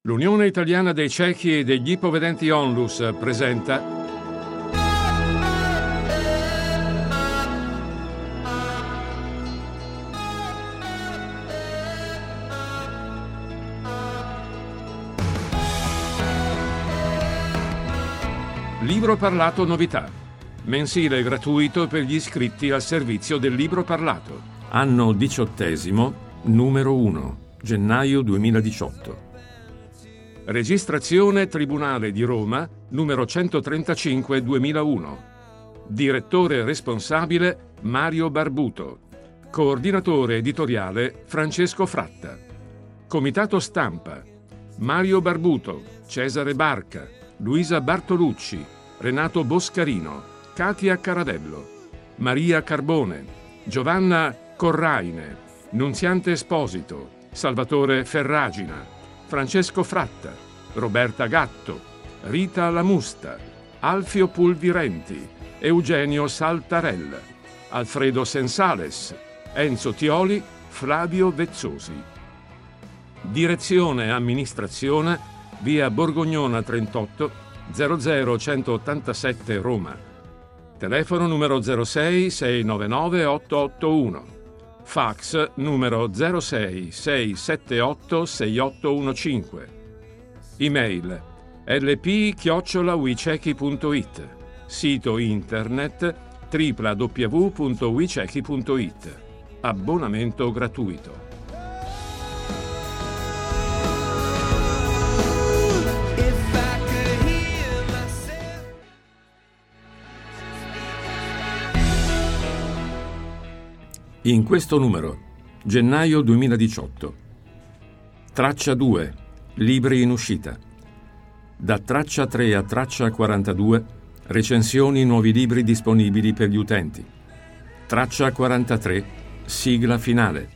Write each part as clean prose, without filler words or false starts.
L'Unione Italiana dei Ciechi e degli Ipovedenti Onlus presenta Libro Parlato Novità, mensile gratuito per gli iscritti al servizio del Libro Parlato. Anno 18°, numero 1, gennaio 2018. Registrazione Tribunale di Roma, numero 135/2001. Direttore responsabile Mario Barbuto. Coordinatore editoriale Francesco Fratta. Comitato stampa Mario Barbuto, Cesare Barca, Luisa Bartolucci, Renato Boscarino, Katia Caravello, Maria Carbone, Giovanna Corraine, Nunziante Esposito, Salvatore Ferragina, Francesco Fratta, Roberta Gatto, Rita Lamusta, Alfio Pulvirenti, Eugenio Saltarella, Alfredo Sensales, Enzo Tioli, Flavio Vezzosi. Direzione amministrazione, via Borgognona 38, 00187 Roma. Telefono numero 06 699 881. Fax numero 06 678 6815. Email lp@wicechi.it. Sito internet www.wicechi.it. Abbonamento gratuito. In questo numero, gennaio 2018. Traccia 2, libri in uscita. Da traccia 3 a traccia 42, recensioni nuovi libri disponibili per gli utenti. Traccia 43, sigla finale.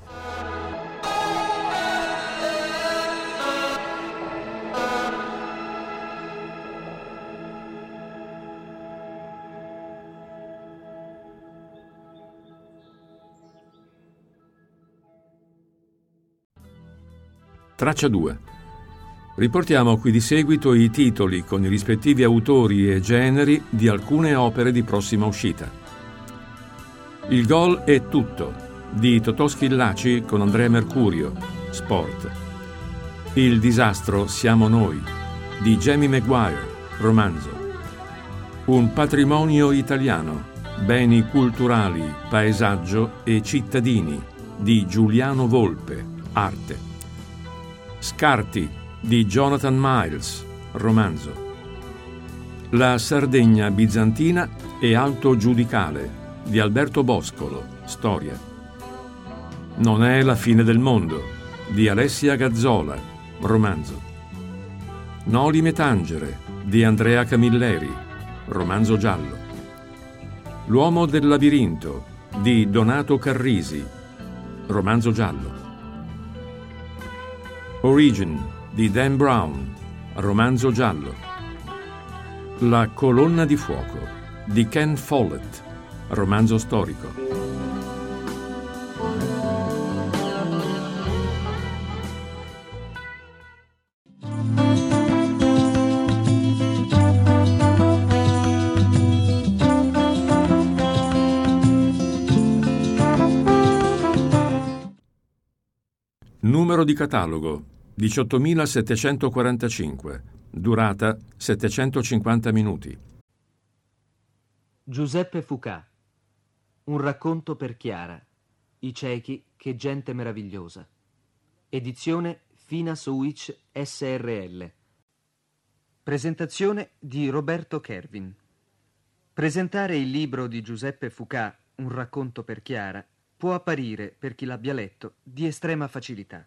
Traccia 2. Riportiamo qui di seguito i titoli con i rispettivi autori e generi di alcune opere di prossima uscita. Il gol è tutto, di Totò Schillaci con Andrea Mercurio, sport. Il disastro siamo noi, di Jamie Maguire, romanzo. Un patrimonio italiano, beni culturali, paesaggio e cittadini, di Giuliano Volpe, arte. Scarti di Jonathan Miles, romanzo. La Sardegna bizantina e Alto Giudicale di Alberto Boscolo, storia. Non è la fine del mondo di Alessia Gazzola, romanzo. Noli me tangere di Andrea Camilleri, romanzo giallo. L'uomo del labirinto di Donato Carrisi, romanzo giallo. Origin di Dan Brown, romanzo giallo. La colonna di fuoco di Ken Follett, romanzo storico. Numero di catalogo 18.745, durata 750 minuti. Giuseppe Fuca. Un racconto per Chiara. I ciechi, che gente meravigliosa. Edizione Fina Switch SRL. Presentazione di Roberto Kervin. Presentare il libro di Giuseppe Fuca, Un racconto per Chiara, può apparire, per chi l'abbia letto, di estrema facilità.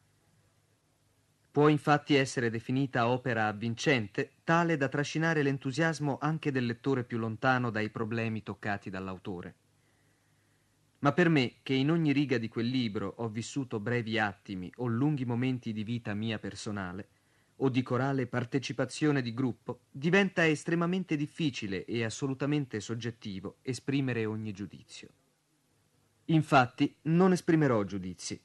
Può infatti essere definita opera avvincente, tale da trascinare l'entusiasmo anche del lettore più lontano dai problemi toccati dall'autore. Ma per me, che in ogni riga di quel libro ho vissuto brevi attimi o lunghi momenti di vita mia personale, o di corale partecipazione di gruppo, diventa estremamente difficile e assolutamente soggettivo esprimere ogni giudizio. Infatti non esprimerò giudizi,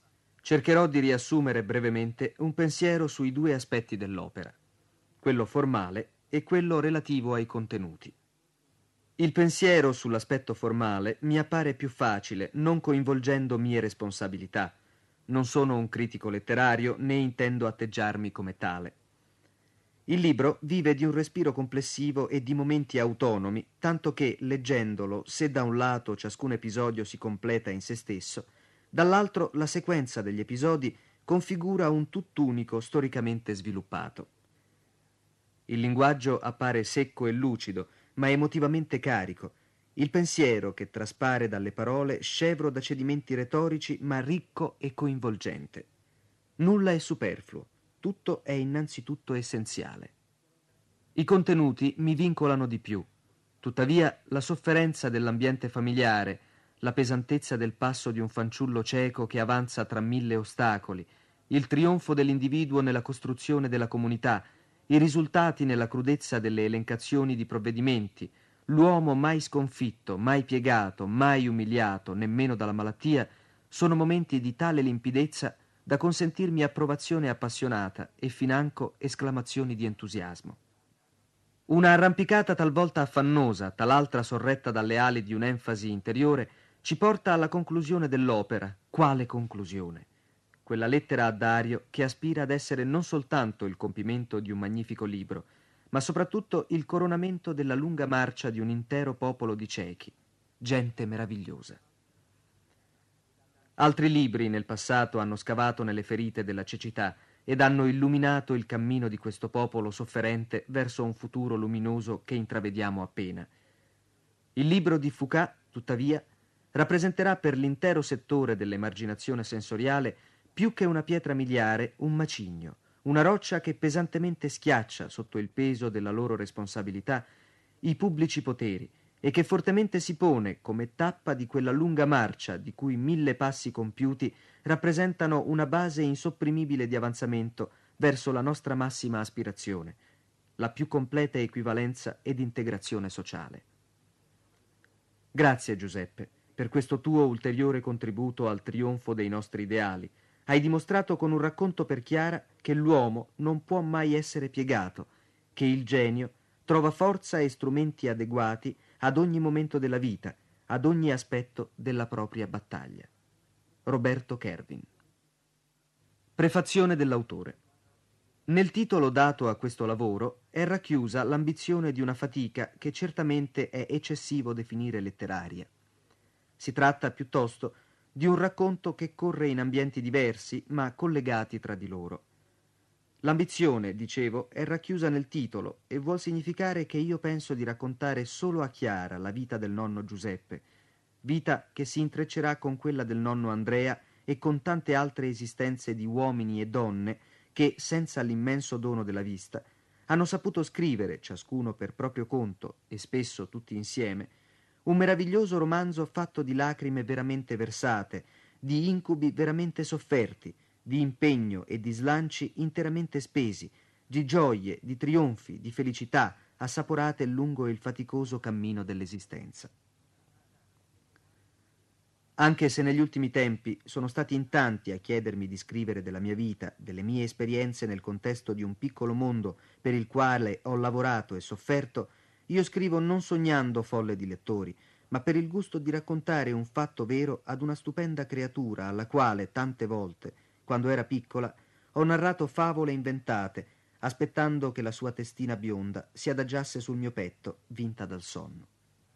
cercherò di riassumere brevemente un pensiero sui due aspetti dell'opera, quello formale e quello relativo ai contenuti. Il pensiero sull'aspetto formale mi appare più facile, non coinvolgendo mie responsabilità. Non sono un critico letterario, né intendo atteggiarmi come tale. Il libro vive di un respiro complessivo e di momenti autonomi, tanto che, leggendolo, se da un lato ciascun episodio si completa in se stesso, dall'altro la sequenza degli episodi configura un tutt'unico storicamente sviluppato. Il linguaggio appare secco e lucido, ma emotivamente carico. Il pensiero che traspare dalle parole scevro da cedimenti retorici, ma ricco e coinvolgente. Nulla è superfluo, tutto è innanzitutto essenziale. I contenuti mi vincolano di più. Tuttavia, la sofferenza dell'ambiente familiare, la pesantezza del passo di un fanciullo cieco che avanza tra 1000 ostacoli, il trionfo dell'individuo nella costruzione della comunità, i risultati nella crudezza delle elencazioni di provvedimenti, l'uomo mai sconfitto, mai piegato, mai umiliato, nemmeno dalla malattia, sono momenti di tale limpidezza da consentirmi approvazione appassionata e financo esclamazioni di entusiasmo. Una arrampicata talvolta affannosa, talaltra sorretta dalle ali di un'enfasi interiore, ci porta alla conclusione dell'opera. Quale conclusione? Quella lettera a Dario che aspira ad essere non soltanto il compimento di un magnifico libro, ma soprattutto il coronamento della lunga marcia di un intero popolo di ciechi, gente meravigliosa. Altri libri nel passato hanno scavato nelle ferite della cecità ed hanno illuminato il cammino di questo popolo sofferente verso un futuro luminoso che intravediamo appena. Il libro di Foucault, tuttavia, rappresenterà per l'intero settore dell'emarginazione sensoriale più che una pietra miliare, un macigno, una roccia che pesantemente schiaccia sotto il peso della loro responsabilità i pubblici poteri e che fortemente si pone come tappa di quella lunga marcia di cui 1000 passi compiuti rappresentano una base insopprimibile di avanzamento verso la nostra massima aspirazione, la più completa equivalenza ed integrazione sociale. Grazie, Giuseppe, per questo tuo ulteriore contributo al trionfo dei nostri ideali. Hai dimostrato con un racconto per Chiara che l'uomo non può mai essere piegato, che il genio trova forza e strumenti adeguati ad ogni momento della vita, ad ogni aspetto della propria battaglia. Roberto Kervin. Prefazione dell'autore. Nel titolo dato a questo lavoro è racchiusa l'ambizione di una fatica che certamente è eccessivo definire letteraria. Si tratta piuttosto di un racconto che corre in ambienti diversi ma collegati tra di loro. L'ambizione, dicevo, è racchiusa nel titolo e vuol significare che io penso di raccontare solo a Chiara la vita del nonno Giuseppe, vita che si intreccerà con quella del nonno Andrea e con tante altre esistenze di uomini e donne che, senza l'immenso dono della vista, hanno saputo scrivere, ciascuno per proprio conto e spesso tutti insieme, un meraviglioso romanzo fatto di lacrime veramente versate, di incubi veramente sofferti, di impegno e di slanci interamente spesi, di gioie, di trionfi, di felicità assaporate lungo il faticoso cammino dell'esistenza. Anche se negli ultimi tempi sono stati in tanti a chiedermi di scrivere della mia vita, delle mie esperienze nel contesto di un piccolo mondo per il quale ho lavorato e sofferto, io scrivo non sognando folle di lettori, ma per il gusto di raccontare un fatto vero ad una stupenda creatura alla quale tante volte, quando era piccola, ho narrato favole inventate, aspettando che la sua testina bionda si adagiasse sul mio petto, vinta dal sonno.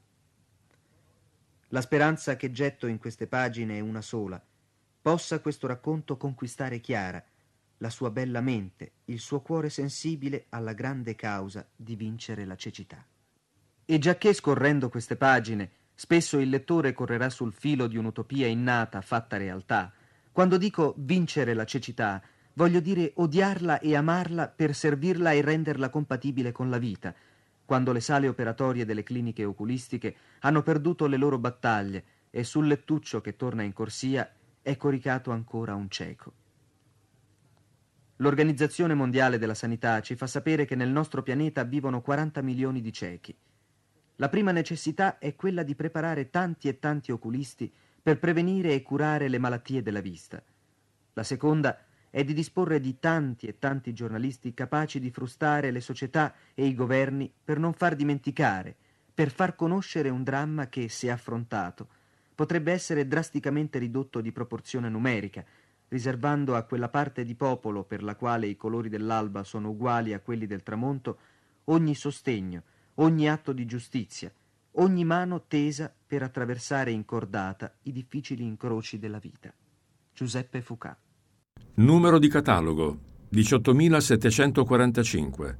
La speranza che getto in queste pagine è una sola. Possa questo racconto conquistare Chiara, la sua bella mente, il suo cuore sensibile alla grande causa di vincere la cecità. E giacché scorrendo queste pagine spesso il lettore correrà sul filo di un'utopia innata fatta realtà, quando dico vincere la cecità, voglio dire odiarla e amarla per servirla e renderla compatibile con la vita, quando le sale operatorie delle cliniche oculistiche hanno perduto le loro battaglie e sul lettuccio che torna in corsia è coricato ancora un cieco. L'Organizzazione Mondiale della Sanità ci fa sapere che nel nostro pianeta vivono 40 milioni di ciechi. La prima necessità è quella di preparare tanti e tanti oculisti per prevenire e curare le malattie della vista. La seconda è di disporre di tanti e tanti giornalisti capaci di frustare le società e i governi per non far dimenticare, per far conoscere un dramma che, se affrontato, potrebbe essere drasticamente ridotto di proporzione numerica, riservando a quella parte di popolo per la quale i colori dell'alba sono uguali a quelli del tramonto ogni sostegno, ogni atto di giustizia, ogni mano tesa per attraversare incordata i difficili incroci della vita. Giuseppe Fucat. Numero di catalogo 18.745.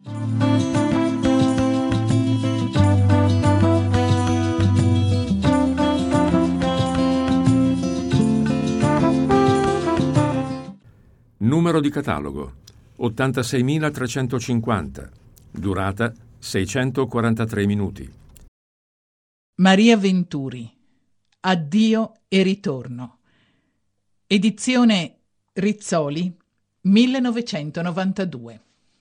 Numero di catalogo 86.350. Durata 643 minuti. Maria Venturi. Addio e ritorno. Edizione Rizzoli, 1992.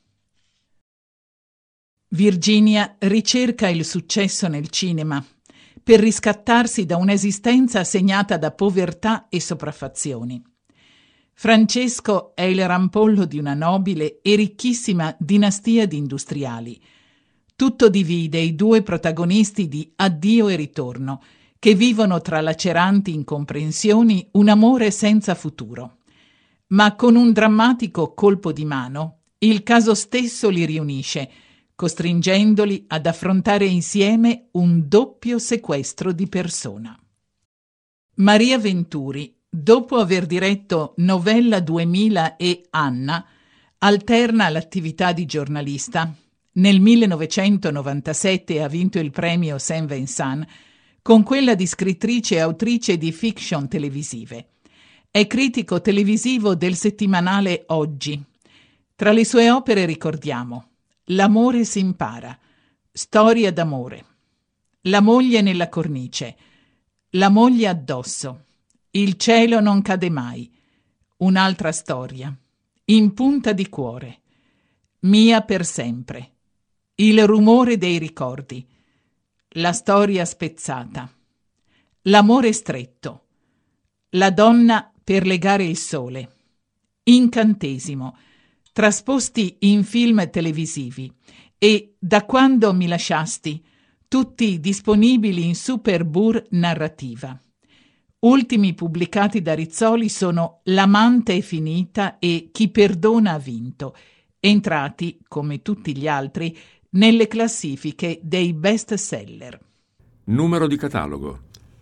Virginia ricerca il successo nel cinema per riscattarsi da un'esistenza segnata da povertà e sopraffazioni. Francesco è il rampollo di una nobile e ricchissima dinastia di industriali. Tutto divide i due protagonisti di Addio e ritorno, che vivono tra laceranti incomprensioni un amore senza futuro. Ma con un drammatico colpo di mano, il caso stesso li riunisce, costringendoli ad affrontare insieme un doppio sequestro di persona. Maria Venturi, dopo aver diretto Novella 2000 e Anna, alterna l'attività di giornalista. Nel 1997 ha vinto il premio Saint Vincent con quella di scrittrice e autrice di fiction televisive. È critico televisivo del settimanale Oggi. Tra le sue opere ricordiamo L'amore si impara, Storia d'amore, La moglie nella cornice, La moglie addosso, Il cielo non cade mai, Un'altra storia, In punta di cuore, Mia per sempre, Il rumore dei ricordi, La storia spezzata, L'amore stretto, La donna per legare il sole, Incantesimo, trasposti in film televisivi, e Da quando mi lasciasti, tutti disponibili in Superbour narrativa. Ultimi pubblicati da Rizzoli sono L'amante è finita e Chi perdona ha vinto, entrati, come tutti gli altri, nelle classifiche dei best seller. Numero di catalogo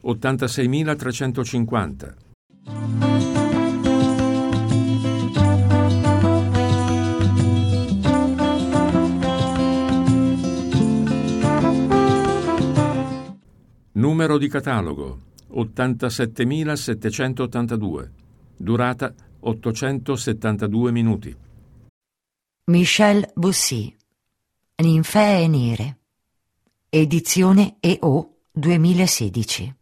86.350. Numero di catalogo 87.782. Durata 872 minuti. Michel Bussy. Ninfee nere. Edizione EO 2016.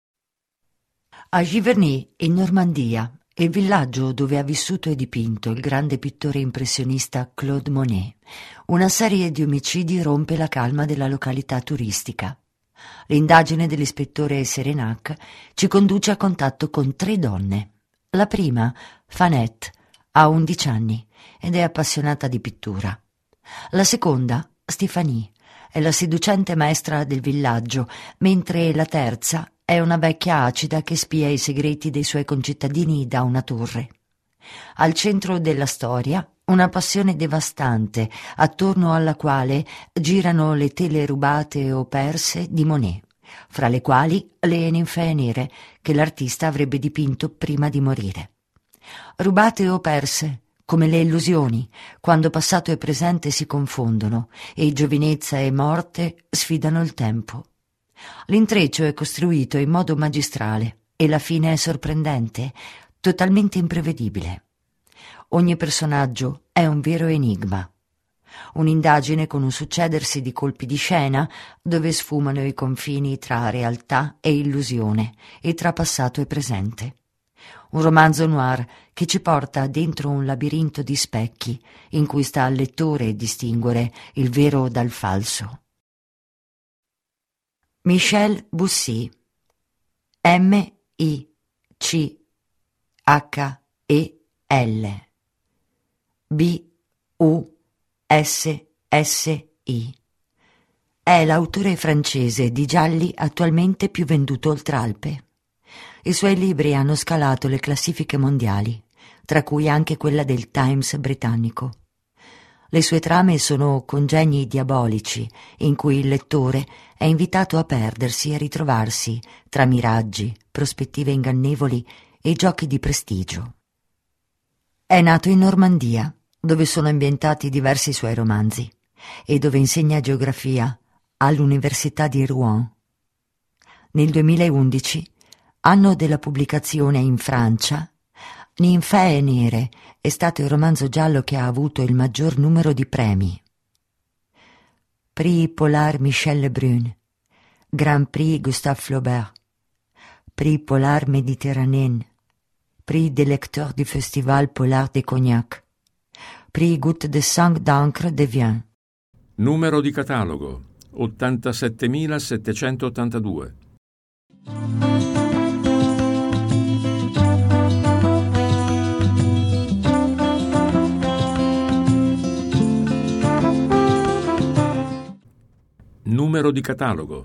A Giverny, in Normandia, il villaggio dove ha vissuto e dipinto il grande pittore impressionista Claude Monet, una serie di omicidi rompe la calma della località turistica. L'indagine dell'ispettore Serenac ci conduce a contatto con 3 donne. La prima, Fanette, ha 11 anni ed è appassionata di pittura. La seconda, Stéphanie, è la seducente maestra del villaggio, mentre la terza è una vecchia acida che spia i segreti dei suoi concittadini da una torre. Al centro della storia, una passione devastante, attorno alla quale girano le tele rubate o perse di Monet, fra le quali le ninfee nere che l'artista avrebbe dipinto prima di morire. Rubate o perse, come le illusioni, quando passato e presente si confondono e giovinezza e morte sfidano il tempo. L'intreccio è costruito in modo magistrale e la fine è sorprendente, totalmente imprevedibile. Ogni personaggio è un vero enigma. Un'indagine con un succedersi di colpi di scena dove sfumano i confini tra realtà e illusione e tra passato e presente. Un romanzo noir che ci porta dentro un labirinto di specchi in cui sta al lettore distinguere il vero dal falso. Michel Bussy. Michel Bussi. È l'autore francese di gialli attualmente più venduto oltralpe. I suoi libri hanno scalato le classifiche mondiali, tra cui anche quella del Times britannico. Le sue trame sono congegni diabolici in cui il lettore è invitato a perdersi e ritrovarsi tra miraggi, prospettive ingannevoli e giochi di prestigio. È nato in Normandia, dove sono ambientati diversi suoi romanzi e dove insegna geografia all'Università di Rouen. Nel 2011, anno della pubblicazione in Francia, Ninfee nere è stato il romanzo giallo che ha avuto il maggior numero di premi. Prix Polar Michel Lebrun, Grand Prix Gustave Flaubert, Prix Polar Méditerranée, Prix des lecteurs du Festival Polar de Cognac, Prix Goutte de Sang d'encre de Vien. Numero di catalogo 87.782. Numero di catalogo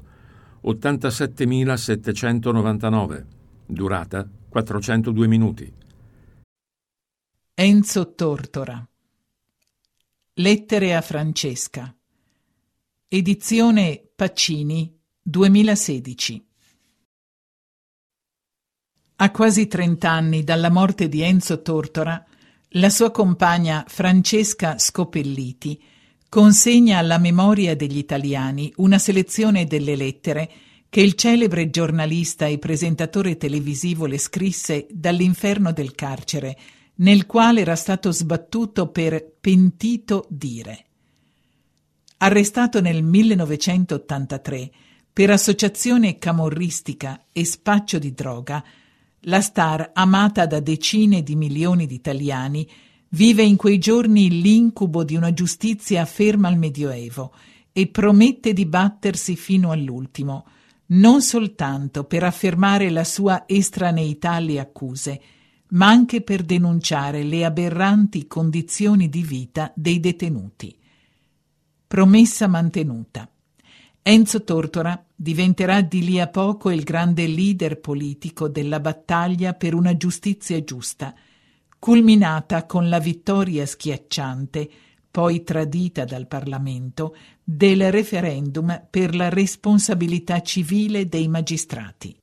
87.799. Durata 402 minuti. Enzo Tortora. Lettere a Francesca. Edizione Pacini 2016. A quasi 30 anni dalla morte di Enzo Tortora, la sua compagna Francesca Scopelliti consegna alla memoria degli italiani una selezione delle lettere che il celebre giornalista e presentatore televisivo le scrisse dall'inferno del carcere, nel quale era stato sbattuto per pentito dire. Arrestato nel 1983 per associazione camorristica e spaccio di droga, la star, amata da decine di milioni di italiani, vive in quei giorni l'incubo di una giustizia ferma al Medioevo e promette di battersi fino all'ultimo, non soltanto per affermare la sua estraneità alle accuse, ma anche per denunciare le aberranti condizioni di vita dei detenuti. Promessa mantenuta. Enzo Tortora diventerà di lì a poco il grande leader politico della battaglia per una giustizia giusta, culminata con la vittoria schiacciante, poi tradita dal Parlamento, del referendum per la responsabilità civile dei magistrati.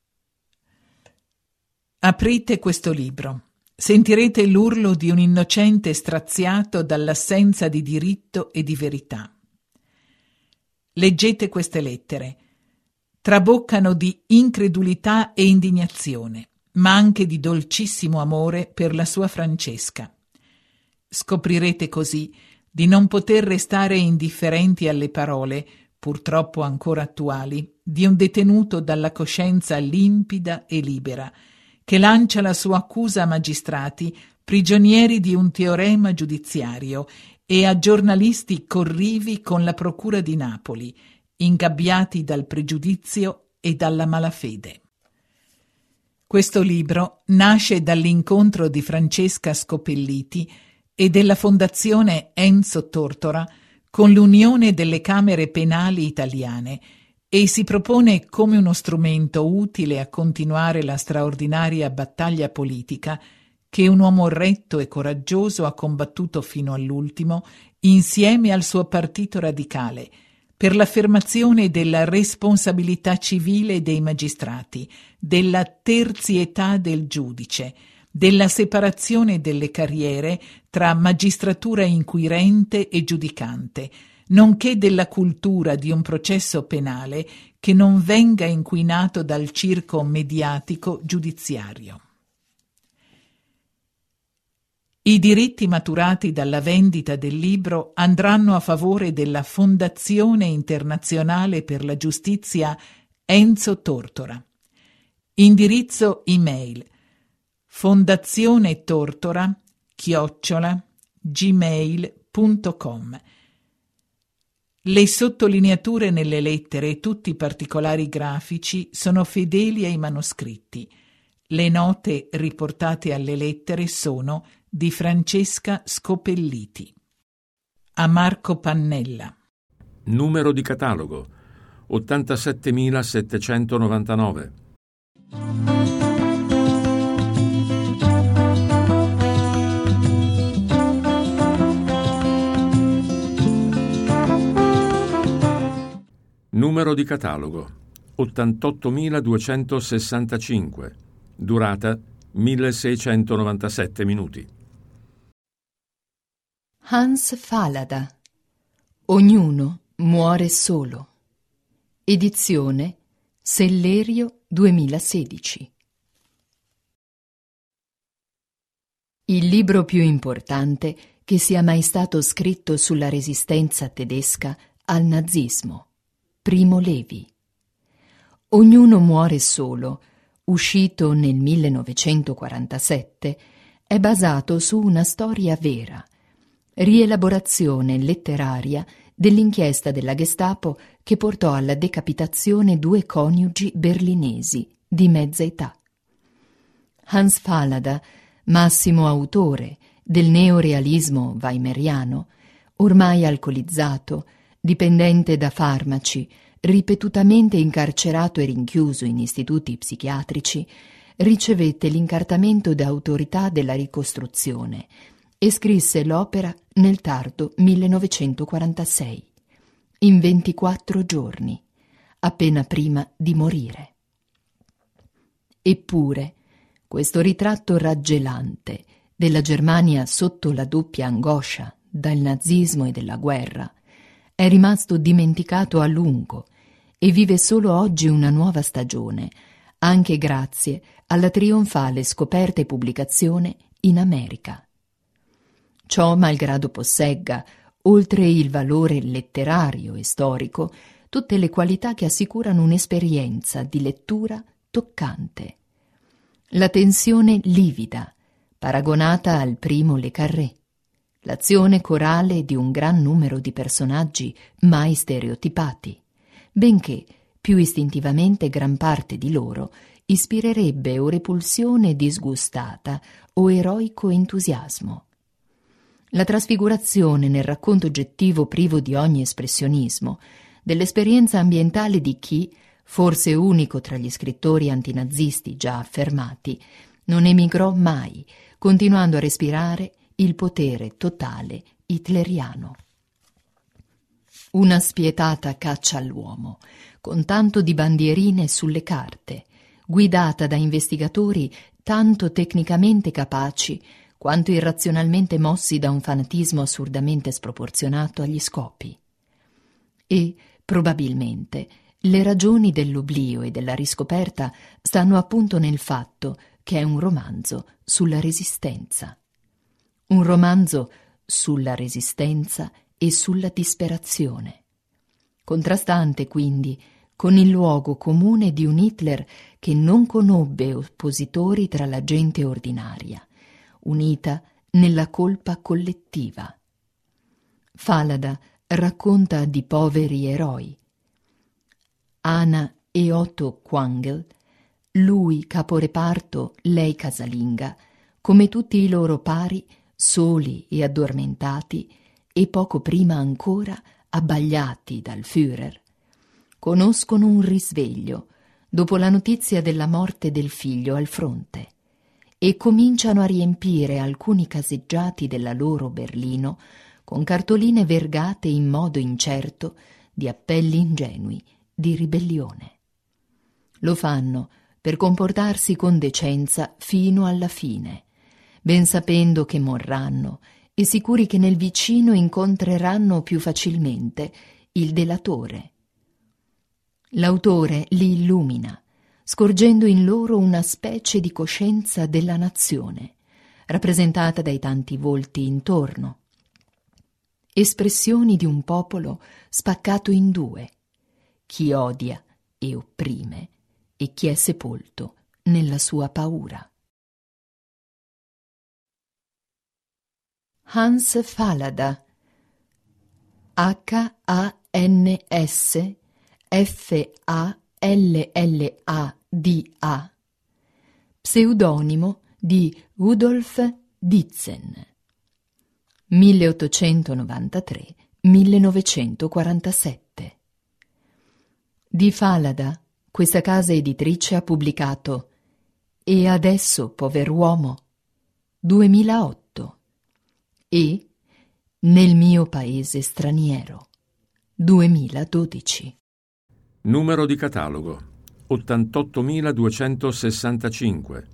Aprite questo libro. Sentirete l'urlo di un innocente straziato dall'assenza di diritto e di verità. Leggete queste lettere. Traboccano di incredulità e indignazione, ma anche di dolcissimo amore per la sua Francesca. Scoprirete così di non poter restare indifferenti alle parole, purtroppo ancora attuali, di un detenuto dalla coscienza limpida e libera, che lancia la sua accusa a magistrati prigionieri di un teorema giudiziario e a giornalisti corrivi con la procura di Napoli, ingabbiati dal pregiudizio e dalla malafede. Questo libro nasce dall'incontro di Francesca Scopelliti e della Fondazione Enzo Tortora con l'Unione delle Camere Penali Italiane e si propone come uno strumento utile a continuare la straordinaria battaglia politica che un uomo retto e coraggioso ha combattuto fino all'ultimo insieme al suo partito radicale per l'affermazione della responsabilità civile dei magistrati, della terzietà del giudice, della separazione delle carriere tra magistratura inquirente e giudicante, nonché della cultura di un processo penale che non venga inquinato dal circo mediatico giudiziario. I diritti maturati dalla vendita del libro andranno a favore della Fondazione Internazionale per la Giustizia Enzo Tortora. Indirizzo email fondazionetortora@gmail.com. Le sottolineature nelle lettere e tutti i particolari grafici sono fedeli ai manoscritti. Le note riportate alle lettere sono di Francesca Scopelliti. A Marco Pannella. Numero di catalogo 87.799. Numero di catalogo 88.265. Durata 1697 minuti. Hans Fallada. Ognuno muore solo. Edizione Sellerio 2016. Il libro più importante che sia mai stato scritto sulla resistenza tedesca al nazismo. Primo Levi. Ognuno muore solo, uscito nel 1947, è basato su una storia vera, rielaborazione letteraria dell'inchiesta della Gestapo che portò alla decapitazione 2 coniugi berlinesi di mezza età. Hans Fallada, massimo autore del neorealismo weimeriano, ormai alcolizzato, dipendente da farmaci, ripetutamente incarcerato e rinchiuso in istituti psichiatrici, ricevette l'incartamento da autorità della ricostruzione e scrisse l'opera nel tardo 1946, in 24 giorni, appena prima di morire. Eppure, questo ritratto raggelante della Germania sotto la doppia angoscia dal nazismo e della guerra è rimasto dimenticato a lungo e vive solo oggi una nuova stagione, anche grazie alla trionfale scoperta e pubblicazione in America. Ciò malgrado possegga, oltre il valore letterario e storico, tutte le qualità che assicurano un'esperienza di lettura toccante. La tensione livida, paragonata al primo Le Carré, l'azione corale di un gran numero di personaggi mai stereotipati, benché più istintivamente gran parte di loro ispirerebbe o repulsione disgustata o eroico entusiasmo. La trasfigurazione nel racconto oggettivo privo di ogni espressionismo dell'esperienza ambientale di chi, forse unico tra gli scrittori antinazisti già affermati, non emigrò mai, continuando a respirare il potere totale hitleriano. Una spietata caccia all'uomo, con tanto di bandierine sulle carte, guidata da investigatori tanto tecnicamente capaci quanto irrazionalmente mossi da un fanatismo assurdamente sproporzionato agli scopi. E, probabilmente, le ragioni dell'oblio e della riscoperta stanno appunto nel fatto che è un romanzo sulla resistenza. Un romanzo sulla resistenza e sulla disperazione. Contrastante, quindi, con il luogo comune di un Hitler che non conobbe oppositori tra la gente ordinaria, unita nella colpa collettiva. Fallada racconta di poveri eroi. Anna e Otto Quangel, lui caporeparto, lei casalinga, come tutti i loro pari, soli e addormentati, e poco prima ancora abbagliati dal Führer, conoscono un risveglio dopo la notizia della morte del figlio al fronte e cominciano a riempire alcuni caseggiati della loro Berlino con cartoline vergate in modo incerto di appelli ingenui di ribellione. Lo fanno per comportarsi con decenza fino alla fine, ben sapendo che morranno e sicuri che nel vicino incontreranno più facilmente il delatore. L'autore li illumina, scorgendo in loro una specie di coscienza della nazione, rappresentata dai tanti volti intorno, espressioni di un popolo spaccato in due, chi odia e opprime e chi è sepolto nella sua paura. Hans Fallada, H-A-N-S F-A-L-L-A-D-A, pseudonimo di Rudolf Ditzen, 1893-1947. Di Falada, questa casa editrice ha pubblicato E adesso, pover'uomo, 2008, e Nel mio paese straniero, 2012. Numero di catalogo 88.265.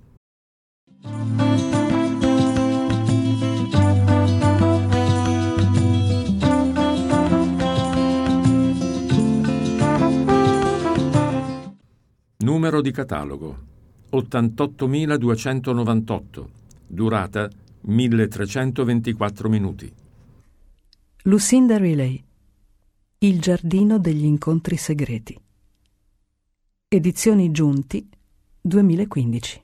Numero di catalogo 88.298. Durata 1324 minuti. Lucinda Riley, Il giardino degli incontri segreti. Edizioni Giunti, 2015.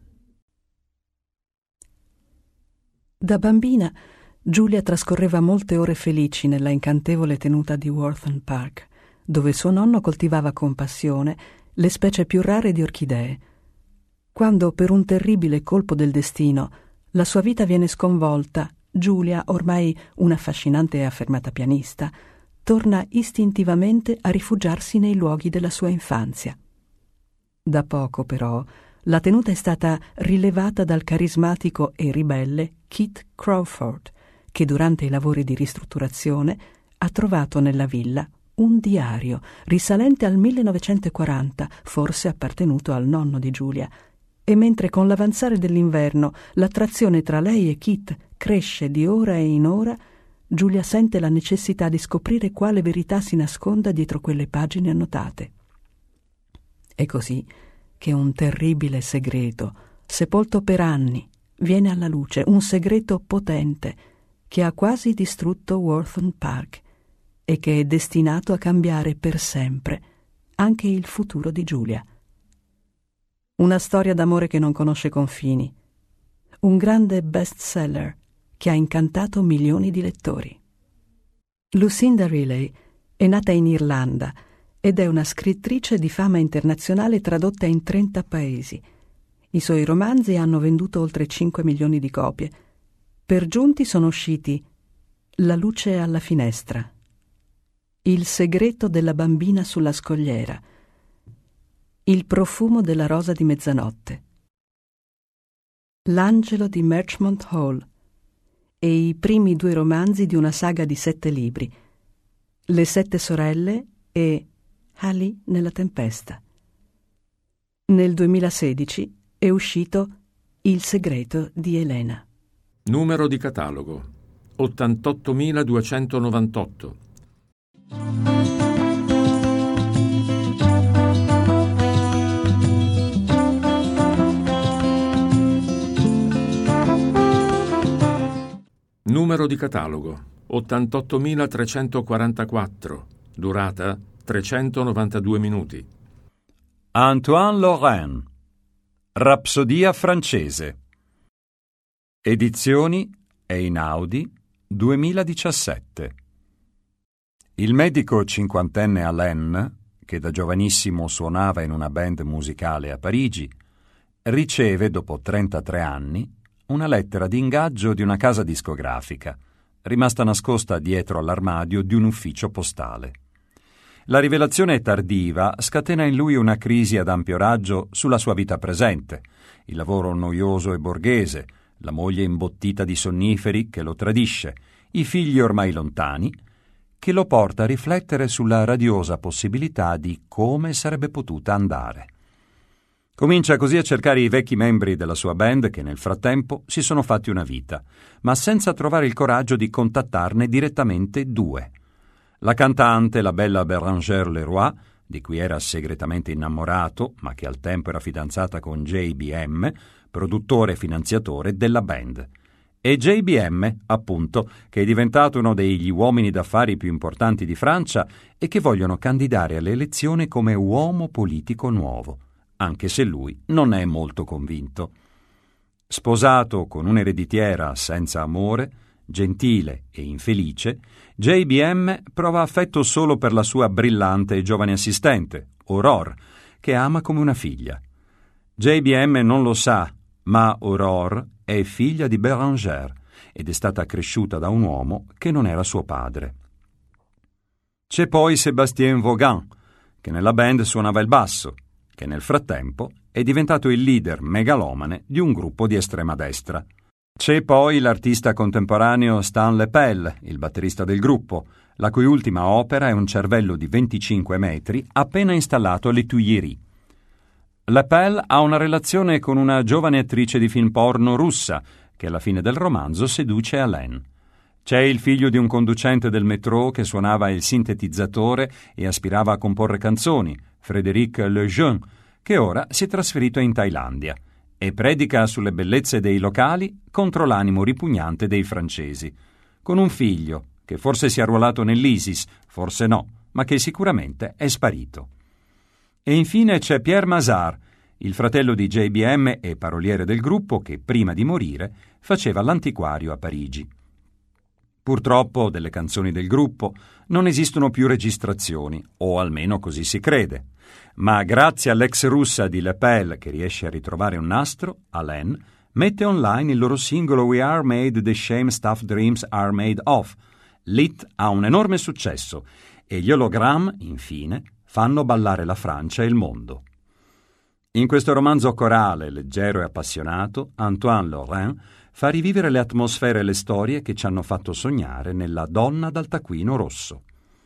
Da bambina, Giulia trascorreva molte ore felici nella incantevole tenuta di Wortham Park, dove suo nonno coltivava con passione le specie più rare di orchidee. Quando, per un terribile colpo del destino, la sua vita viene sconvolta, Giulia, ormai una affascinante e affermata pianista, torna istintivamente a rifugiarsi nei luoghi della sua infanzia. Da poco, però, la tenuta è stata rilevata dal carismatico e ribelle Kit Crawford, che durante i lavori di ristrutturazione ha trovato nella villa un diario risalente al 1940, forse appartenuto al nonno di Giulia, e mentre con l'avanzare dell'inverno l'attrazione tra lei e Kit cresce di ora in ora, Giulia sente la necessità di scoprire quale verità si nasconda dietro quelle pagine annotate. È così che un terribile segreto, sepolto per anni, viene alla luce, un segreto potente che ha quasi distrutto Wortham Park e che è destinato a cambiare per sempre anche il futuro di Giulia. Una storia d'amore che non conosce confini, un grande bestseller che ha incantato milioni di lettori. Lucinda Riley è nata in Irlanda ed è una scrittrice di fama internazionale tradotta in 30 paesi. I suoi romanzi hanno venduto oltre 5 milioni di copie. Per giunti sono usciti La luce alla finestra, Il segreto della bambina sulla scogliera, Il profumo della rosa di mezzanotte, L'angelo di Marchmont Hall e i primi 2 romanzi di una saga di 7 libri, Le 7 sorelle e Ali nella tempesta. Nel 2016 è uscito Il segreto di Elena. Numero di catalogo 88.298. Numero di catalogo 88.344. Durata 392 minuti. Antoine Lorrain, Rapsodia francese. Edizioni Einaudi 2017. Il medico cinquantenne Alain, che da giovanissimo suonava in una band musicale a Parigi, riceve, dopo 33 anni, una lettera di ingaggio di una casa discografica, rimasta nascosta dietro all'armadio di un ufficio postale. La rivelazione tardiva scatena in lui una crisi ad ampio raggio sulla sua vita presente, il lavoro noioso e borghese, la moglie imbottita di sonniferi che lo tradisce, i figli ormai lontani, che lo porta a riflettere sulla radiosa possibilità di come sarebbe potuta andare. Comincia così a cercare i vecchi membri della sua band che nel frattempo si sono fatti una vita, ma senza trovare il coraggio di contattarne direttamente 2. La cantante, la bella Bérengère Leroy, di cui era segretamente innamorato, ma che al tempo era fidanzata con JBM, produttore e finanziatore della band. E JBM, appunto, che è diventato uno degli uomini d'affari più importanti di Francia e che vogliono candidare alle elezioni come uomo politico nuovo, anche se lui non è molto convinto. Sposato con un'ereditiera senza amore, gentile e infelice, JBM prova affetto solo per la sua brillante e giovane assistente, Aurore, che ama come una figlia. JBM non lo sa, ma Aurore è figlia di Bérengère ed è stata cresciuta da un uomo che non era suo padre. C'è poi Sébastien Vaughan, che nella band suonava il basso, che nel frattempo è diventato il leader megalomane di un gruppo di estrema destra. C'è poi l'artista contemporaneo Stan Lepel, il batterista del gruppo, la cui ultima opera è un cervello di 25 metri appena installato alle Tuileries. Lepel ha una relazione con una giovane attrice di film porno russa che alla fine del romanzo seduce Alain. C'è il figlio di un conducente del metro che suonava il sintetizzatore e aspirava a comporre canzoni, Frédéric Lejeune, che ora si è trasferito in Thailandia e predica sulle bellezze dei locali contro l'animo ripugnante dei francesi, con un figlio che forse si è arruolato nell'ISIS, forse no, ma che sicuramente è sparito. E infine c'è Pierre Mazar, il fratello di JBM e paroliere del gruppo che, prima di morire, faceva l'antiquario a Parigi. Purtroppo delle canzoni del gruppo non esistono più registrazioni, o almeno così si crede. Ma grazie all'ex russa di Lepel, che riesce a ritrovare un nastro, Alain mette online il loro singolo We Are Made the Shame Stuff Dreams Are Made Of. L'hit ha un enorme successo e gli Hologram, infine, fanno ballare la Francia e il mondo. In questo romanzo corale, leggero e appassionato, Antoine Lorrain fa rivivere le atmosfere e le storie che ci hanno fatto sognare nella Donna dal taccuino rosso.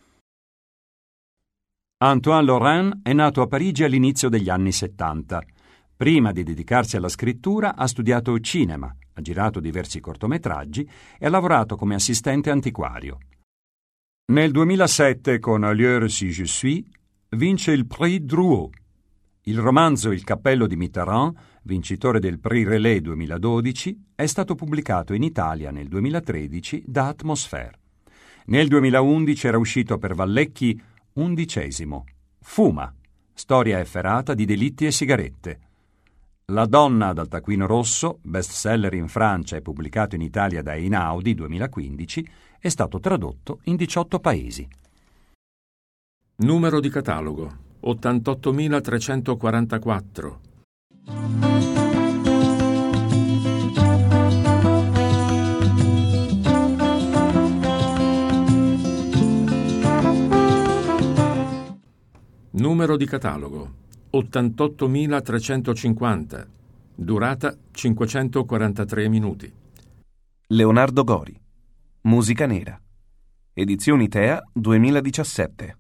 Antoine Lorrain è nato a Parigi all'inizio degli anni 70. Prima di dedicarsi alla scrittura ha studiato cinema, ha girato diversi cortometraggi e ha lavorato come assistente antiquario. Nel 2007 con À l'heure si je suis vince il Prix Drouot. Il romanzo Il cappello di Mitterrand, vincitore del Prix Relais 2012, è stato pubblicato in Italia nel 2013 da Atmosphère. Nel 2011 era uscito per Vallecchi 11. Fuma, storia efferata di delitti e sigarette. La donna dal taccuino rosso, bestseller in Francia e pubblicato in Italia da Einaudi 2015, è stato tradotto in 18 paesi. Numero di catalogo 88.344. Numero di catalogo 88.350. Durata 543 minuti. Leonardo Gori. Musica nera. Edizioni Tea 2017.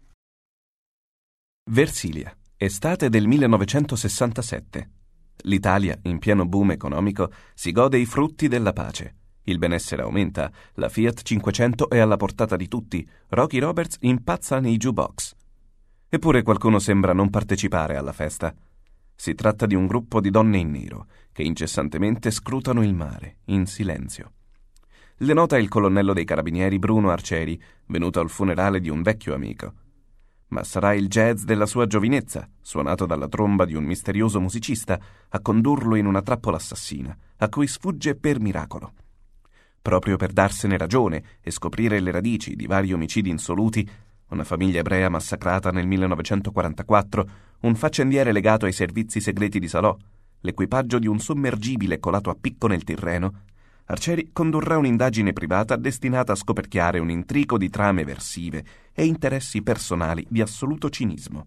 Versilia. Estate del 1967. L'Italia, in pieno boom economico, si gode i frutti della pace. Il benessere aumenta, la Fiat 500 è alla portata di tutti, Rocky Roberts impazza nei jukebox. Eppure qualcuno sembra non partecipare alla festa. Si tratta di un gruppo di donne in nero che incessantemente scrutano il mare, in silenzio. Le nota il colonnello dei carabinieri Bruno Arcieri, venuto al funerale di un vecchio amico. Ma sarà il jazz della sua giovinezza, suonato dalla tromba di un misterioso musicista, a condurlo in una trappola assassina, a cui sfugge per miracolo. Proprio per darsene ragione e scoprire le radici di vari omicidi insoluti, una famiglia ebrea massacrata nel 1944, un faccendiere legato ai servizi segreti di Salò, l'equipaggio di un sommergibile colato a picco nel Tirreno, Arcieri condurrà un'indagine privata destinata a scoperchiare un intrico di trame eversive e interessi personali di assoluto cinismo.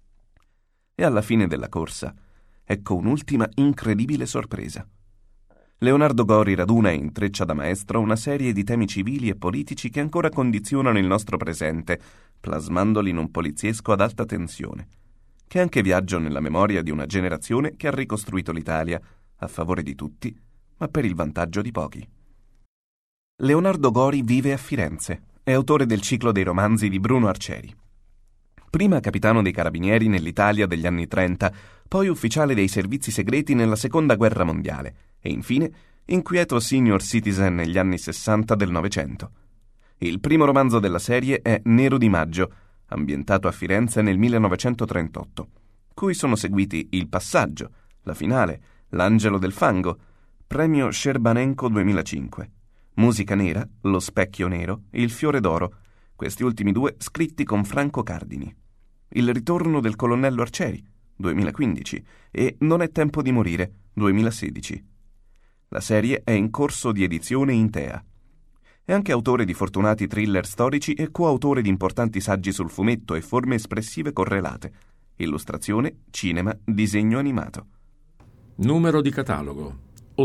E alla fine della corsa, ecco un'ultima incredibile sorpresa. Leonardo Gori raduna e intreccia da maestro una serie di temi civili e politici che ancora condizionano il nostro presente, plasmandoli in un poliziesco ad alta tensione, che è anche viaggio nella memoria di una generazione che ha ricostruito l'Italia, a favore di tutti, ma per il vantaggio di pochi. Leonardo Gori vive a Firenze, è autore del ciclo dei romanzi di Bruno Arcieri. Prima capitano dei carabinieri nell'Italia degli anni 30, poi ufficiale dei servizi segreti nella Seconda Guerra Mondiale e infine inquieto senior citizen negli anni 60 del Novecento. Il primo romanzo della serie è Nero di Maggio, ambientato a Firenze nel 1938, cui sono seguiti Il Passaggio, La Finale, L'Angelo del Fango, Premio Scerbanenko 2005, Musica nera, Lo Specchio nero e Il Fiore d'Oro, questi ultimi due scritti con Franco Cardini. Il ritorno del colonnello Arcieri, 2015, e Non è tempo di morire, 2016. La serie è in corso di edizione in TEA. È anche autore di fortunati thriller storici e coautore di importanti saggi sul fumetto e forme espressive correlate. Illustrazione, cinema, disegno animato. Numero di catalogo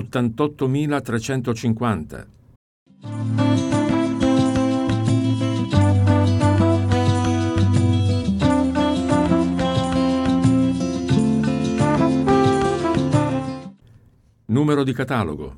88.350. Numero di catalogo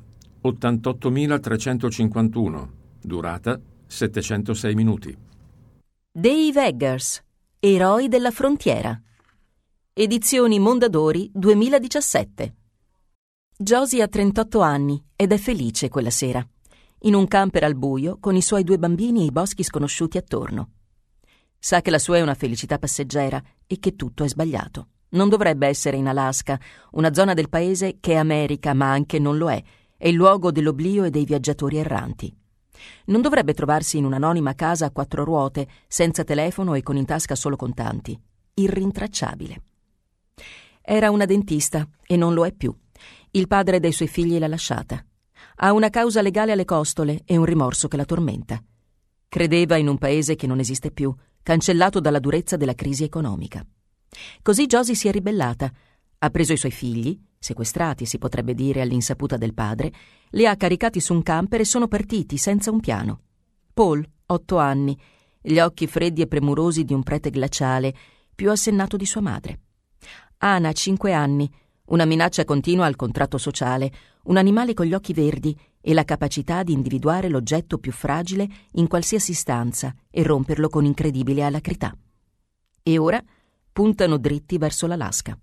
88.351. Durata 706 minuti. Dave Eggers, Eroi della frontiera. Edizioni Mondadori 2017. Josie ha 38 anni ed è felice quella sera, in un camper al buio con i suoi 2 bambini e i boschi sconosciuti attorno. Sa che la sua è una felicità passeggera e che tutto è sbagliato. Non dovrebbe essere in Alaska, una zona del paese che è America ma anche non lo è il luogo dell'oblio e dei viaggiatori erranti. Non dovrebbe trovarsi in un'anonima casa a 4 ruote, senza telefono e con in tasca solo contanti. Irrintracciabile. Era una dentista e non lo è più. Il padre dei suoi figli l'ha lasciata. Ha una causa legale alle costole e un rimorso che la tormenta. Credeva in un paese che non esiste più, cancellato dalla durezza della crisi economica. Così Josie si è ribellata. Ha preso i suoi figli, sequestrati si potrebbe dire all'insaputa del padre, li ha caricati su un camper e sono partiti senza un piano. Paul, 8 anni, gli occhi freddi e premurosi di un prete glaciale, più assennato di sua madre. Anna, 5 anni, una minaccia continua al contratto sociale, un animale con gli occhi verdi e la capacità di individuare l'oggetto più fragile in qualsiasi stanza e romperlo con incredibile alacrità. E ora puntano dritti verso l'Alaska.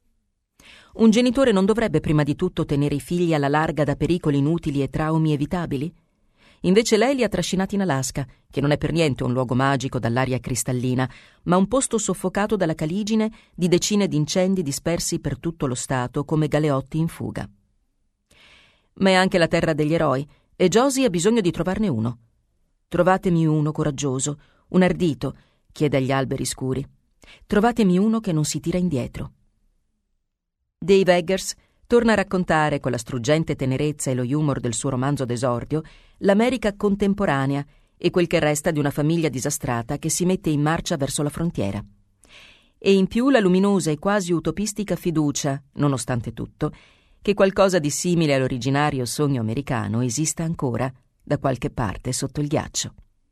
Un genitore non dovrebbe prima di tutto tenere i figli alla larga da pericoli inutili e traumi evitabili? Invece lei li ha trascinati in Alaska, che non è per niente un luogo magico dall'aria cristallina, ma un posto soffocato dalla caligine di decine di incendi dispersi per tutto lo stato come galeotti in fuga. Ma è anche la terra degli eroi, e Josie ha bisogno di trovarne uno. Trovatemi uno coraggioso, un ardito, chiede agli alberi scuri. Trovatemi uno che non si tira indietro. Dave Eggers torna a raccontare con la struggente tenerezza e lo humor del suo romanzo d'esordio l'America contemporanea e quel che resta di una famiglia disastrata che si mette in marcia verso la frontiera. E in più la luminosa e quasi utopistica fiducia, nonostante tutto, che qualcosa di simile all'originario sogno americano esista ancora da qualche parte sotto il ghiaccio.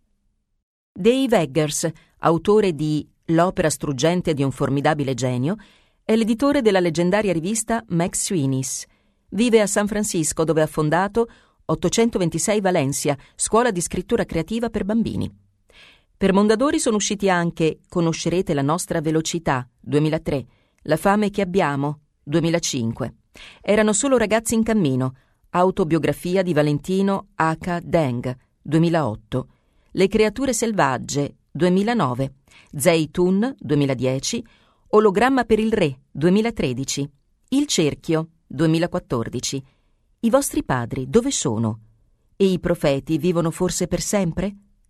Dave Eggers, autore di L'opera struggente di un formidabile genio, è l'editore della leggendaria rivista Max Sweeney's. Vive a San Francisco, dove ha fondato 826 Valencia, scuola di scrittura creativa per bambini. Per Mondadori sono usciti anche Conoscerete la nostra velocità, 2003, La fame che abbiamo, 2005. Erano solo ragazzi in cammino, autobiografia di Valentino H. Deng, 2008. Le creature selvagge, 2009. Zeytun, 2010. Ologramma per il re, 2013. Il cerchio, 2014. I vostri padri dove sono? E i profeti vivono forse per sempre?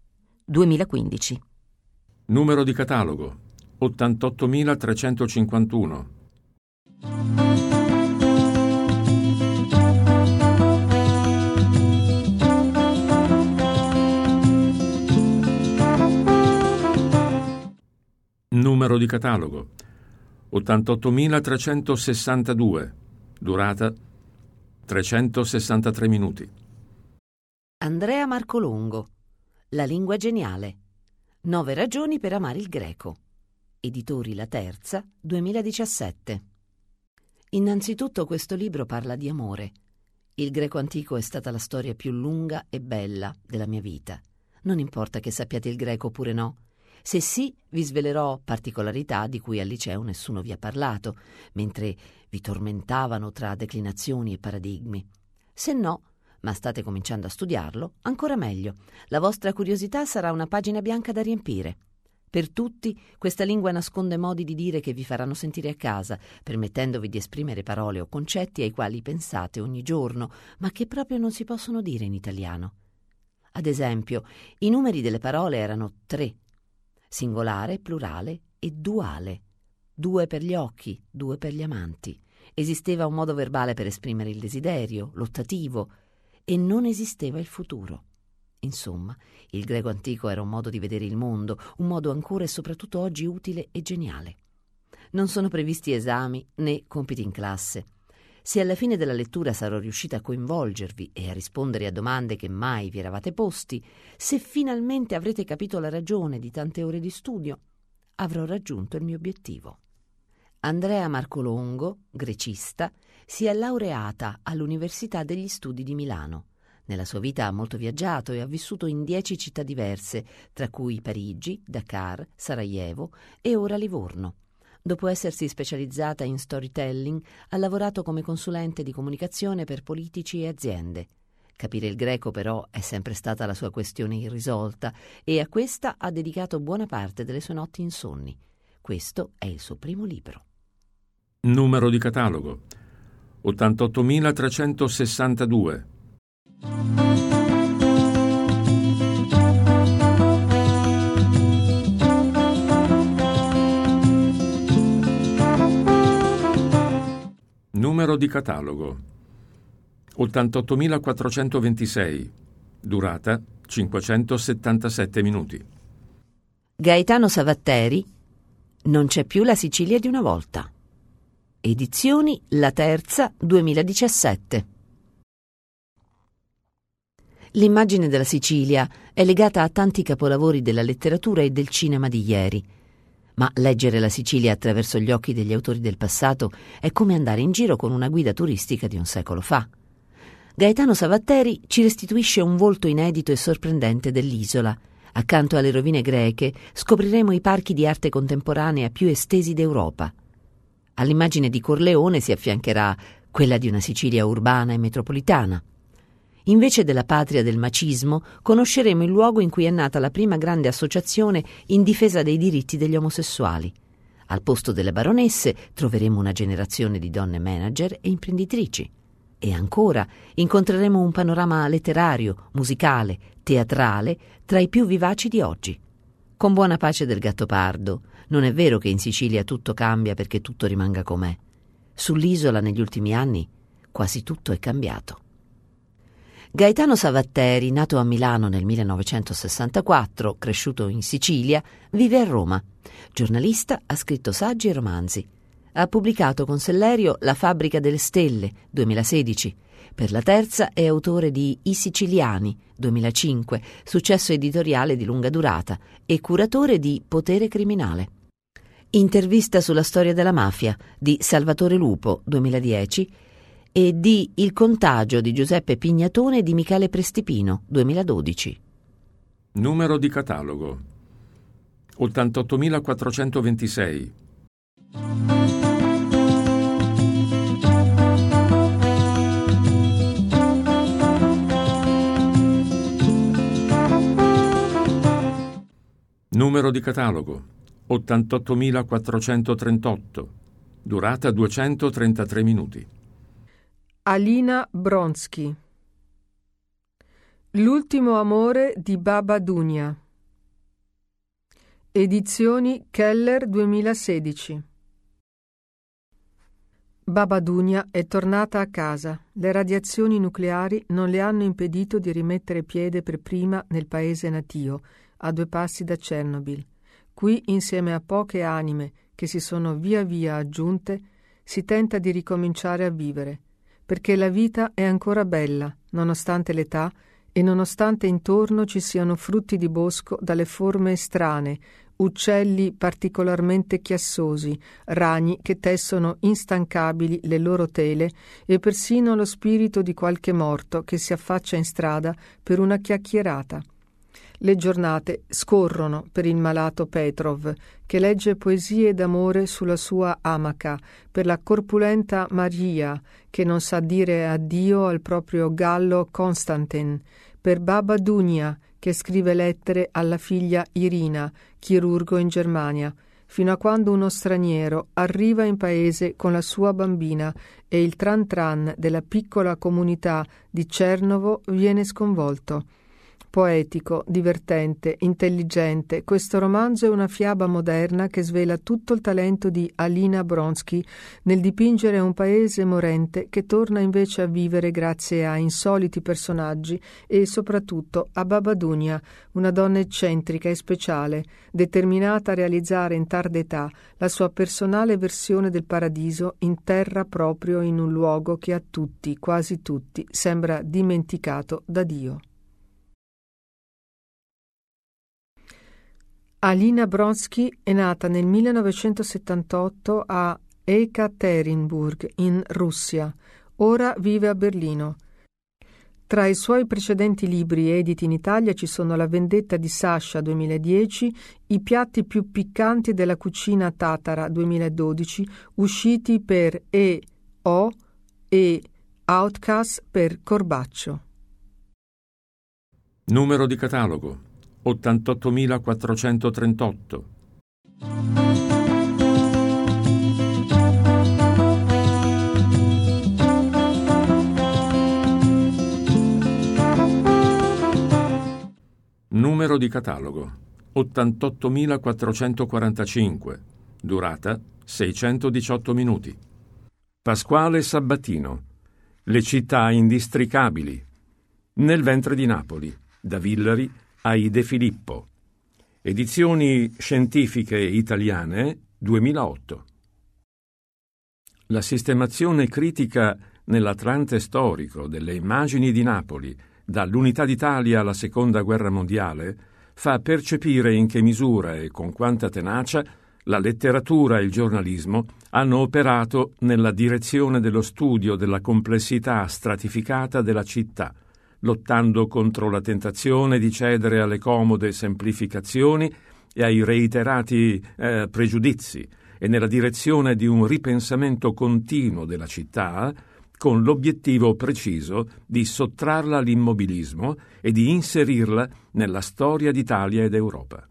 2015. Numero di catalogo 88.351. Numero di catalogo 88.362. Durata 363 minuti. Andrea Marcolongo. La lingua geniale. 9 ragioni per amare il greco. Editori La Terza, 2017. Innanzitutto questo libro parla di amore. Il greco antico è stata la storia più lunga e bella della mia vita. Non importa che sappiate il greco oppure no. Se sì, vi svelerò particolarità di cui al liceo nessuno vi ha parlato, mentre vi tormentavano tra declinazioni e paradigmi. Se no, ma state cominciando a studiarlo, ancora meglio. La vostra curiosità sarà una pagina bianca da riempire. Per tutti, questa lingua nasconde modi di dire che vi faranno sentire a casa, permettendovi di esprimere parole o concetti ai quali pensate ogni giorno, ma che proprio non si possono dire in italiano. Ad esempio, i numeri delle parole erano 3. Singolare, plurale e duale. 2 per gli occhi, 2 per gli amanti. Esisteva un modo verbale per esprimere il desiderio, l'ottativo, e non esisteva il futuro. Insomma, il greco antico era un modo di vedere il mondo, un modo ancora e soprattutto oggi utile e geniale. Non sono previsti esami né compiti in classe. Se alla fine della lettura sarò riuscita a coinvolgervi e a rispondere a domande che mai vi eravate posti, se finalmente avrete capito la ragione di tante ore di studio, avrò raggiunto il mio obiettivo. Andrea Marcolongo, grecista, si è laureata all'Università degli Studi di Milano. Nella sua vita ha molto viaggiato e ha vissuto in 10 città diverse, tra cui Parigi, Dakar, Sarajevo e ora Livorno. Dopo essersi specializzata in storytelling, ha lavorato come consulente di comunicazione per politici e aziende. Capire il greco, però, è sempre stata la sua questione irrisolta e a questa ha dedicato buona parte delle sue notti insonni. Questo è il suo primo libro. Numero di catalogo 88.362. Numero di catalogo 88.426. Durata 577 minuti. Gaetano Savatteri, Non c'è più la Sicilia di una volta. Edizioni La Terza 2017. L'immagine della Sicilia è legata a tanti capolavori della letteratura e del cinema di ieri, ma leggere la Sicilia attraverso gli occhi degli autori del passato è come andare in giro con una guida turistica di un secolo fa. Gaetano Savatteri ci restituisce un volto inedito e sorprendente dell'isola. Accanto alle rovine greche scopriremo i parchi di arte contemporanea più estesi d'Europa. All'immagine di Corleone si affiancherà quella di una Sicilia urbana e metropolitana. Invece della patria del macismo, conosceremo il luogo in cui è nata la prima grande associazione in difesa dei diritti degli omosessuali. Al posto delle baronesse troveremo una generazione di donne manager e imprenditrici. E ancora incontreremo un panorama letterario, musicale, teatrale tra i più vivaci di oggi. Con buona pace del Gattopardo, non è vero che in Sicilia tutto cambia perché tutto rimanga com'è. Sull'isola negli ultimi anni quasi tutto è cambiato. Gaetano Savatteri, nato a Milano nel 1964, cresciuto in Sicilia, vive a Roma. Giornalista, ha scritto saggi e romanzi. Ha pubblicato con Sellerio La fabbrica delle stelle, 2016. Per La Terza è autore di I siciliani, 2005, successo editoriale di lunga durata, e curatore di Potere criminale. Intervista sulla storia della mafia di Salvatore Lupo, 2010, e di Il contagio di Giuseppe Pignatone e di Michele Prestipino, 2012. Numero di catalogo 88.426. Numero di catalogo 88.438. Durata 233 minuti. Alina Bronsky. L'ultimo amore di Baba Dunia. Edizioni Keller 2016. Baba Dunia è tornata a casa. Le radiazioni nucleari non le hanno impedito di rimettere piede per prima nel paese natio, a 2 passi da Chernobyl. Qui, insieme a poche anime che si sono via via aggiunte, si tenta di ricominciare a vivere, perché la vita è ancora bella, nonostante l'età e nonostante intorno ci siano frutti di bosco dalle forme strane, uccelli particolarmente chiassosi, ragni che tessono instancabili le loro tele e persino lo spirito di qualche morto che si affaccia in strada per una chiacchierata. Le giornate scorrono per il malato Petrov, che legge poesie d'amore sulla sua amaca, per la corpulenta Maria, che non sa dire addio al proprio gallo Konstantin, per Baba Dunia, che scrive lettere alla figlia Irina, chirurgo in Germania, fino a quando uno straniero arriva in paese con la sua bambina e il tran tran della piccola comunità di Cernovo viene sconvolto. Poetico, divertente, intelligente, questo romanzo è una fiaba moderna che svela tutto il talento di Alina Bronsky nel dipingere un paese morente che torna invece a vivere grazie a insoliti personaggi e soprattutto a Baba Dunya, una donna eccentrica e speciale, determinata a realizzare in tarda età la sua personale versione del paradiso in terra proprio in un luogo che a tutti, quasi tutti, sembra dimenticato da Dio. Alina Bronsky è nata nel 1978 a Ekaterinburg, in Russia. Ora vive a Berlino. Tra i suoi precedenti libri editi in Italia ci sono La vendetta di Sasha 2010, I piatti più piccanti della cucina tatara 2012, usciti per E.O. e Outcast per Corbaccio. Numero di catalogo 88.438. Numero di catalogo 88.445. Durata 618 minuti. Pasquale Sabbatino. Le città indistricabili. Nel ventre di Napoli, da Villari ai De Filippo. Edizioni scientifiche italiane 2008. La sistemazione critica nell'Atlante storico delle immagini di Napoli dall'Unità d'Italia alla Seconda Guerra Mondiale fa percepire in che misura e con quanta tenacia la letteratura e il giornalismo hanno operato nella direzione dello studio della complessità stratificata della città, lottando contro la tentazione di cedere alle comode semplificazioni e ai reiterati pregiudizi e nella direzione di un ripensamento continuo della città con l'obiettivo preciso di sottrarla all'immobilismo e di inserirla nella storia d'Italia ed Europa.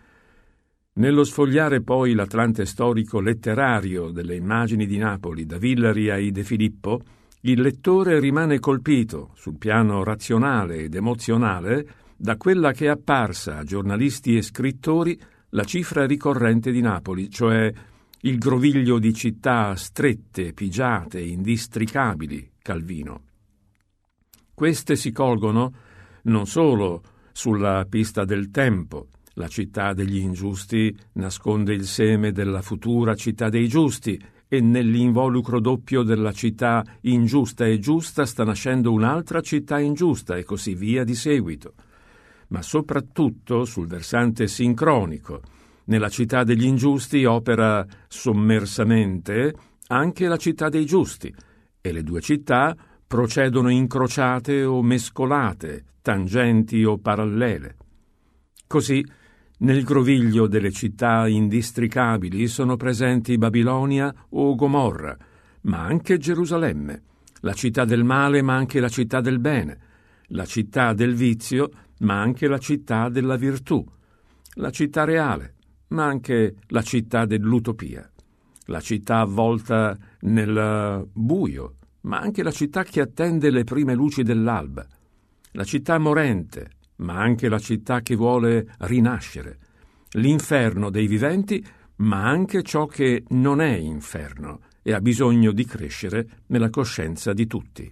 Nello sfogliare poi l'Atlante storico letterario delle immagini di Napoli da Villari ai De Filippo, il lettore rimane colpito, sul piano razionale ed emozionale, da quella che è apparsa a giornalisti e scrittori la cifra ricorrente di Napoli, cioè il groviglio di città strette, pigiate, indistricabili, Calvino. Queste si colgono non solo sulla pista del tempo, la città degli ingiusti nasconde il seme della futura città dei giusti, e nell'involucro doppio della città ingiusta e giusta sta nascendo un'altra città ingiusta e così via di seguito. Ma soprattutto sul versante sincronico, nella città degli ingiusti opera sommersamente anche la città dei giusti e le due città procedono incrociate o mescolate, tangenti o parallele. Così nel groviglio delle città indistricabili sono presenti Babilonia o Gomorra, ma anche Gerusalemme, la città del male ma anche la città del bene, la città del vizio ma anche la città della virtù, la città reale ma anche la città dell'utopia, la città avvolta nel buio ma anche la città che attende le prime luci dell'alba, la città morente ma anche la città che vuole rinascere, l'inferno dei viventi, ma anche ciò che non è inferno e ha bisogno di crescere nella coscienza di tutti.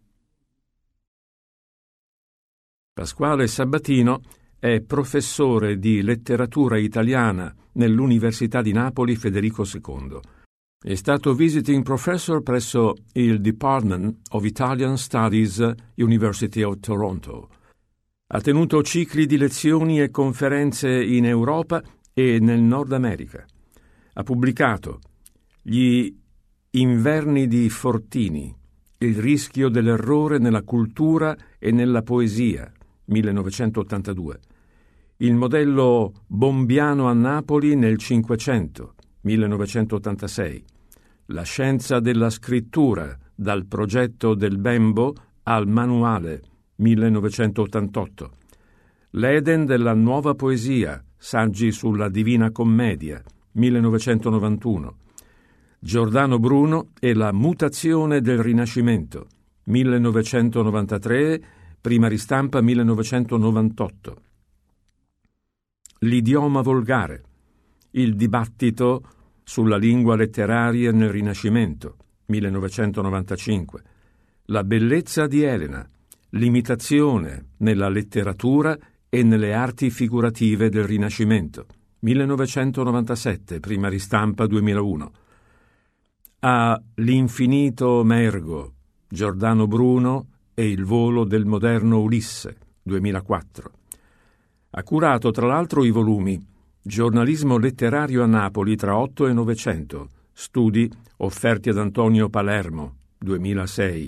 Pasquale Sabbatino è professore di letteratura italiana nell'Università di Napoli Federico II. È stato visiting professor presso il Department of Italian Studies, University of Toronto. Ha tenuto cicli di lezioni e conferenze in Europa e nel Nord America. Ha pubblicato Gli inverni di Fortini, il rischio dell'errore nella cultura e nella poesia, 1982. Il modello bombiano a Napoli nel Cinquecento, 1986. La scienza della scrittura, dal progetto del Bembo al manuale, 1988. L'Eden della nuova poesia, saggi sulla Divina Commedia, 1991. Giordano Bruno e la mutazione del Rinascimento, 1993, prima ristampa 1998. L'idioma volgare, il dibattito sulla lingua letteraria nel Rinascimento, 1995. La bellezza di Elena, l'imitazione nella letteratura e nelle arti figurative del Rinascimento, 1997, prima ristampa 2001. A L'infinito Mergo, Giordano Bruno e il volo del moderno Ulisse, 2004. Ha curato tra l'altro i volumi Giornalismo letterario a Napoli tra 8 e 900, studi offerti ad Antonio Palermo, 2006.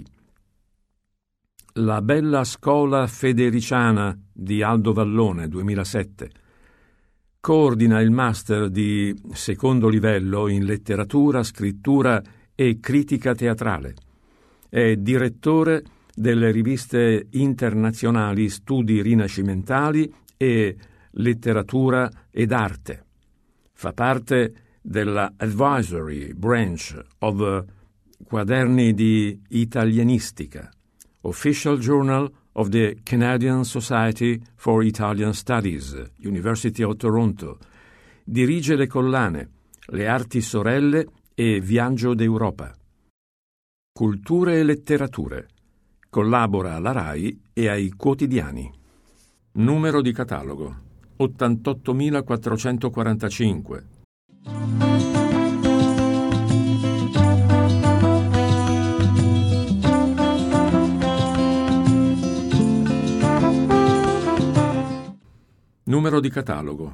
La bella scola federiciana di Aldo Vallone, 2007. Coordina il master di secondo livello in letteratura, scrittura e critica teatrale. È direttore delle riviste internazionali Studi Rinascimentali e Letteratura ed Arte. Fa parte della Advisory Branch of Quaderni di Italianistica, Official Journal of the Canadian Society for Italian Studies, University of Toronto. Dirige le collane Le Arti Sorelle e Viaggio d'Europa. Culture e letterature. Collabora alla RAI e ai quotidiani. Numero di catalogo 88.445. Numero di catalogo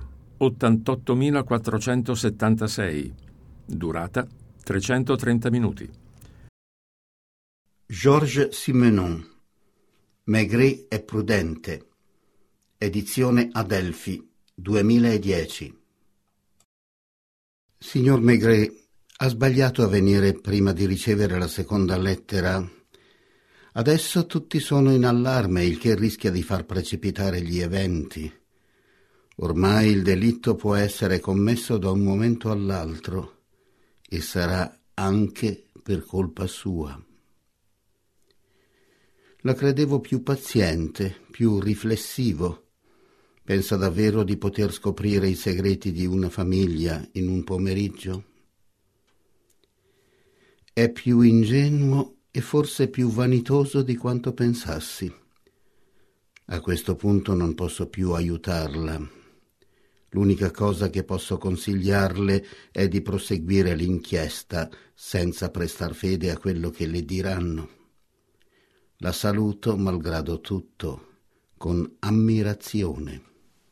88.476. Durata 330 minuti. Georges Simenon. Maigret è prudente. Edizione Adelphi, 2010. Signor Maigret, ha sbagliato a venire prima di ricevere la seconda lettera. Adesso tutti sono in allarme, il che rischia di far precipitare gli eventi. Ormai il delitto può essere commesso da un momento all'altro e sarà anche per colpa sua. La credevo più paziente, più riflessivo. Pensa davvero di poter scoprire i segreti di una famiglia in un pomeriggio? È più ingenuo e forse più vanitoso di quanto pensassi. A questo punto non posso più aiutarla. L'unica cosa che posso consigliarle è di proseguire l'inchiesta senza prestar fede a quello che le diranno. La saluto, malgrado tutto, con ammirazione.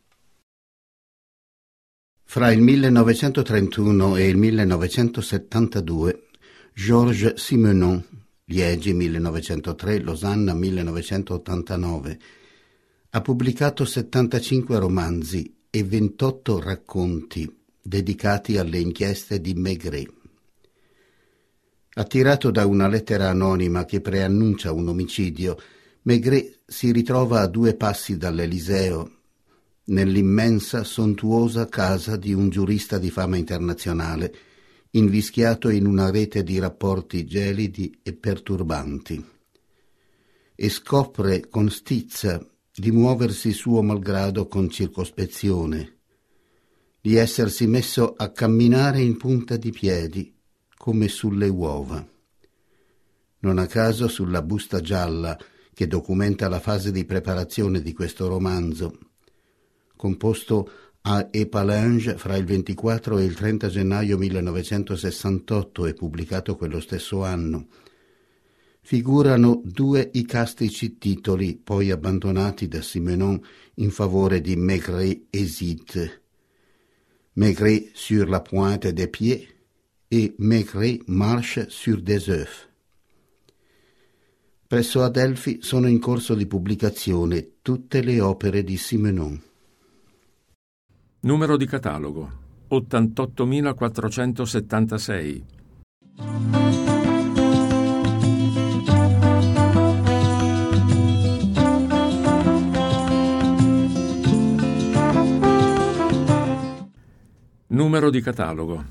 Fra il 1931 e il 1972, Georges Simenon, Liegi 1903, Losanna 1989, ha pubblicato 75 romanzi e 28 racconti dedicati alle inchieste di Maigret. Attirato da una lettera anonima che preannuncia un omicidio, Maigret si ritrova a 2 passi dall'Eliseo, nell'immensa, sontuosa casa di un giurista di fama internazionale, invischiato in una rete di rapporti gelidi e perturbanti. E scopre con stizza di muoversi suo malgrado con circospezione, di essersi messo a camminare in punta di piedi, come sulle uova. Non a caso sulla busta gialla che documenta la fase di preparazione di questo romanzo, composto a Épalinges fra il 24 e il 30 gennaio 1968 e pubblicato quello stesso anno, figurano 2 icastici titoli poi abbandonati da Simenon in favore di Maigret hésite: Maigret sur la pointe des pieds e Maigret marche sur des œufs. Presso Adelphi sono in corso di pubblicazione tutte le opere di Simenon. Numero di catalogo 88.476. Numero di catalogo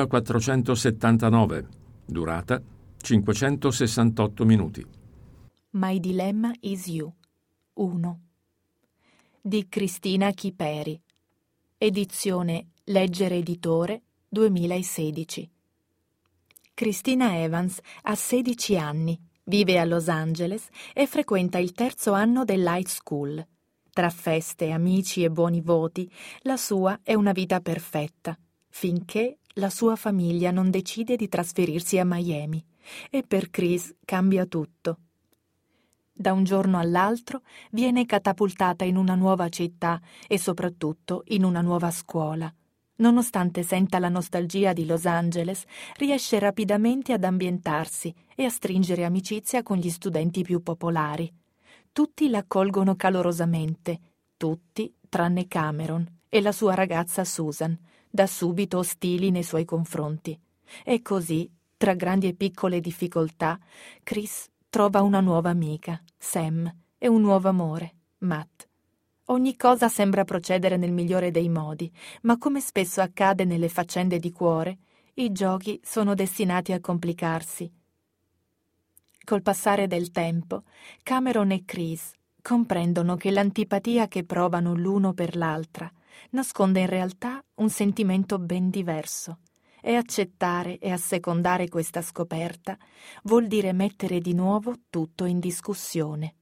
88.479. Durata 568 minuti. My Dilemma is You 1 di Cristina Chiperi, edizione Leggere Editore 2016. Cristina Evans ha 16 anni, vive a Los Angeles e frequenta il 3° anno dell'high school. Tra feste, amici e buoni voti, la sua è una vita perfetta, finché la sua famiglia non decide di trasferirsi a Miami, e per Chris cambia tutto. Da un giorno all'altro viene catapultata in una nuova città e soprattutto in una nuova scuola. Nonostante senta la nostalgia di Los Angeles, riesce rapidamente ad ambientarsi e a stringere amicizia con gli studenti più popolari. Tutti l'accolgono calorosamente, tutti tranne Cameron e la sua ragazza Susan, da subito ostili nei suoi confronti. E così, tra grandi e piccole difficoltà, Chris trova una nuova amica, Sam, e un nuovo amore, Matt. Ogni cosa sembra procedere nel migliore dei modi, ma come spesso accade nelle faccende di cuore, i giochi sono destinati a complicarsi. Col passare del tempo, Cameron e Chris comprendono che l'antipatia che provano l'uno per l'altra nasconde in realtà un sentimento ben diverso, e accettare e assecondare questa scoperta vuol dire mettere di nuovo tutto in discussione.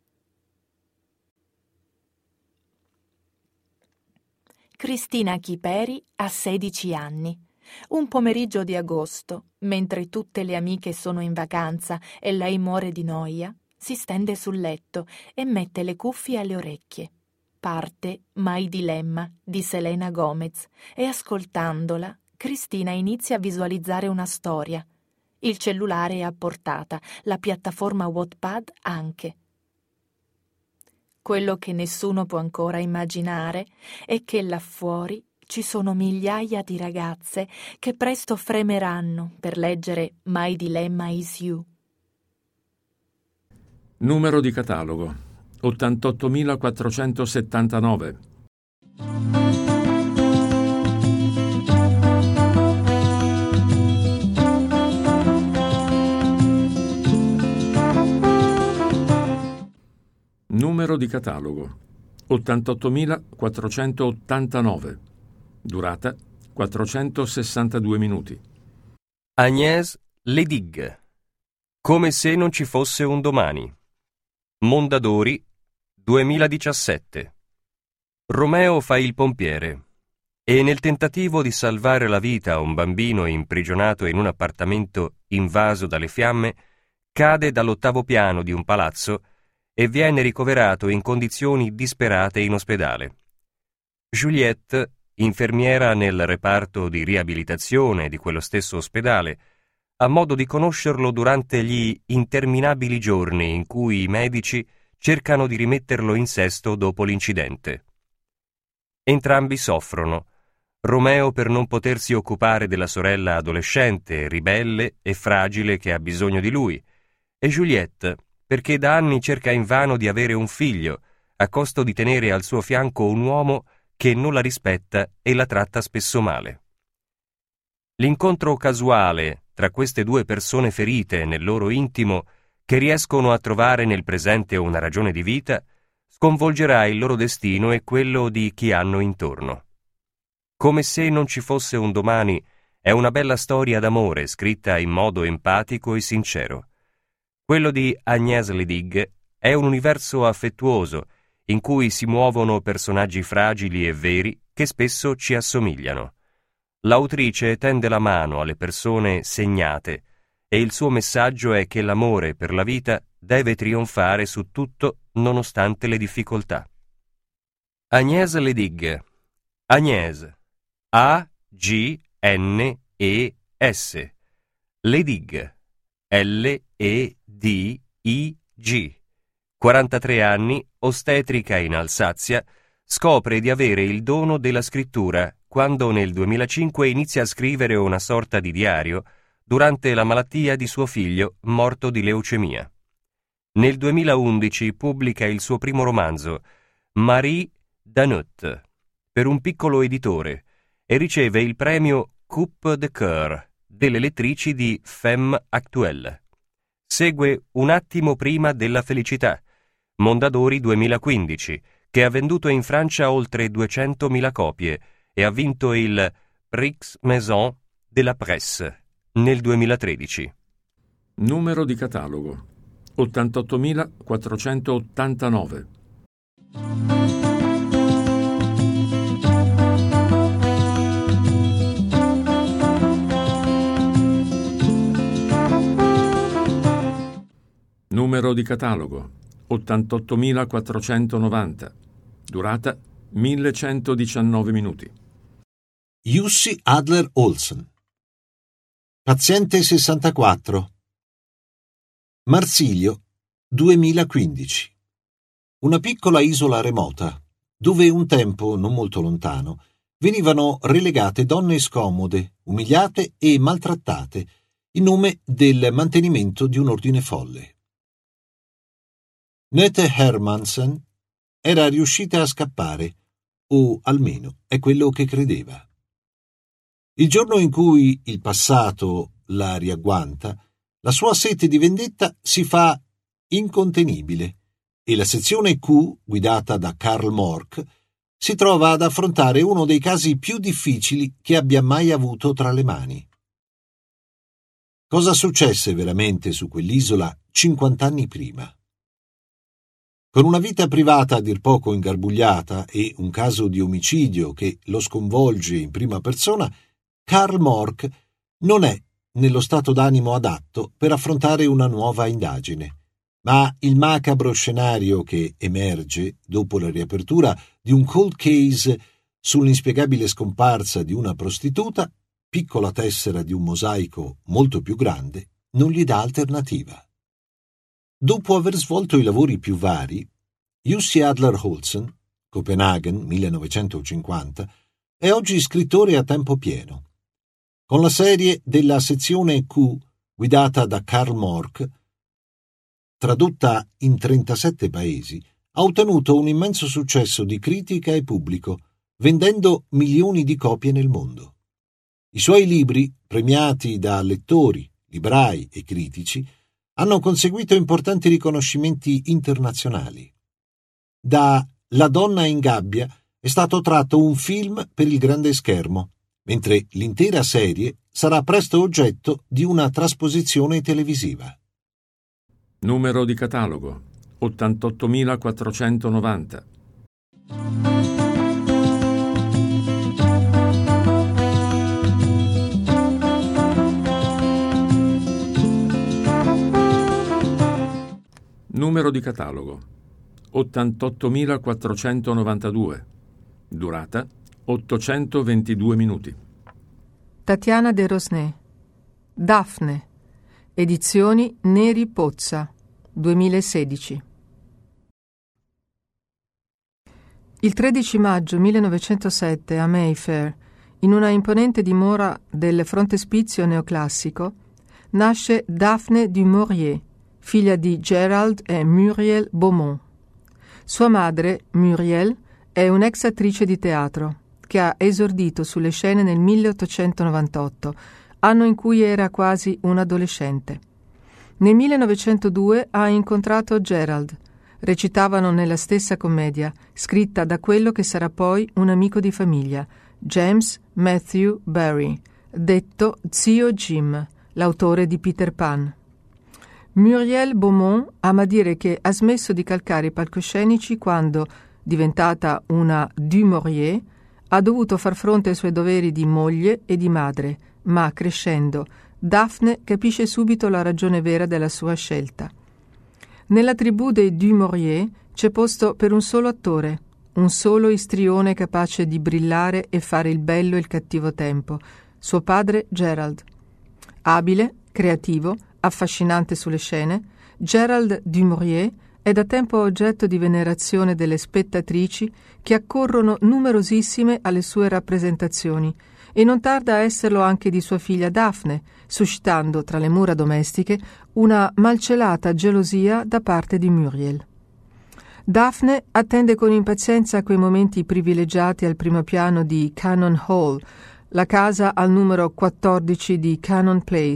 Cristina Chiperi ha 16 anni. Un pomeriggio di agosto, mentre tutte le amiche sono in vacanza e lei muore di noia, si stende sul letto e mette le cuffie alle orecchie. Parte My Dilemma di Selena Gomez e ascoltandola, Cristina inizia a visualizzare una storia. Il cellulare è a portata, la piattaforma Wattpad anche. Quello che nessuno può ancora immaginare è che là fuori ci sono migliaia di ragazze che presto fremeranno per leggere My Dilemma is You. Numero di catalogo 88.479. Numero di catalogo 88.489. Durata 462 minuti. Agnès Ledig. Come se non ci fosse un domani. Mondadori 2017. Romeo fa il pompiere e nel tentativo di salvare la vita a un bambino imprigionato in un appartamento invaso dalle fiamme, cade dall'8° piano di un palazzo e viene ricoverato in condizioni disperate in ospedale. Juliette, infermiera nel reparto di riabilitazione di quello stesso ospedale, ha modo di conoscerlo durante gli interminabili giorni in cui i medici cercano di rimetterlo in sesto dopo l'incidente. Entrambi soffrono, Romeo per non potersi occupare della sorella adolescente, ribelle e fragile che ha bisogno di lui, e Juliette perché da anni cerca invano di avere un figlio, a costo di tenere al suo fianco un uomo che non la rispetta e la tratta spesso male. L'incontro casuale tra queste due persone ferite nel loro intimo, che riescono a trovare nel presente una ragione di vita, sconvolgerà il loro destino e quello di chi hanno intorno. Come se non ci fosse un domani è una bella storia d'amore scritta in modo empatico e sincero. Quello di Agnès Ledig è un universo affettuoso in cui si muovono personaggi fragili e veri che spesso ci assomigliano. L'autrice tende la mano alle persone segnate e il suo messaggio è che l'amore per la vita deve trionfare su tutto nonostante le difficoltà. Agnès Ledig. Agnès. A-G-N-E-S. Ledig. L-E-D-I-G. 43 anni, ostetrica in Alsazia, scopre di avere il dono della scrittura quando nel 2005 inizia a scrivere una sorta di diario durante la malattia di suo figlio morto di leucemia. Nel 2011 pubblica il suo primo romanzo, Marie Danut, per un piccolo editore e riceve il premio Coupe de Coeur delle lettrici di Femme Actuelle. segue Un attimo prima della felicità, Mondadori 2015, che ha venduto in Francia oltre 200.000 copie e ha vinto il Prix Maison de la Presse nel 2013. Numero di catalogo 88.489. Numero di catalogo 88.490. Durata 1119 minuti. Jussi Adler Olsen. Paziente 64. Marsilio, 2015. Una piccola isola remota, dove un tempo non molto lontano venivano relegate donne scomode, umiliate e maltrattate in nome del mantenimento di un ordine folle. Nete Hermansen era riuscita a scappare, o almeno è quello che credeva. Il giorno in cui il passato la riagguanta, la sua sete di vendetta si fa incontenibile e la sezione Q, guidata da Karl Mork, si trova ad affrontare uno dei casi più difficili che abbia mai avuto tra le mani. Cosa successe veramente su quell'isola 50 anni prima? Con una vita privata a dir poco ingarbugliata e un caso di omicidio che lo sconvolge in prima persona, Karl Mork non è nello stato d'animo adatto per affrontare una nuova indagine, ma il macabro scenario che emerge dopo la riapertura di un cold case sull'inspiegabile scomparsa di una prostituta, piccola tessera di un mosaico molto più grande, non gli dà alternativa. Dopo aver svolto i lavori più vari, Jussi Adler Olsen, Copenaghen 1950, è oggi scrittore a tempo pieno. Con la serie della sezione Q, guidata da Karl Mork, tradotta in 37 paesi, ha ottenuto un immenso successo di critica e pubblico, vendendo milioni di copie nel mondo. I suoi libri, premiati da lettori, librai e critici, hanno conseguito importanti riconoscimenti internazionali. Da La donna in gabbia è stato tratto un film per il grande schermo, mentre l'intera serie sarà presto oggetto di una trasposizione televisiva. Numero di catalogo 88.490. Numero di catalogo 88.492. Durata 822 minuti. Tatiana De Rosnay. Daphne. Edizioni Neri Pozza, 2016. Il 13 maggio 1907 a Mayfair, in una imponente dimora del frontespizio neoclassico, nasce Daphne du Maurier, figlia di Gerald e Muriel Beaumont. Sua madre, Muriel, è un'ex attrice di teatro che ha esordito sulle scene nel 1898, anno in cui era quasi un adolescente. Nel 1902 ha incontrato Gerald. Recitavano nella stessa commedia, scritta da quello che sarà poi un amico di famiglia, James Matthew Barrie, detto zio Jim, l'autore di Peter Pan. Muriel Beaumont ama dire che ha smesso di calcare i palcoscenici quando, diventata una Du Maurier, ha dovuto far fronte ai suoi doveri di moglie e di madre, ma crescendo, Daphne capisce subito la ragione vera della sua scelta. Nella tribù dei Du Maurier c'è posto per un solo attore, un solo istrione capace di brillare e fare il bello e il cattivo tempo, suo padre Gerald. Abile, creativo, affascinante sulle scene, Gerald Du Maurier è da tempo oggetto di venerazione delle spettatrici che accorrono numerosissime alle sue rappresentazioni e non tarda a esserlo anche di sua figlia Daphne, suscitando tra le mura domestiche una malcelata gelosia da parte di Muriel. Daphne attende con impazienza quei momenti privilegiati al primo piano di Cannon Hall, la casa al numero 14 di Cannon Place,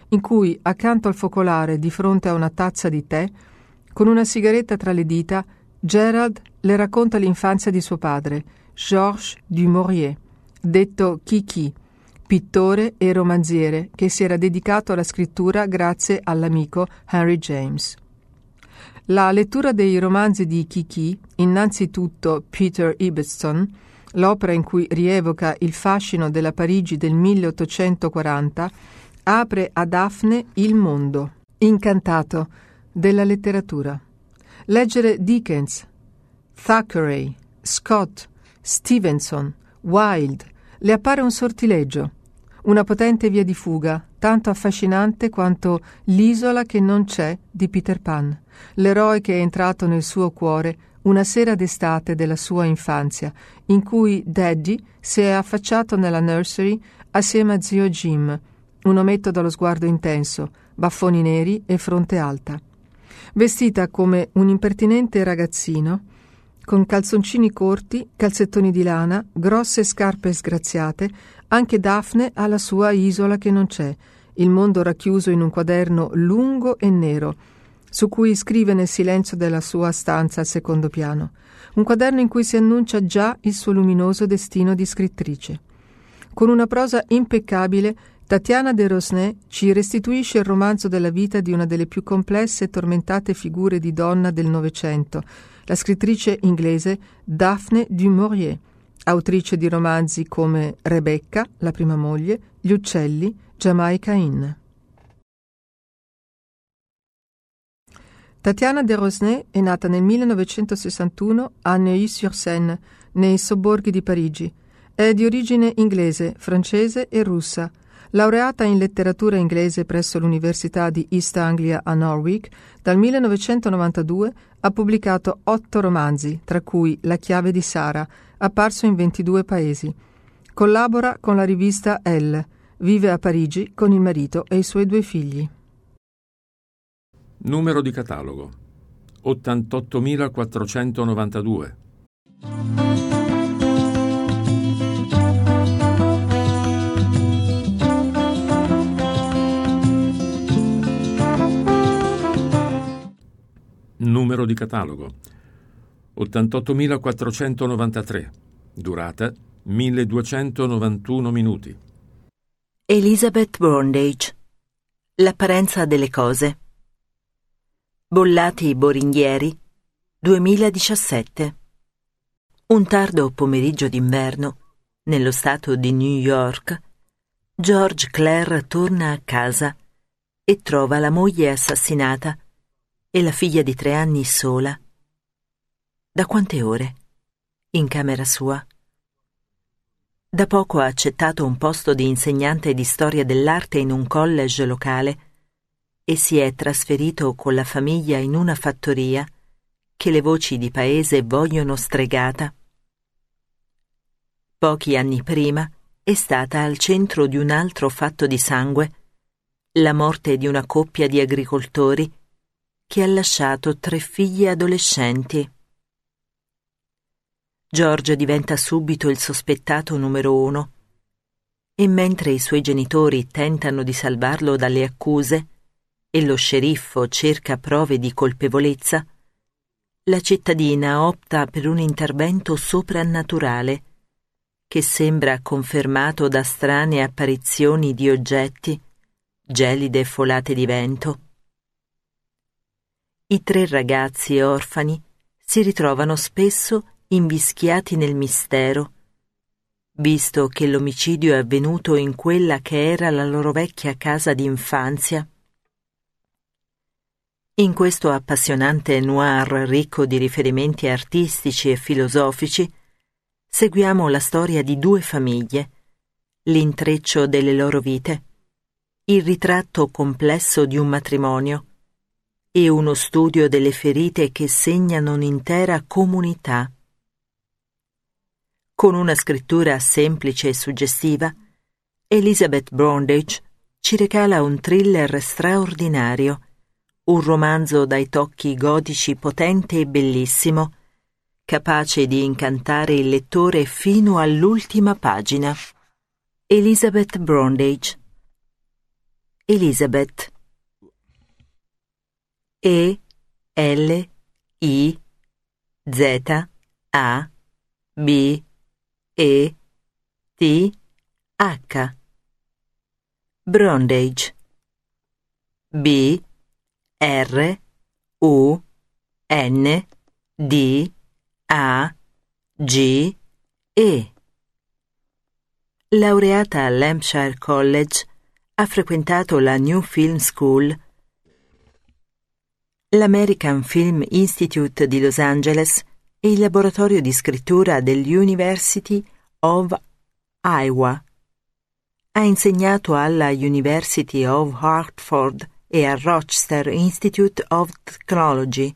in cui, accanto al focolare, di fronte a una tazza di tè, con una sigaretta tra le dita, Gerald le racconta l'infanzia di suo padre, Georges du Maurier, detto Kiki, pittore e romanziere che si era dedicato alla scrittura grazie all'amico Henry James. La lettura dei romanzi di Kiki, innanzitutto Peter Ibbotson, l'opera in cui rievoca il fascino della Parigi del 1840, apre a Daphne il mondo, incantato, della letteratura. Leggere Dickens, Thackeray, Scott, Stevenson, Wilde le appare un sortileggio, una potente via di fuga, tanto affascinante quanto L'isola che non c'è di Peter Pan, l'eroe che è entrato nel suo cuore una sera d'estate della sua infanzia, in cui Daddy si è affacciato nella nursery assieme a zio Jim, un ometto dallo sguardo intenso, baffoni neri e fronte alta. Vestita come un impertinente ragazzino, con calzoncini corti, calzettoni di lana, grosse scarpe sgraziate, anche Daphne ha la sua isola che non c'è, il mondo racchiuso in un quaderno lungo e nero, su cui scrive nel silenzio della sua stanza al secondo piano, un quaderno in cui si annuncia già il suo luminoso destino di scrittrice. Con una prosa impeccabile, Tatiana de Rosnay ci restituisce il romanzo della vita di una delle più complesse e tormentate figure di donna del Novecento, la scrittrice inglese Daphne du Maurier, autrice di romanzi come Rebecca, la prima moglie, Gli uccelli, Jamaica Inn. Tatiana de Rosnay è nata nel 1961 a Neuilly-sur-Seine, nei sobborghi di Parigi. È di origine inglese, francese e russa. Laureata in letteratura inglese presso l'Università di East Anglia a Norwich, dal 1992 ha pubblicato 8 romanzi, tra cui La chiave di Sara, apparso in 22 paesi. Collabora con la rivista Elle. Vive a Parigi con il marito e i suoi 2 figli. Numero di catalogo 88.492. Numero di catalogo 88.493. Durata 1291 minuti. Elizabeth Brundage. L'apparenza delle cose. Bollati Boringhieri, 2017. Un tardo pomeriggio d'inverno, nello stato di New York, George Clare torna a casa e trova la moglie assassinata e la figlia di 3 anni sola. Da quante ore? In camera sua. Da poco ha accettato un posto di insegnante di storia dell'arte in un college locale e si è trasferito con la famiglia in una fattoria che le voci di paese vogliono stregata. Pochi anni prima è stata al centro di un altro fatto di sangue, la morte di una coppia di agricoltori che ha lasciato 3 figlie adolescenti. George diventa subito il sospettato numero 1 e mentre i suoi genitori tentano di salvarlo dalle accuse e lo sceriffo cerca prove di colpevolezza, la cittadina opta per un intervento soprannaturale che sembra confermato da strane apparizioni di oggetti, gelide folate di vento. I 3 ragazzi orfani si ritrovano spesso invischiati nel mistero, visto che l'omicidio è avvenuto in quella che era la loro vecchia casa d'infanzia. In questo appassionante noir ricco di riferimenti artistici e filosofici, seguiamo la storia di 2 famiglie, l'intreccio delle loro vite, il ritratto complesso di un matrimonio e uno studio delle ferite che segnano un'intera comunità. Con una scrittura semplice e suggestiva, Elizabeth Brundage ci regala un thriller straordinario, un romanzo dai tocchi gotici potente e bellissimo, capace di incantare il lettore fino all'ultima pagina. Elizabeth Brundage. Elizabeth. E-L-I-Z-A-B-E-T-H. Brondage. B-R-O-N-D-A-G-E. Laureata all'Hampshire College, ha frequentato la New Film School, l'American Film Institute di Los Angeles e il laboratorio di scrittura dell'University of Iowa. Ha insegnato alla University of Hartford e al Rochester Institute of Technology.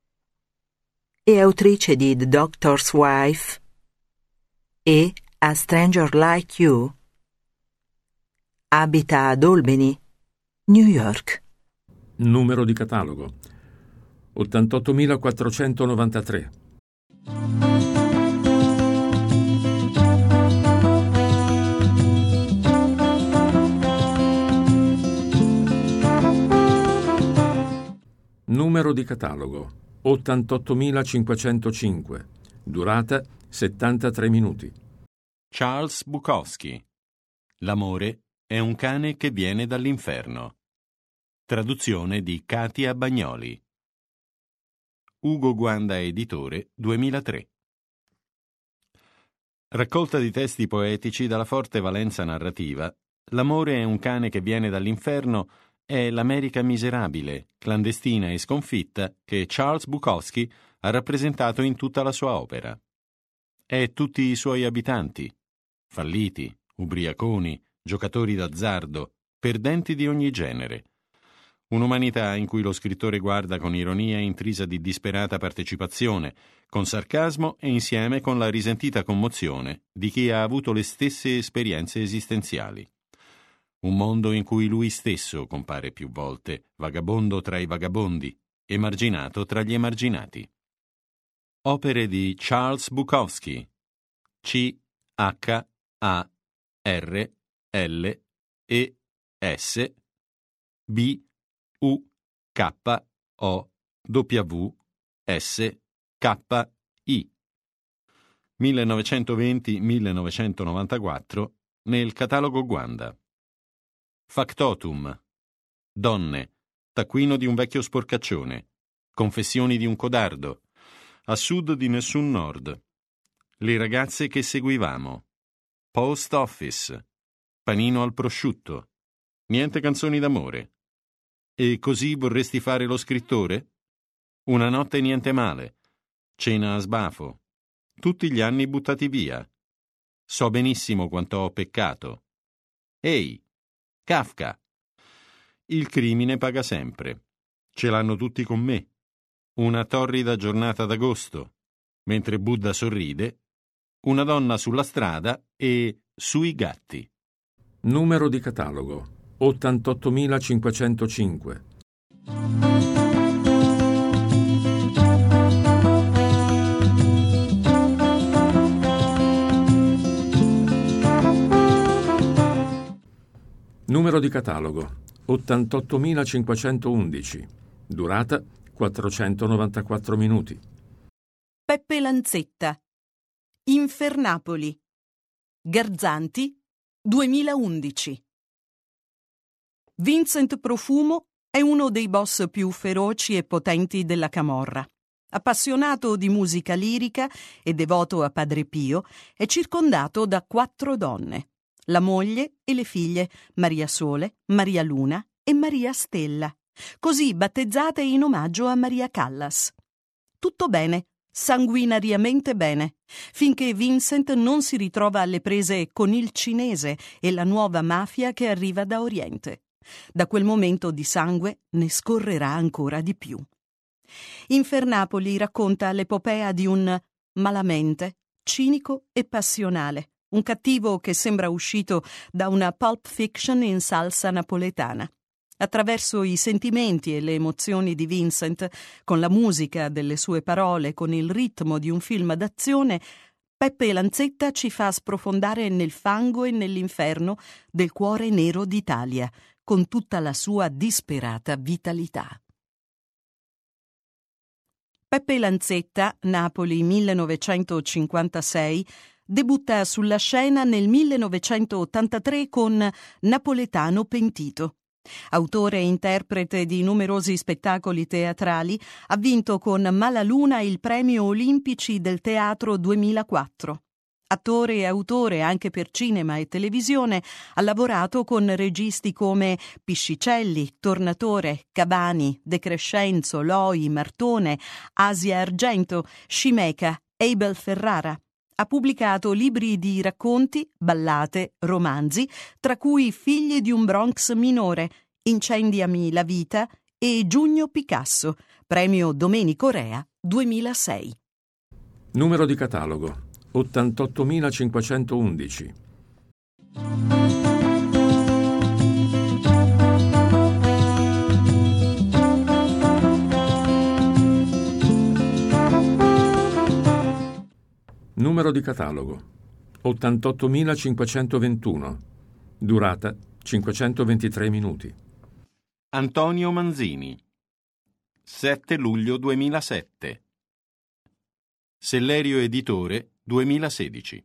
È autrice di The Doctor's Wife e A Stranger Like You. Abita ad Albany, New York. Numero di catalogo 88.493. Numero di catalogo 88.505. Durata 73 minuti. Charles Bukowski. L'amore è un cane che viene dall'inferno. Traduzione di Katia Bagnoli. Ugo Guanda Editore, 2003. Raccolta di testi poetici dalla forte valenza narrativa, L'amore è un cane che viene dall'inferno è l'America miserabile, clandestina e sconfitta che Charles Bukowski ha rappresentato in tutta la sua opera. È tutti i suoi abitanti, falliti, ubriaconi, giocatori d'azzardo, perdenti di ogni genere. Un'umanità in cui lo scrittore guarda con ironia intrisa di disperata partecipazione, con sarcasmo e insieme con la risentita commozione di chi ha avuto le stesse esperienze esistenziali. Un mondo in cui lui stesso compare più volte, vagabondo tra i vagabondi, emarginato tra gli emarginati. Opere di Charles Bukowski. C-H-A-R-L-E-S-B-U-K-O-W-S-K-I. 1920-1994 nel catalogo Guanda. Factotum. Donne. Taccuino di un vecchio sporcaccione. Confessioni di un codardo. A sud di nessun nord. Le ragazze che seguivamo. Post Office. Panino al prosciutto. Niente canzoni d'amore. E così vorresti fare lo scrittore? Una notte niente male. Cena a sbafo. Tutti gli anni buttati via. So benissimo quanto ho peccato. Ehi, Kafka. Il crimine paga sempre. Ce l'hanno tutti con me. Una torrida giornata d'agosto. Mentre Buddha sorride, una donna sulla strada e sui gatti. Numero di catalogo 88.505. Numero di catalogo 88.511. Durata 494 minuti. Peppe Lanzetta. Infernapoli. Garzanti, 2011. Vincent Profumo è uno dei boss più feroci e potenti della camorra. Appassionato di musica lirica e devoto a Padre Pio, è circondato da 4 donne: la moglie e le figlie Maria Sole, Maria Luna e Maria Stella, così battezzate in omaggio a Maria Callas. Tutto bene, sanguinariamente bene, finché Vincent non si ritrova alle prese con il cinese e la nuova mafia che arriva da Oriente. Da quel momento di sangue ne scorrerà ancora di più. Infernapoli racconta l'epopea di un malamente, cinico e passionale, un cattivo che sembra uscito da una pulp fiction in salsa napoletana. Attraverso i sentimenti e le emozioni di Vincent, con la musica delle sue parole, con il ritmo di un film d'azione, Peppe Lanzetta ci fa sprofondare nel fango e nell'inferno del cuore nero d'Italia, con tutta la sua disperata vitalità. Peppe Lanzetta, Napoli 1956, debutta sulla scena nel 1983 con Napoletano pentito. Autore e interprete di numerosi spettacoli teatrali, ha vinto con Malaluna il premio Olimpici del Teatro 2004. Attore e autore anche per cinema e televisione, ha lavorato con registi come Piscicelli, Tornatore, Cavani, De Crescenzo, Loi, Martone, Asia Argento, Scimeca, Abel Ferrara. Ha pubblicato libri di racconti, ballate, romanzi, tra cui Figli di un Bronx minore, Incendiami la vita e Giugno Picasso, premio Domenico Rea 2006. Numero di catalogo 88.511. Numero di catalogo 88.521. Durata 523 minuti. Antonio Manzini, 7 luglio 2007. Sellerio Editore, 2016.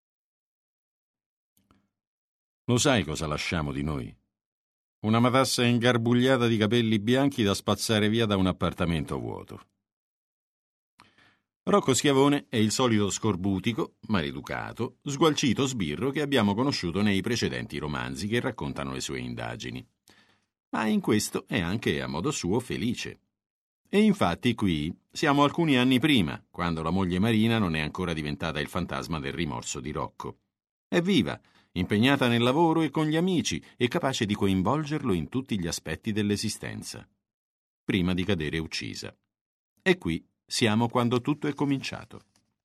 Lo sai cosa lasciamo di noi? Una matassa ingarbugliata di capelli bianchi da spazzare via da un appartamento vuoto. Rocco Schiavone è il solito scorbutico, maleducato, sgualcito sbirro che abbiamo conosciuto nei precedenti romanzi che raccontano le sue indagini. Ma in questo è anche a modo suo felice. E infatti qui siamo alcuni anni prima, quando la moglie Marina non è ancora diventata il fantasma del rimorso di Rocco. È viva, impegnata nel lavoro e con gli amici e capace di coinvolgerlo in tutti gli aspetti dell'esistenza. Prima di cadere uccisa. E qui siamo quando tutto è cominciato.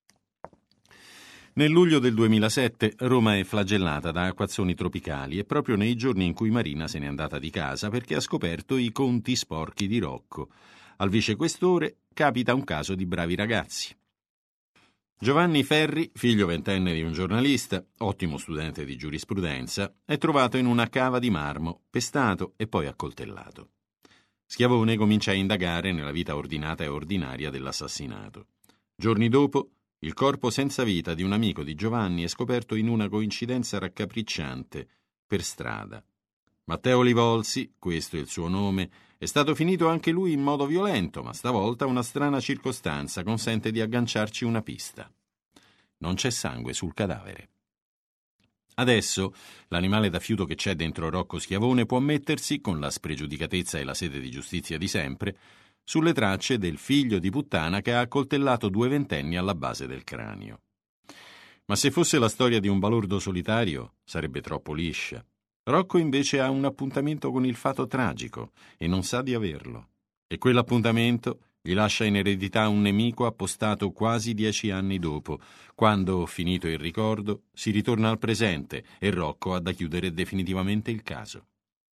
Nel luglio del 2007 Roma è flagellata da acquazzoni tropicali e proprio nei giorni in cui Marina se n'è andata di casa perché ha scoperto i conti sporchi di Rocco. Al vicequestore capita un caso di bravi ragazzi. Giovanni Ferri, figlio ventenne di un giornalista, ottimo studente di giurisprudenza, è trovato in una cava di marmo, pestato e poi accoltellato. Schiavone comincia a indagare nella vita ordinata e ordinaria dell'assassinato. Giorni dopo, il corpo senza vita di un amico di Giovanni è scoperto in una coincidenza raccapricciante, per strada. Matteo Livolsi, questo è il suo nome, è stato finito anche lui in modo violento, ma stavolta una strana circostanza consente di agganciarci una pista. Non c'è sangue sul cadavere. Adesso l'animale da fiuto che c'è dentro Rocco Schiavone può mettersi, con la spregiudicatezza e la sete di giustizia di sempre, sulle tracce del figlio di puttana che ha accoltellato 2 ventenni alla base del cranio. Ma se fosse la storia di un balordo solitario, sarebbe troppo liscia. Rocco invece ha un appuntamento con il fato tragico e non sa di averlo. E quell'appuntamento gli lascia in eredità un nemico appostato quasi 10 anni dopo, quando, finito il ricordo, si ritorna al presente e Rocco ha da chiudere definitivamente il caso.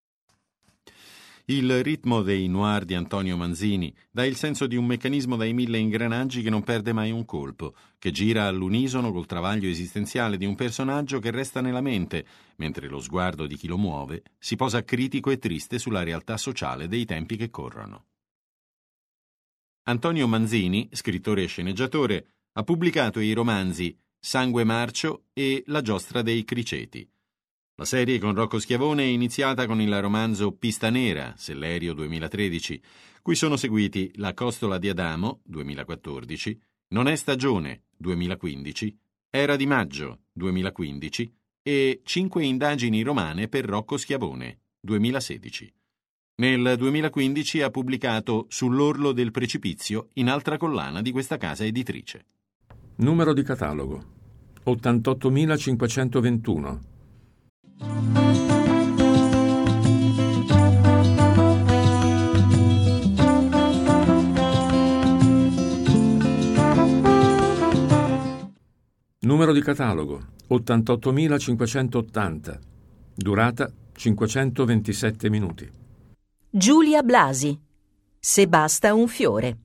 Il ritmo dei noir di Antonio Manzini dà il senso di un meccanismo dai 1000 ingranaggi che non perde mai un colpo, che gira all'unisono col travaglio esistenziale di un personaggio che resta nella mente, mentre lo sguardo di chi lo muove si posa critico e triste sulla realtà sociale dei tempi che corrono. Antonio Manzini, scrittore e sceneggiatore, ha pubblicato i romanzi Sangue marcio e La giostra dei criceti. La serie con Rocco Schiavone è iniziata con il romanzo Pista Nera, Sellerio 2013, cui sono seguiti La costola di Adamo, 2014, Non è stagione, 2015, Era di maggio, 2015 e 5 indagini romane per Rocco Schiavone, 2016. Nel 2015 ha pubblicato Sull'orlo del precipizio in altra collana di questa casa editrice. Numero di catalogo 88.521. Numero di catalogo 88.580. Durata 527 minuti. Giulia Blasi, Se basta un fiore.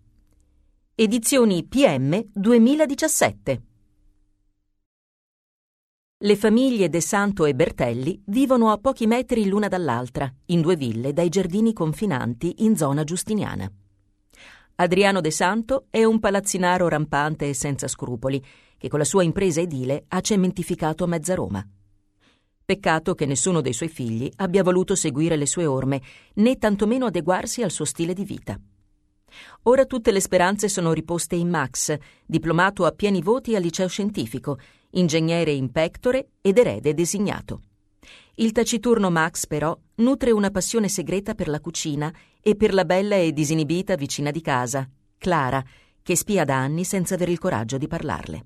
Edizioni PM 2017. Le famiglie De Santo e Bertelli vivono a pochi metri l'una dall'altra, in 2 ville dai giardini confinanti in zona giustiniana. Adriano De Santo è un palazzinaro rampante e senza scrupoli, che con la sua impresa edile ha cementificato mezza Roma. Peccato che nessuno dei suoi figli abbia voluto seguire le sue orme, né tantomeno adeguarsi al suo stile di vita. Ora tutte le speranze sono riposte in Max, diplomato a pieni voti al liceo scientifico, ingegnere in pectore ed erede designato. Il taciturno Max, però, nutre una passione segreta per la cucina e per la bella e disinibita vicina di casa, Clara, che spia da anni senza avere il coraggio di parlarle.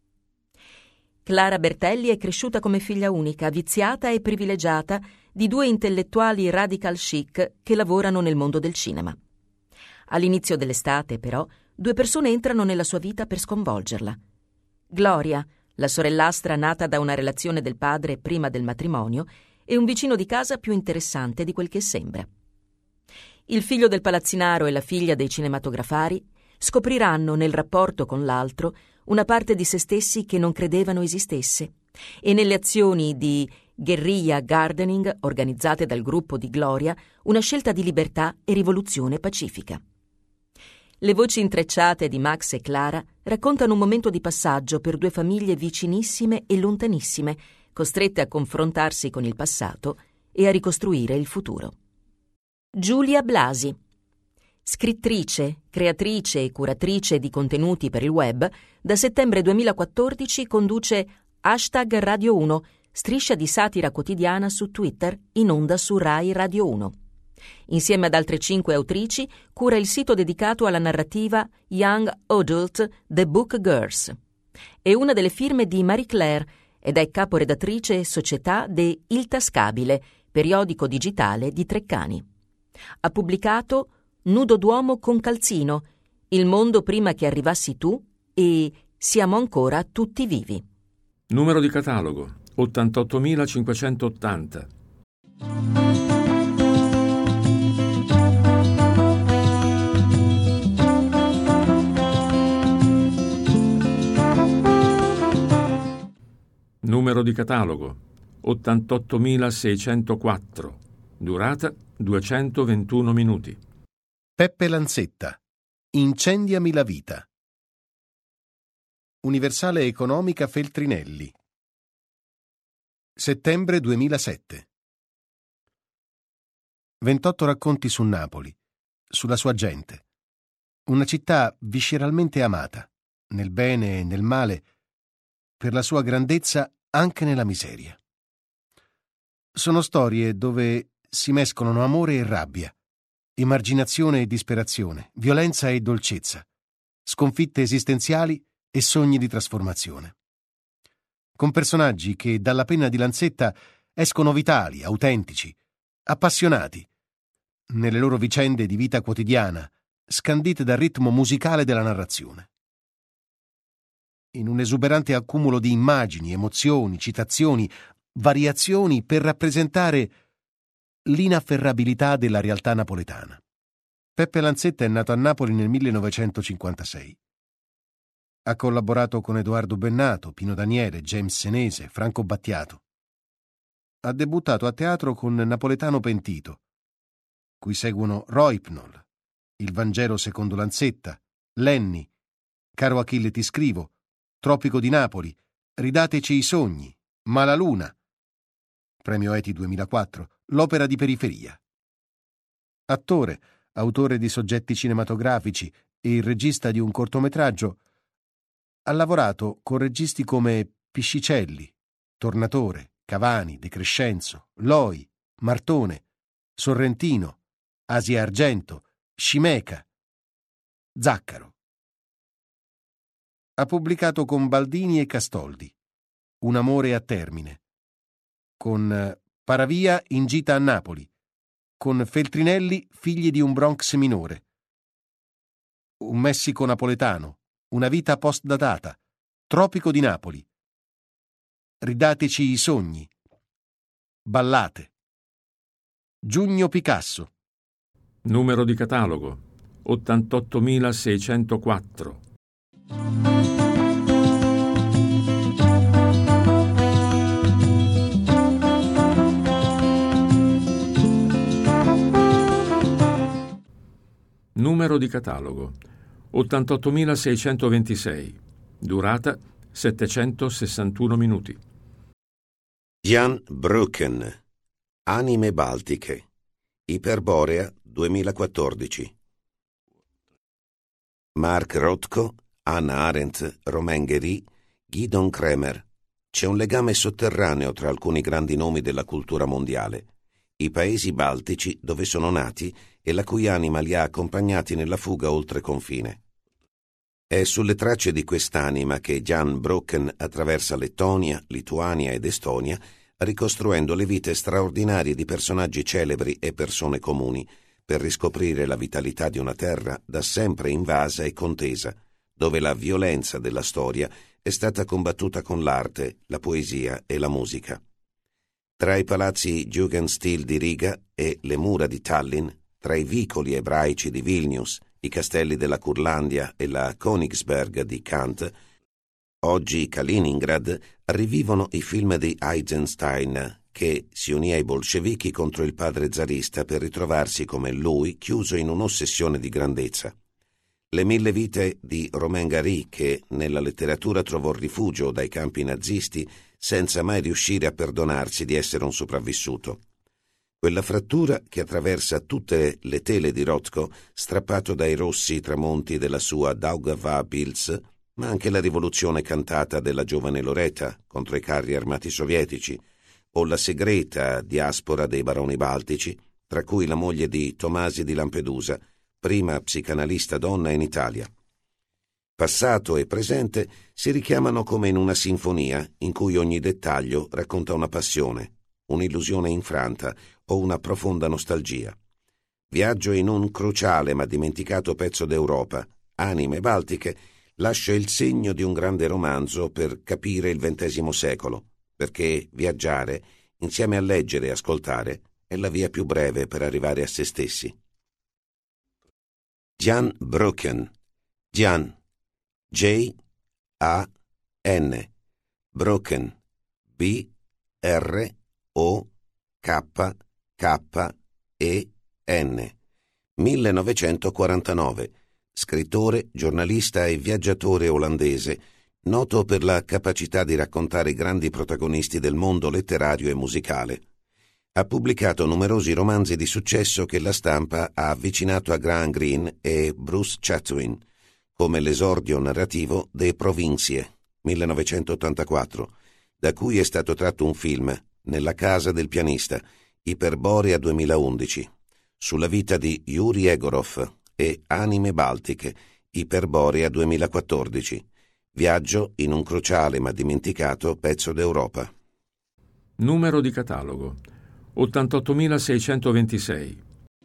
Clara Bertelli è cresciuta come figlia unica, viziata e privilegiata di 2 intellettuali radical chic che lavorano nel mondo del cinema. All'inizio dell'estate, però, 2 persone entrano nella sua vita per sconvolgerla. Gloria, la sorellastra nata da una relazione del padre prima del matrimonio, e un vicino di casa più interessante di quel che sembra. Il figlio del palazzinaro e la figlia dei cinematografari scopriranno nel rapporto con l'altro una parte di se stessi che non credevano esistesse, e nelle azioni di guerriglia gardening organizzate dal gruppo di Gloria una scelta di libertà e rivoluzione pacifica. Le voci intrecciate di Max e Clara raccontano un momento di passaggio per 2 famiglie vicinissime e lontanissime, costrette a confrontarsi con il passato e a ricostruire il futuro. Giulia Blasi, scrittrice, creatrice e curatrice di contenuti per il web, da settembre 2014 conduce #Radio 1, striscia di satira quotidiana su Twitter, in onda su Rai Radio 1. Insieme ad altre 5 autrici cura il sito dedicato alla narrativa Young Adult The Book Girls. È una delle firme di Marie Claire ed è caporedattrice società de Il Tascabile, periodico digitale di Treccani. Ha pubblicato Nudo d'uomo con calzino, Il mondo prima che arrivassi tu e Siamo ancora tutti vivi. Numero di catalogo 88.580. Numero di catalogo 88.604. Durata 221 minuti. Peppe Lanzetta. Incendiami la vita. Universale Economica Feltrinelli. Settembre 2007. 28 racconti su Napoli, sulla sua gente. Una città visceralmente amata, nel bene e nel male, per la sua grandezza anche nella miseria. Sono storie dove si mescolano amore e rabbia, emarginazione e disperazione, violenza e dolcezza, sconfitte esistenziali e sogni di trasformazione. Con personaggi che dalla penna di Lanzetta escono vitali, autentici, appassionati, nelle loro vicende di vita quotidiana, scandite dal ritmo musicale della narrazione. In un esuberante accumulo di immagini, emozioni, citazioni, variazioni per rappresentare l'inafferrabilità della realtà napoletana. Peppe Lanzetta è nato a Napoli nel 1956. Ha collaborato con Edoardo Bennato, Pino Daniele, James Senese, Franco Battiato. Ha debuttato a teatro con Napoletano Pentito, cui seguono Roipnol, Il Vangelo secondo Lanzetta, Lenny, Caro Achille ti scrivo, Tropico di Napoli, Ridateci i sogni, Mala Luna, Premio Eti 2004, L'opera di periferia. Attore, autore di soggetti cinematografici e il regista di un cortometraggio, ha lavorato con registi come Piscicelli, Tornatore, Cavani, De Crescenzo, Loi, Martone, Sorrentino, Asia Argento, Scimeca, Zaccaro. Ha pubblicato con Baldini e Castoldi Un amore a termine, con Paravia in gita a Napoli, con Feltrinelli Figli di un Bronx minore, Un Messico napoletano, Una vita post-datata, Tropico di Napoli, Ridateci i sogni, Ballate, Giugno Picasso. Numero di catalogo 88.604. Numero di catalogo 88.626. Durata 761 minuti. Jan Brücken, Anime baltiche, Iperborea 2014. Mark Rothko, Hannah Arendt, Romain Gary, Gidon Kremer. C'è un legame sotterraneo tra alcuni grandi nomi della cultura mondiale. I paesi baltici dove sono nati e la cui anima li ha accompagnati nella fuga oltre confine. È sulle tracce di quest'anima che Jan Brücken attraversa Lettonia, Lituania ed Estonia, ricostruendo le vite straordinarie di personaggi celebri e persone comuni, per riscoprire la vitalità di una terra da sempre invasa e contesa, dove la violenza della storia è stata combattuta con l'arte, la poesia e la musica. Tra i palazzi Jugendstil di Riga e le mura di Tallinn, tra i vicoli ebraici di Vilnius, i castelli della Curlandia e la Königsberg di Kant, oggi Kaliningrad, rivivono i film di Eisenstein, che si unì ai bolscevichi contro il padre zarista per ritrovarsi come lui chiuso in un'ossessione di grandezza. Le 1000 vite di Romain Gary, che nella letteratura trovò rifugio dai campi nazisti senza mai riuscire a perdonarsi di essere un sopravvissuto. Quella frattura che attraversa tutte le tele di Rothko, strappato dai rossi tramonti della sua Daugava-Pils, ma anche la rivoluzione cantata della giovane Loreta contro i carri armati sovietici, o la segreta diaspora dei baroni baltici, tra cui la moglie di Tomasi di Lampedusa, prima psicanalista donna in Italia. Passato e presente si richiamano come in una sinfonia in cui ogni dettaglio racconta una passione, un'illusione infranta o una profonda nostalgia. Viaggio in un cruciale ma dimenticato pezzo d'Europa, Anime baltiche, lascia il segno di un grande romanzo per capire il XX secolo, perché viaggiare, insieme a leggere e ascoltare, è la via più breve per arrivare a se stessi. Jan Brücken, Jan, J-A-N, Brücken, B-R-O-K-K-E-N, 1949, scrittore, giornalista e viaggiatore olandese, noto per la capacità di raccontare i grandi protagonisti del mondo letterario e musicale. Ha pubblicato numerosi romanzi di successo che la stampa ha avvicinato a Graham Greene e Bruce Chatwin, come l'esordio narrativo De Provincie, 1984, da cui è stato tratto un film, Nella casa del pianista, Iperborea 2011, sulla vita di Yuri Egorov, e Anime baltiche, Iperborea 2014, viaggio in un cruciale ma dimenticato pezzo d'Europa. Numero di catalogo 88.626.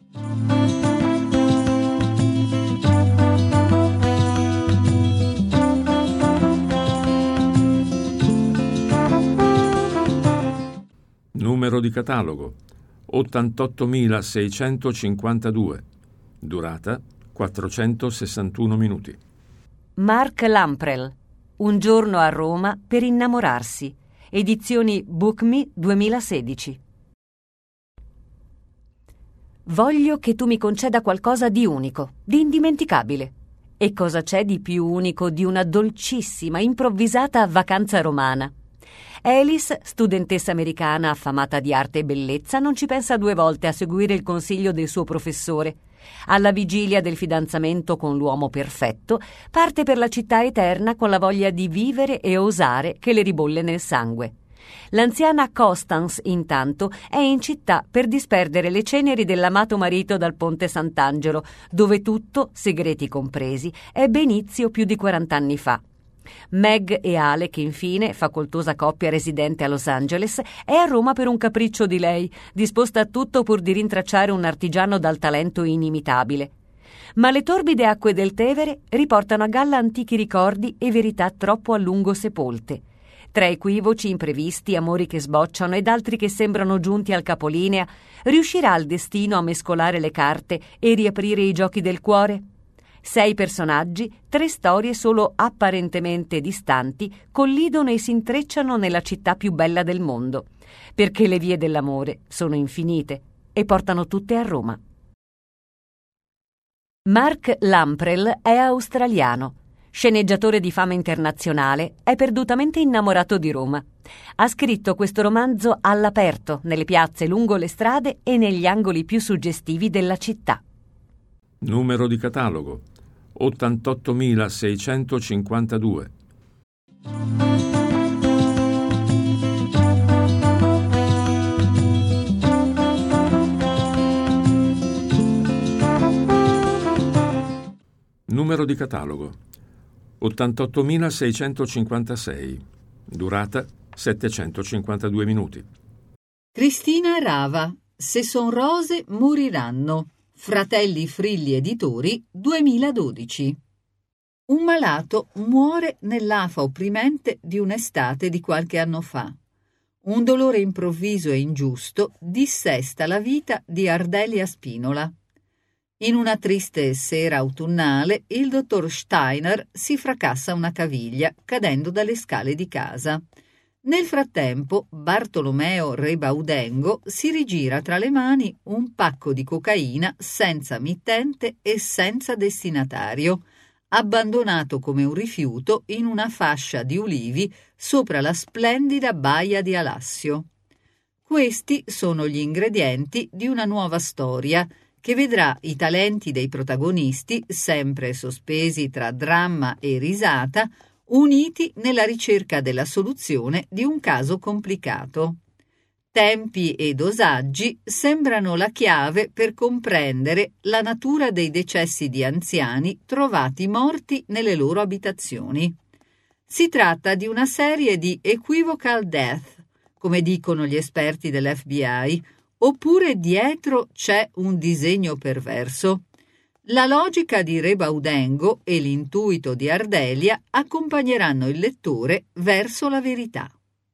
Numero di catalogo 88.652. Durata 461 minuti. Mark Lamprell, Un giorno a Roma per innamorarsi. Edizioni Book Me 2016. Voglio che tu mi conceda qualcosa di unico, di indimenticabile. E cosa c'è di più unico di una dolcissima, improvvisata vacanza romana? Alice, studentessa americana affamata di arte e bellezza, non ci pensa 2 volte a seguire il consiglio del suo professore. Alla vigilia del fidanzamento con l'uomo perfetto, parte per la città eterna con la voglia di vivere e osare che le ribolle nel sangue. L'anziana Constance, intanto, è in città per disperdere le ceneri dell'amato marito dal Ponte Sant'Angelo, dove tutto, segreti compresi, ebbe inizio più di 40 anni fa. Meg e Alec, infine, facoltosa coppia residente a Los Angeles, è a Roma per un capriccio di lei, disposta a tutto pur di rintracciare un artigiano dal talento inimitabile. Ma le torbide acque del Tevere riportano a galla antichi ricordi e verità troppo a lungo sepolte. Tra equivoci, imprevisti, amori che sbocciano ed altri che sembrano giunti al capolinea, riuscirà il destino a mescolare le carte e riaprire i giochi del cuore? 6 personaggi, 3 storie solo apparentemente distanti, collidono e si intrecciano nella città più bella del mondo, perché le vie dell'amore sono infinite e portano tutte a Roma. Mark Lamprell è australiano. Sceneggiatore di fama internazionale, è perdutamente innamorato di Roma. Ha scritto questo romanzo all'aperto, nelle piazze lungo le strade e negli angoli più suggestivi della città. Numero di catalogo 88.652. Numero di catalogo 88.656. Durata 752 minuti. Cristina Rava, Se son rose moriranno. Fratelli Frilli Editori, 2012. Un malato muore nell'afa opprimente di un'estate di qualche anno fa. Un dolore improvviso e ingiusto dissesta la vita di Ardelia Spinola. In una triste sera autunnale, il dottor Steiner si fracassa una caviglia cadendo dalle scale di casa. Nel frattempo, Bartolomeo Rebaudengo si rigira tra le mani un pacco di cocaina senza mittente e senza destinatario, abbandonato come un rifiuto in una fascia di ulivi sopra la splendida baia di Alassio. Questi sono gli ingredienti di una nuova storia che vedrà i talenti dei protagonisti, sempre sospesi tra dramma e risata, uniti nella ricerca della soluzione di un caso complicato. Tempi e dosaggi sembrano la chiave per comprendere la natura dei decessi di anziani trovati morti nelle loro abitazioni. Si tratta di una serie di equivocal death, come dicono gli esperti dell'FBI, oppure dietro c'è un disegno perverso. La logica di Rebaudengo e l'intuito di Ardelia accompagneranno il lettore verso la verità.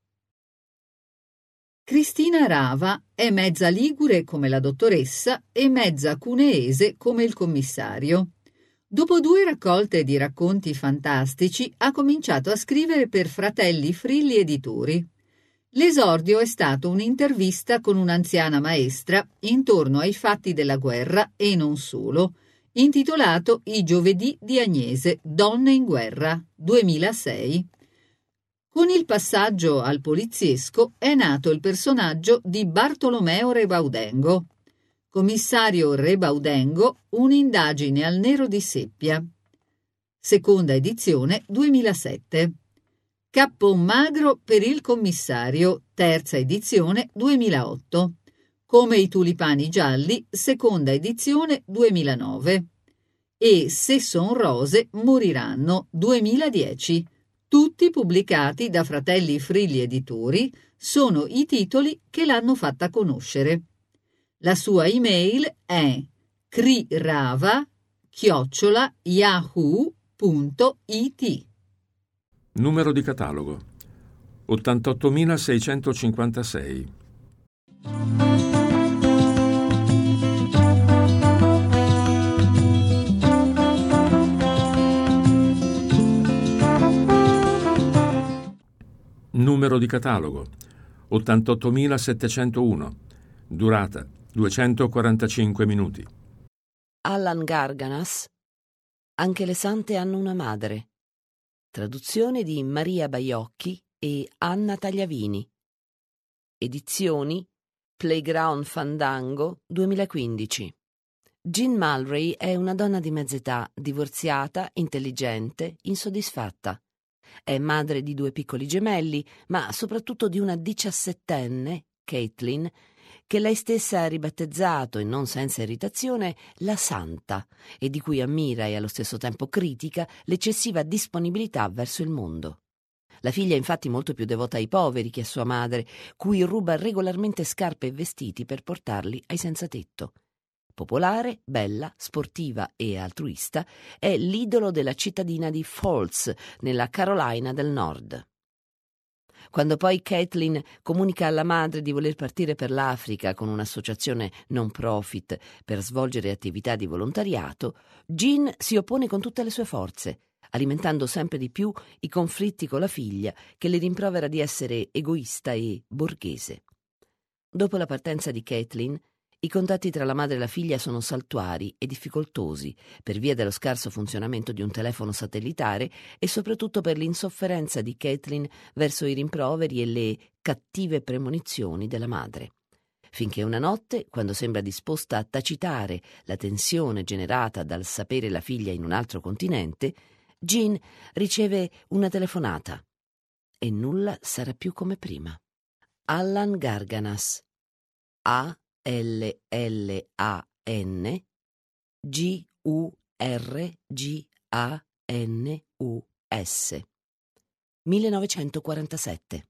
Cristina Rava è mezza ligure come la dottoressa e mezza cuneese come il commissario. Dopo 2 raccolte di racconti fantastici ha cominciato a scrivere per Fratelli Frilli Editori. L'esordio è stato un'intervista con un'anziana maestra intorno ai fatti della guerra e non solo, intitolato I giovedì di Agnese, Donne in guerra, 2006. Con il passaggio al poliziesco è nato il personaggio di Bartolomeo Rebaudengo. Commissario Rebaudengo, un'indagine al nero di seppia. Seconda edizione, 2007. Cappon magro per il commissario, terza edizione, 2008. Come i tulipani gialli, seconda edizione, 2009. E Se son rose moriranno, 2010. Tutti pubblicati da Fratelli Frilli Editori, sono i titoli che l'hanno fatta conoscere. La sua email è crirava@yahoo.it. Numero di catalogo 88.656. Numero di catalogo 88.701. Durata 245 minuti. Allan Garganas, Anche le sante hanno una madre. Traduzione di Maria Baiocchi e Anna Tagliavini. Edizioni Playground Fandango 2015. Jean Mulray è una donna di mezz'età, divorziata, intelligente, insoddisfatta. È madre di 2 piccoli gemelli, ma soprattutto di una 17enne, Caitlin, che lei stessa ha ribattezzato, e non senza irritazione, la Santa, e di cui ammira e allo stesso tempo critica l'eccessiva disponibilità verso il mondo. La figlia è infatti molto più devota ai poveri che a sua madre, cui ruba regolarmente scarpe e vestiti per portarli ai senzatetto. Popolare, bella, sportiva e altruista, è l'idolo della cittadina di Falls, nella Carolina del Nord. Quando poi Caitlin comunica alla madre di voler partire per l'Africa con un'associazione non profit per svolgere attività di volontariato, Jean si oppone con tutte le sue forze, alimentando sempre di più i conflitti con la figlia, che le rimprovera di essere egoista e borghese. Dopo la partenza di Caitlin, I contatti tra la madre e la figlia sono saltuari e difficoltosi per via dello scarso funzionamento di un telefono satellitare e soprattutto per l'insofferenza di Caitlin verso i rimproveri e le cattive premonizioni della madre. Finché una notte, quando sembra disposta a tacitare la tensione generata dal sapere la figlia in un altro continente, Jean riceve una telefonata e nulla sarà più come prima. Allan Garganas, ALLAN GURGANUS, 1947.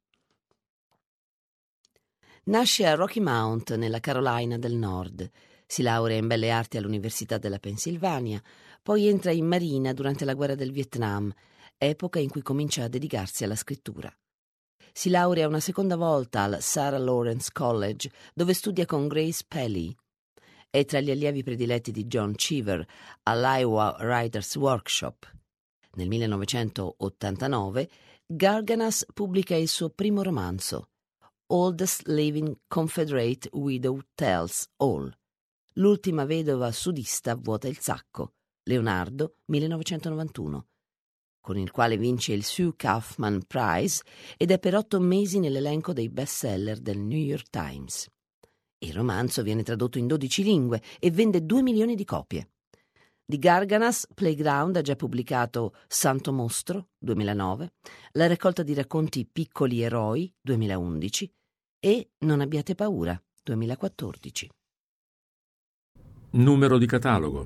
Nasce a Rocky Mount, nella Carolina del Nord. Si laurea in Belle Arti all'Università della Pennsylvania, poi entra in Marina durante la guerra del Vietnam, epoca in cui comincia a dedicarsi alla scrittura. Si laurea una seconda volta al Sarah Lawrence College, dove studia con Grace Pelly. È tra gli allievi prediletti di John Cheever all'Iowa Writers Workshop. Nel 1989 Garganas pubblica il suo primo romanzo, Oldest Living Confederate Widow Tells All. L'ultima vedova sudista vuota il sacco, Leonardo, 1991, con il quale vince il Sue Kaufman Prize ed è per 8 mesi nell'elenco dei bestseller del New York Times. Il romanzo viene tradotto in 12 lingue e vende 2 milioni di copie. Di Garganas, Playground ha già pubblicato Santo Mostro, 2009, la raccolta di racconti Piccoli Eroi, 2011, e Non abbiate paura, 2014. Numero di catalogo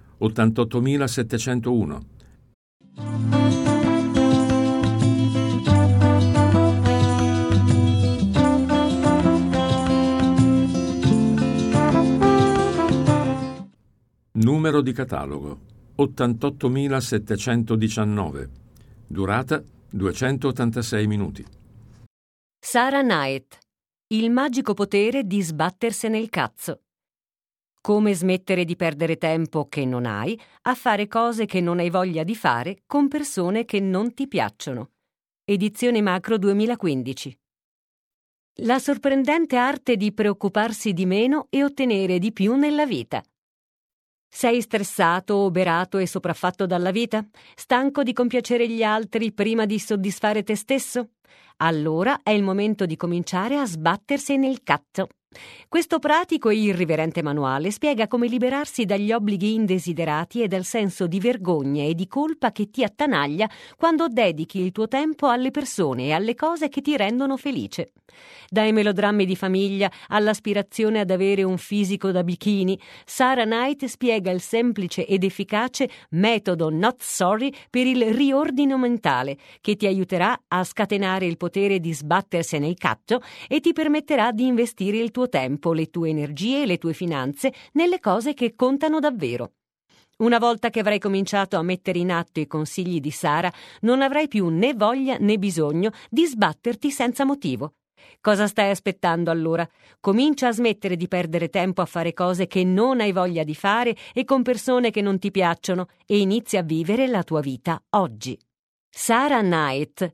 88.701. Numero di catalogo 88.719. Durata 286 minuti. Sarah Knight. Il magico potere di sbattersene il cazzo. Come smettere di perdere tempo che non hai a fare cose che non hai voglia di fare con persone che non ti piacciono. Edizione Macro 2015. La sorprendente arte di preoccuparsi di meno e ottenere di più nella vita. Sei stressato, oberato e sopraffatto dalla vita? Stanco di compiacere gli altri prima di soddisfare te stesso? Allora è il momento di cominciare a sbattersene il cazzo. Questo pratico e irriverente manuale spiega come liberarsi dagli obblighi indesiderati e dal senso di vergogna e di colpa che ti attanaglia quando dedichi il tuo tempo alle persone e alle cose che ti rendono felice. Dai melodrammi di famiglia all'aspirazione ad avere un fisico da bikini, Sarah Knight spiega il semplice ed efficace metodo Not Sorry per il riordino mentale, che ti aiuterà a scatenare il potere di sbattersene il cazzo e ti permetterà di investire il tuo tempo, le tue energie e le tue finanze nelle cose che contano davvero. Una volta che avrai cominciato a mettere in atto i consigli di Sarah, non avrai più né voglia né bisogno di sbatterti senza motivo. Cosa stai aspettando allora? Comincia a smettere di perdere tempo a fare cose che non hai voglia di fare e con persone che non ti piacciono e inizia a vivere la tua vita oggi. Sarah Knight,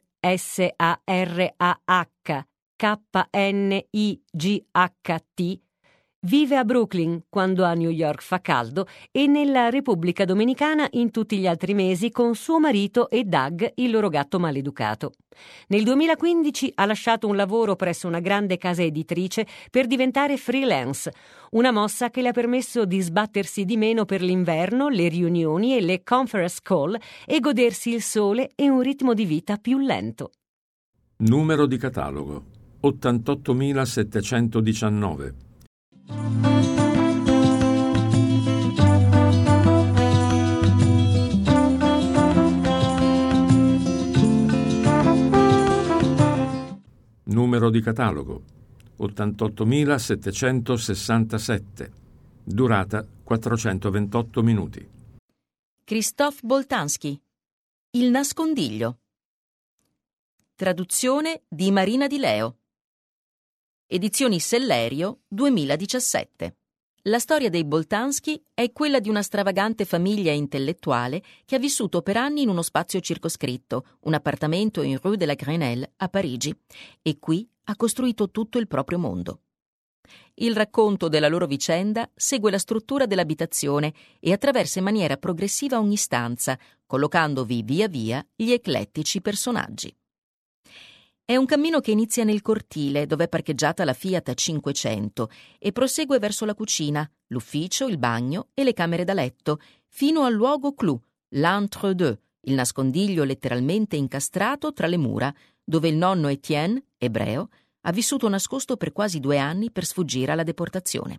SARAH-KNIGHT, vive a Brooklyn quando a New York fa caldo e nella Repubblica Dominicana in tutti gli altri mesi con suo marito e Doug, il loro gatto maleducato. Nel 2015 ha lasciato un lavoro presso una grande casa editrice per diventare freelance, una mossa che le ha permesso di sbattersi di meno per l'inverno, le riunioni e le conference call e godersi il sole e un ritmo di vita più lento. Numero di catalogo 88.719. Numero di catalogo 88.767. Durata 428 minuti. Christophe Boltanski. Il nascondiglio. Traduzione di Marina Di Leo. Edizioni Sellerio 2017. La storia dei Boltanski è quella di una stravagante famiglia intellettuale che ha vissuto per anni in uno spazio circoscritto, un appartamento in Rue de la Grenelle a Parigi, e qui ha costruito tutto il proprio mondo. Il racconto della loro vicenda segue la struttura dell'abitazione e attraversa in maniera progressiva ogni stanza, collocandovi via via gli eclettici personaggi. È un cammino che inizia nel cortile, dove è parcheggiata la Fiat 500, e prosegue verso la cucina, l'ufficio, il bagno e le camere da letto, fino al luogo clou, l'entre-deux, il nascondiglio letteralmente incastrato tra le mura, dove il nonno Etienne, ebreo, ha vissuto nascosto per quasi 2 anni per sfuggire alla deportazione.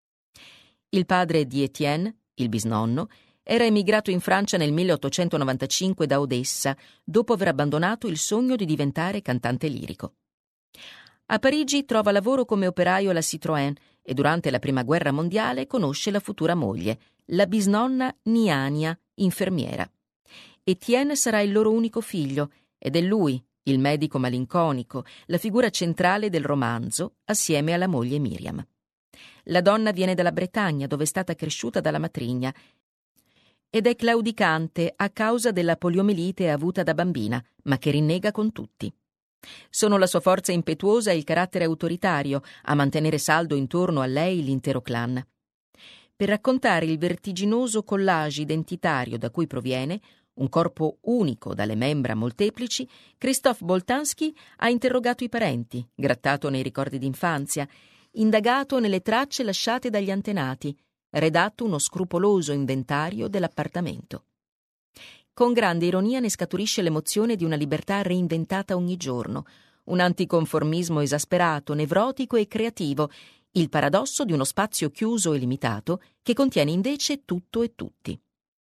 Il padre di Etienne, il bisnonno, era emigrato in Francia nel 1895 da Odessa, dopo aver abbandonato il sogno di diventare cantante lirico. A Parigi trova lavoro come operaio alla Citroën e durante la Prima Guerra Mondiale conosce la futura moglie, la bisnonna Niania, infermiera. Etienne sarà il loro unico figlio ed è lui, il medico malinconico, la figura centrale del romanzo, assieme alla moglie Miriam. La donna viene dalla Bretagna, dove è stata cresciuta dalla matrigna, ed è claudicante a causa della poliomielite avuta da bambina, ma che rinnega con tutti. Sono la sua forza impetuosa e il carattere autoritario a mantenere saldo intorno a lei l'intero clan. Per raccontare il vertiginoso collage identitario da cui proviene, un corpo unico dalle membra molteplici, Christophe Boltanski ha interrogato i parenti, grattato nei ricordi d'infanzia, indagato nelle tracce lasciate dagli antenati, redatto uno scrupoloso inventario dell'appartamento. Con grande ironia ne scaturisce l'emozione di una libertà reinventata ogni giorno, un anticonformismo esasperato, nevrotico e creativo, il paradosso di uno spazio chiuso e limitato che contiene invece tutto e tutti.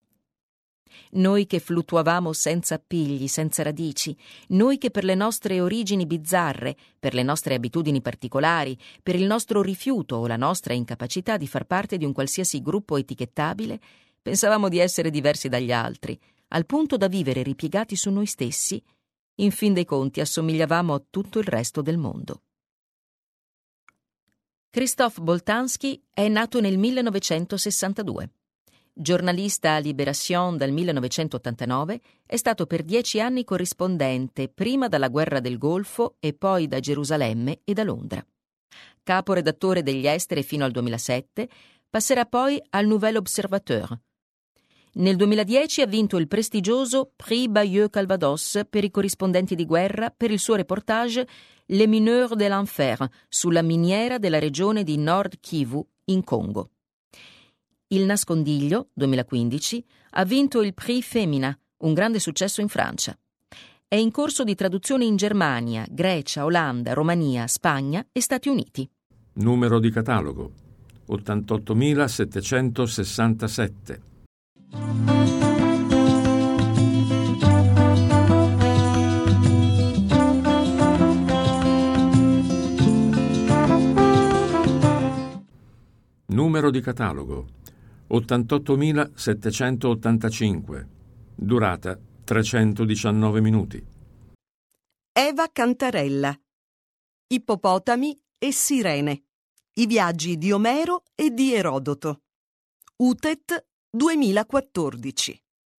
Noi che fluttuavamo senza appigli, senza radici, noi che per le nostre origini bizzarre, per le nostre abitudini particolari, per il nostro rifiuto o la nostra incapacità di far parte di un qualsiasi gruppo etichettabile, pensavamo di essere diversi dagli altri, al punto da vivere ripiegati su noi stessi, in fin dei conti assomigliavamo a tutto il resto del mondo. Christophe Boltanski è nato nel 1962. Giornalista a Libération dal 1989, è stato per 10 anni corrispondente prima dalla Guerra del Golfo e poi da Gerusalemme e da Londra. Caporedattore degli esteri fino al 2007, passerà poi al Nouvel Observateur. Nel 2010 ha vinto il prestigioso Prix Bayeux-Calvados per i corrispondenti di guerra per il suo reportage Les mineurs de l'enfer sulla miniera della regione di Nord Kivu in Congo. Il Nascondiglio, 2015, ha vinto il Prix Femina, un grande successo in Francia. È in corso di traduzione in Germania, Grecia, Olanda, Romania, Spagna e Stati Uniti. Numero di catalogo 88.767. Numero di catalogo 88.785. Durata 319 minuti. Eva Cantarella. Ippopotami e sirene. I viaggi di Omero e di Erodoto. UTET 2014.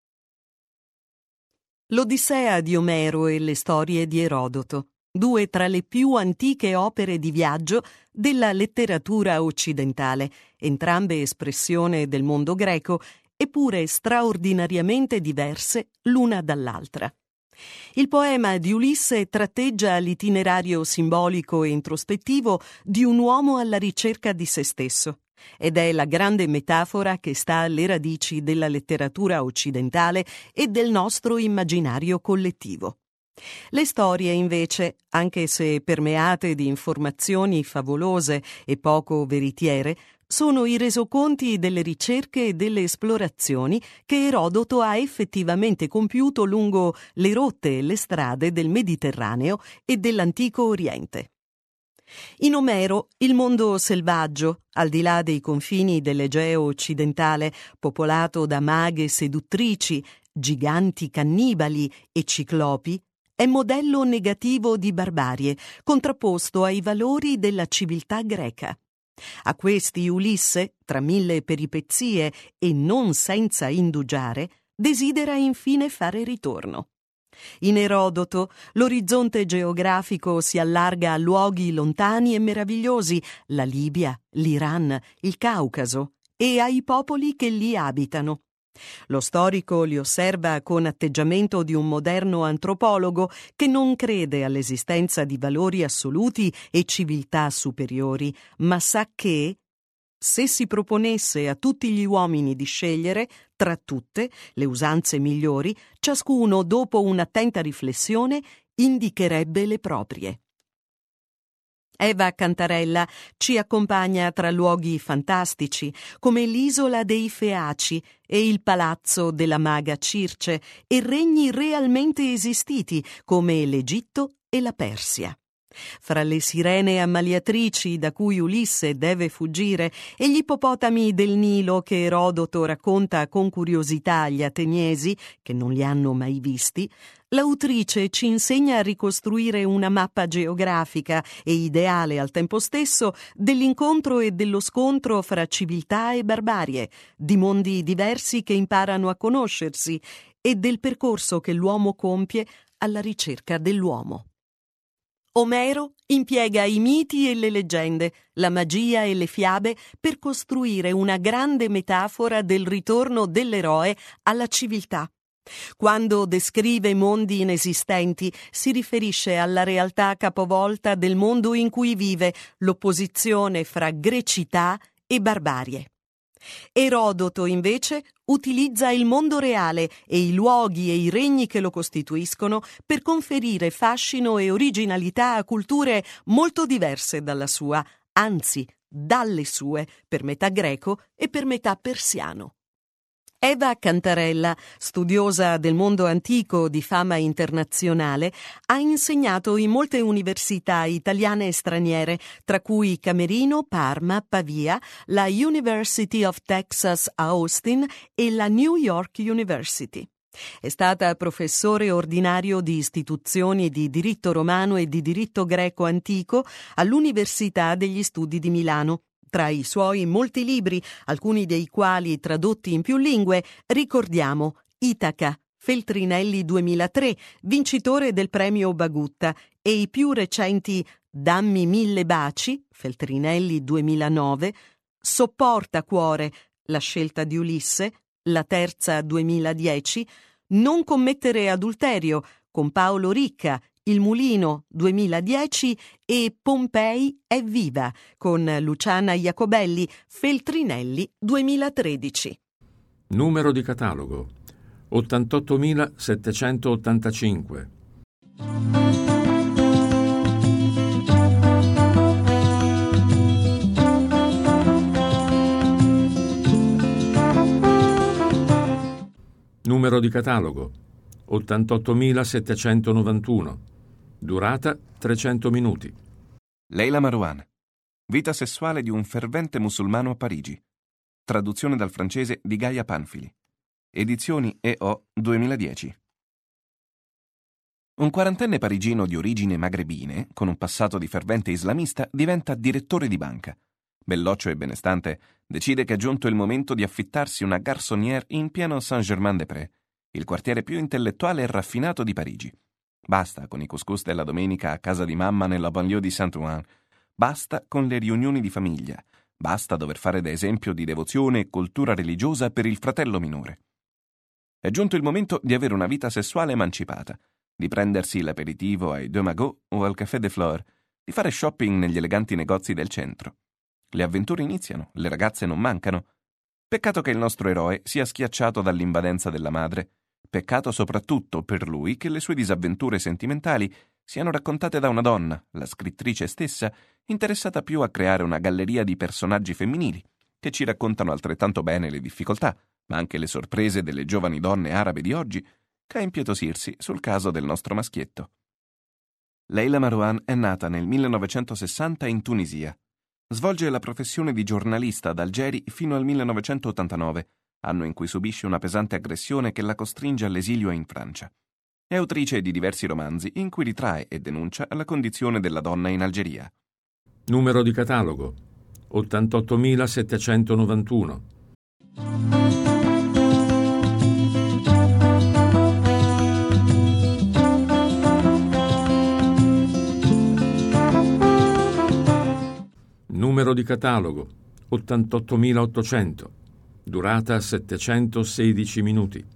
L'Odissea di Omero e le storie di Erodoto, 2 tra le più antiche opere di viaggio della letteratura occidentale, entrambe espressione del mondo greco, eppure straordinariamente diverse l'una dall'altra. Il poema di Ulisse tratteggia l'itinerario simbolico e introspettivo di un uomo alla ricerca di se stesso, ed è la grande metafora che sta alle radici della letteratura occidentale e del nostro immaginario collettivo. Le storie, invece, anche se permeate di informazioni favolose e poco veritiere, sono i resoconti delle ricerche e delle esplorazioni che Erodoto ha effettivamente compiuto lungo le rotte e le strade del Mediterraneo e dell'antico Oriente. In Omero, il mondo selvaggio, al di là dei confini dell'Egeo occidentale, popolato da maghe seduttrici, giganti cannibali e ciclopi, è modello negativo di barbarie, contrapposto ai valori della civiltà greca. A questi Ulisse, tra 1000 peripezie e non senza indugiare, desidera infine fare ritorno. In Erodoto l'orizzonte geografico si allarga a luoghi lontani e meravigliosi, la Libia, l'Iran, il Caucaso, e ai popoli che lì abitano. Lo storico li osserva con atteggiamento di un moderno antropologo che non crede all'esistenza di valori assoluti e civiltà superiori, ma sa che, se si proponesse a tutti gli uomini di scegliere, tra tutte, le usanze migliori, ciascuno, dopo un'attenta riflessione, indicherebbe le proprie. Eva Cantarella ci accompagna tra luoghi fantastici, come l'isola dei Feaci e il palazzo della maga Circe, e regni realmente esistiti, come l'Egitto e la Persia. Fra le sirene ammaliatrici da cui Ulisse deve fuggire e gli ippopotami del Nilo che Erodoto racconta con curiosità agli ateniesi, che non li hanno mai visti, l'autrice ci insegna a ricostruire una mappa geografica e ideale al tempo stesso dell'incontro e dello scontro fra civiltà e barbarie, di mondi diversi che imparano a conoscersi e del percorso che l'uomo compie alla ricerca dell'uomo. Omero impiega i miti e le leggende, la magia e le fiabe per costruire una grande metafora del ritorno dell'eroe alla civiltà. Quando descrive mondi inesistenti, si riferisce alla realtà capovolta del mondo in cui vive, l'opposizione fra grecità e barbarie. Erodoto, invece, utilizza il mondo reale e i luoghi e i regni che lo costituiscono per conferire fascino e originalità a culture molto diverse dalla sua, anzi, dalle sue, per metà greco e per metà persiano. Eva Cantarella, studiosa del mondo antico di fama internazionale, ha insegnato in molte università italiane e straniere, tra cui Camerino, Parma, Pavia, la University of Texas a Austin e la New York University. È stata professore ordinario di istituzioni di diritto romano e di diritto greco antico all'Università degli Studi di Milano. Tra i suoi molti libri, alcuni dei quali tradotti in più lingue, ricordiamo Itaca, Feltrinelli 2003, vincitore del premio Bagutta, e i più recenti Dammi 1000 baci, Feltrinelli 2009, Sopporta cuore, la scelta di Ulisse, la terza 2010, Non commettere adulterio, con Paolo Ricca, Il Mulino 2010 e Pompei è viva con Luciana Iacobelli, Feltrinelli 2013. Numero di catalogo 88.785. Numero di catalogo 88.791. Durata 300 minuti. Leila Marouane. Vita sessuale di un fervente musulmano a Parigi. Traduzione dal francese di Gaia Panfili. Edizioni EO 2010. Un quarantenne parigino di origini magrebine, con un passato di fervente islamista, diventa direttore di banca. Belloccio e benestante, decide che è giunto il momento di affittarsi una garçonnière in pieno Saint-Germain-des-Prés, il quartiere più intellettuale e raffinato di Parigi. Basta con i couscous della domenica a casa di mamma nella banlieue di Saint-Ouen. Basta con le riunioni di famiglia. Basta dover fare da esempio di devozione e cultura religiosa per il fratello minore. È giunto il momento di avere una vita sessuale emancipata, di prendersi l'aperitivo ai Deux Magots o al Café des Fleurs, di fare shopping negli eleganti negozi del centro. Le avventure iniziano, le ragazze non mancano. Peccato che il nostro eroe sia schiacciato dall'invadenza della madre. Peccato soprattutto per lui che le sue disavventure sentimentali siano raccontate da una donna, la scrittrice stessa, interessata più a creare una galleria di personaggi femminili, che ci raccontano altrettanto bene le difficoltà, ma anche le sorprese delle giovani donne arabe di oggi, che a impietosirsi sul caso del nostro maschietto. Leila Marouane è nata nel 1960 in Tunisia. Svolge la professione di giornalista ad Algeri fino al 1989, anno in cui subisce una pesante aggressione che la costringe all'esilio in Francia. È autrice di diversi romanzi in cui ritrae e denuncia la condizione della donna in Algeria. Numero di catalogo 88.791. Numero di catalogo 88.800. Durata 716 minuti.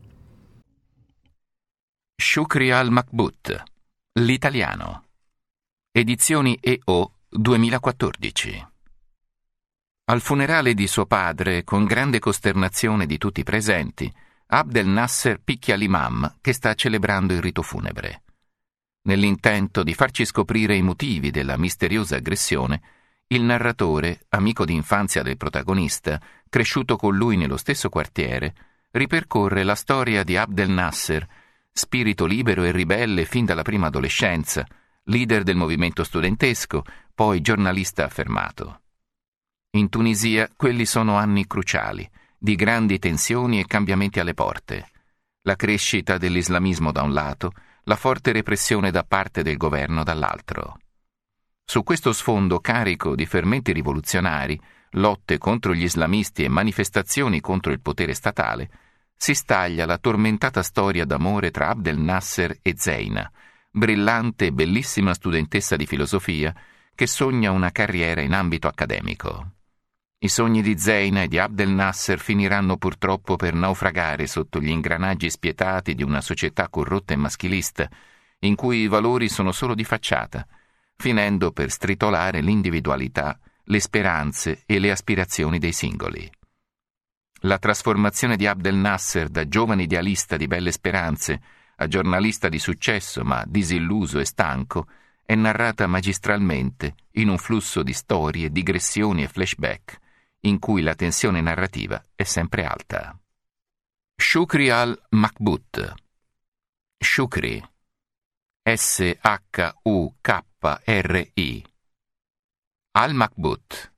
Shukri al-Makbout, l'italiano. Edizioni EO 2014. Al funerale di suo padre, con grande costernazione di tutti i presenti, Abdel Nasser picchia l'imam che sta celebrando il rito funebre. Nell'intento di farci scoprire i motivi della misteriosa aggressione, il narratore, amico d'infanzia del protagonista, cresciuto con lui nello stesso quartiere, ripercorre la storia di Abdel Nasser, spirito libero e ribelle fin dalla prima adolescenza, leader del movimento studentesco, poi giornalista affermato. In Tunisia quelli sono anni cruciali, di grandi tensioni e cambiamenti alle porte. La crescita dell'islamismo da un lato, la forte repressione da parte del governo dall'altro. Su questo sfondo carico di fermenti rivoluzionari, lotte contro gli islamisti e manifestazioni contro il potere statale, si staglia la tormentata storia d'amore tra Abdel Nasser e Zeina, brillante e bellissima studentessa di filosofia che sogna una carriera in ambito accademico. I sogni di Zeina e di Abdel Nasser finiranno purtroppo per naufragare sotto gli ingranaggi spietati di una società corrotta e maschilista, in cui i valori sono solo di facciata, finendo per stritolare l'individualità, le speranze e le aspirazioni dei singoli. La trasformazione di Abdel Nasser da giovane idealista di belle speranze a giornalista di successo ma disilluso e stanco è narrata magistralmente in un flusso di storie, digressioni e flashback in cui la tensione narrativa è sempre alta. Shukri al-Makbout. Shukri. S-H-U-K-R-I. Al-Makbout.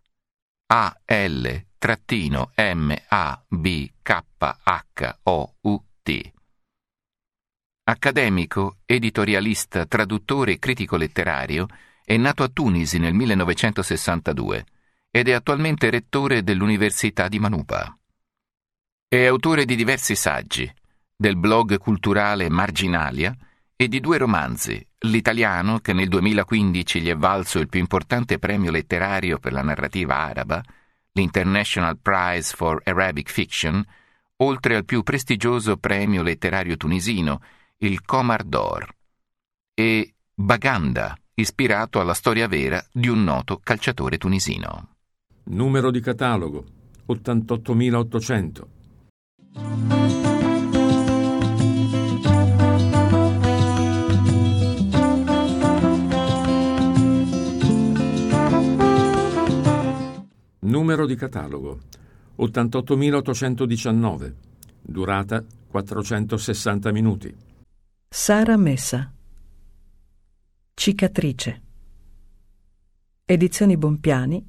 A-L-M-A-B-K-H-O-U-T. Accademico, editorialista, traduttore e critico letterario, è nato a Tunisi nel 1962 ed è attualmente rettore dell'Università di Manuba. È autore di diversi saggi, del blog culturale Marginalia e di 2 romanzi, L'italiano, che nel 2015 gli è valso il più importante premio letterario per la narrativa araba, l'International Prize for Arabic Fiction, oltre al più prestigioso premio letterario tunisino, il Comar d'Or, e Baganda, ispirato alla storia vera di un noto calciatore tunisino. Numero di catalogo 88.800. Numero di catalogo 88.819. Durata 460 minuti. Sara Messa. Cicatrice. Edizioni Bompiani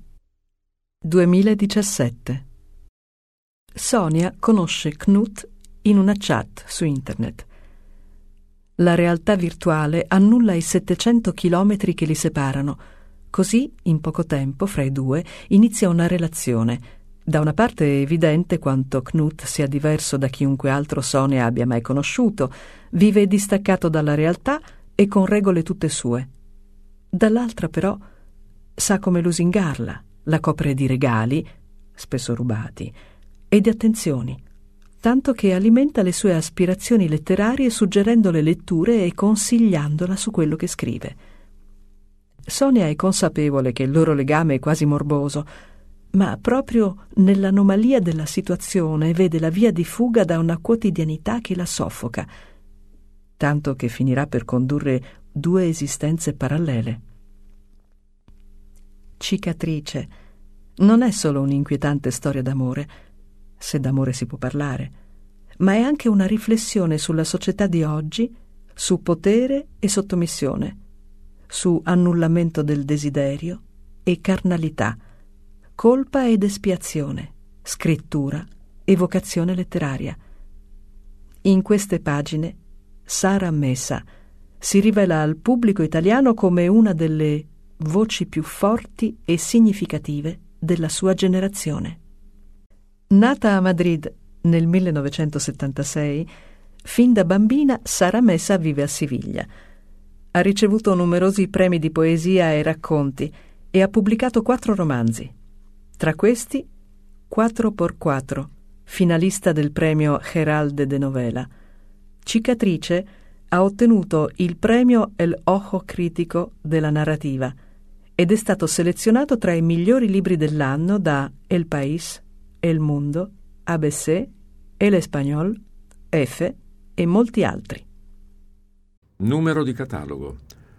2017. Sonia conosce Knut in una chat su internet. La realtà virtuale annulla i 700 chilometri che li separano. Così, in poco tempo, fra i due, inizia una relazione. Da una parte è evidente quanto Knut sia diverso da chiunque altro Sonia abbia mai conosciuto, vive distaccato dalla realtà e con regole tutte sue. Dall'altra, però, sa come lusingarla, la copre di regali, spesso rubati, e di attenzioni, tanto che alimenta le sue aspirazioni letterarie suggerendole letture e consigliandola su quello che scrive. Sonia è consapevole che il loro legame è quasi morboso, ma proprio nell'anomalia della situazione vede la via di fuga da una quotidianità che la soffoca, tanto che finirà per condurre 2 esistenze parallele. Cicatrice non è solo un'inquietante storia d'amore, se d'amore si può parlare, ma è anche una riflessione sulla società di oggi, su potere e sottomissione, su annullamento del desiderio e carnalità, colpa ed espiazione, scrittura e vocazione letteraria. In queste pagine Sara Messa si rivela al pubblico italiano come una delle voci più forti e significative della sua generazione. Nata a Madrid nel 1976, fin da bambina Sara Messa vive a Siviglia. Ha ricevuto numerosi premi di poesia e racconti e ha pubblicato 4 romanzi. Tra questi 4x4, finalista del premio Herald de Novela. Cicatrice ha ottenuto il premio El Ojo Crítico della narrativa ed è stato selezionato tra i migliori libri dell'anno da El País, El Mundo, ABC, El Español, F e molti altri. Numero di catalogo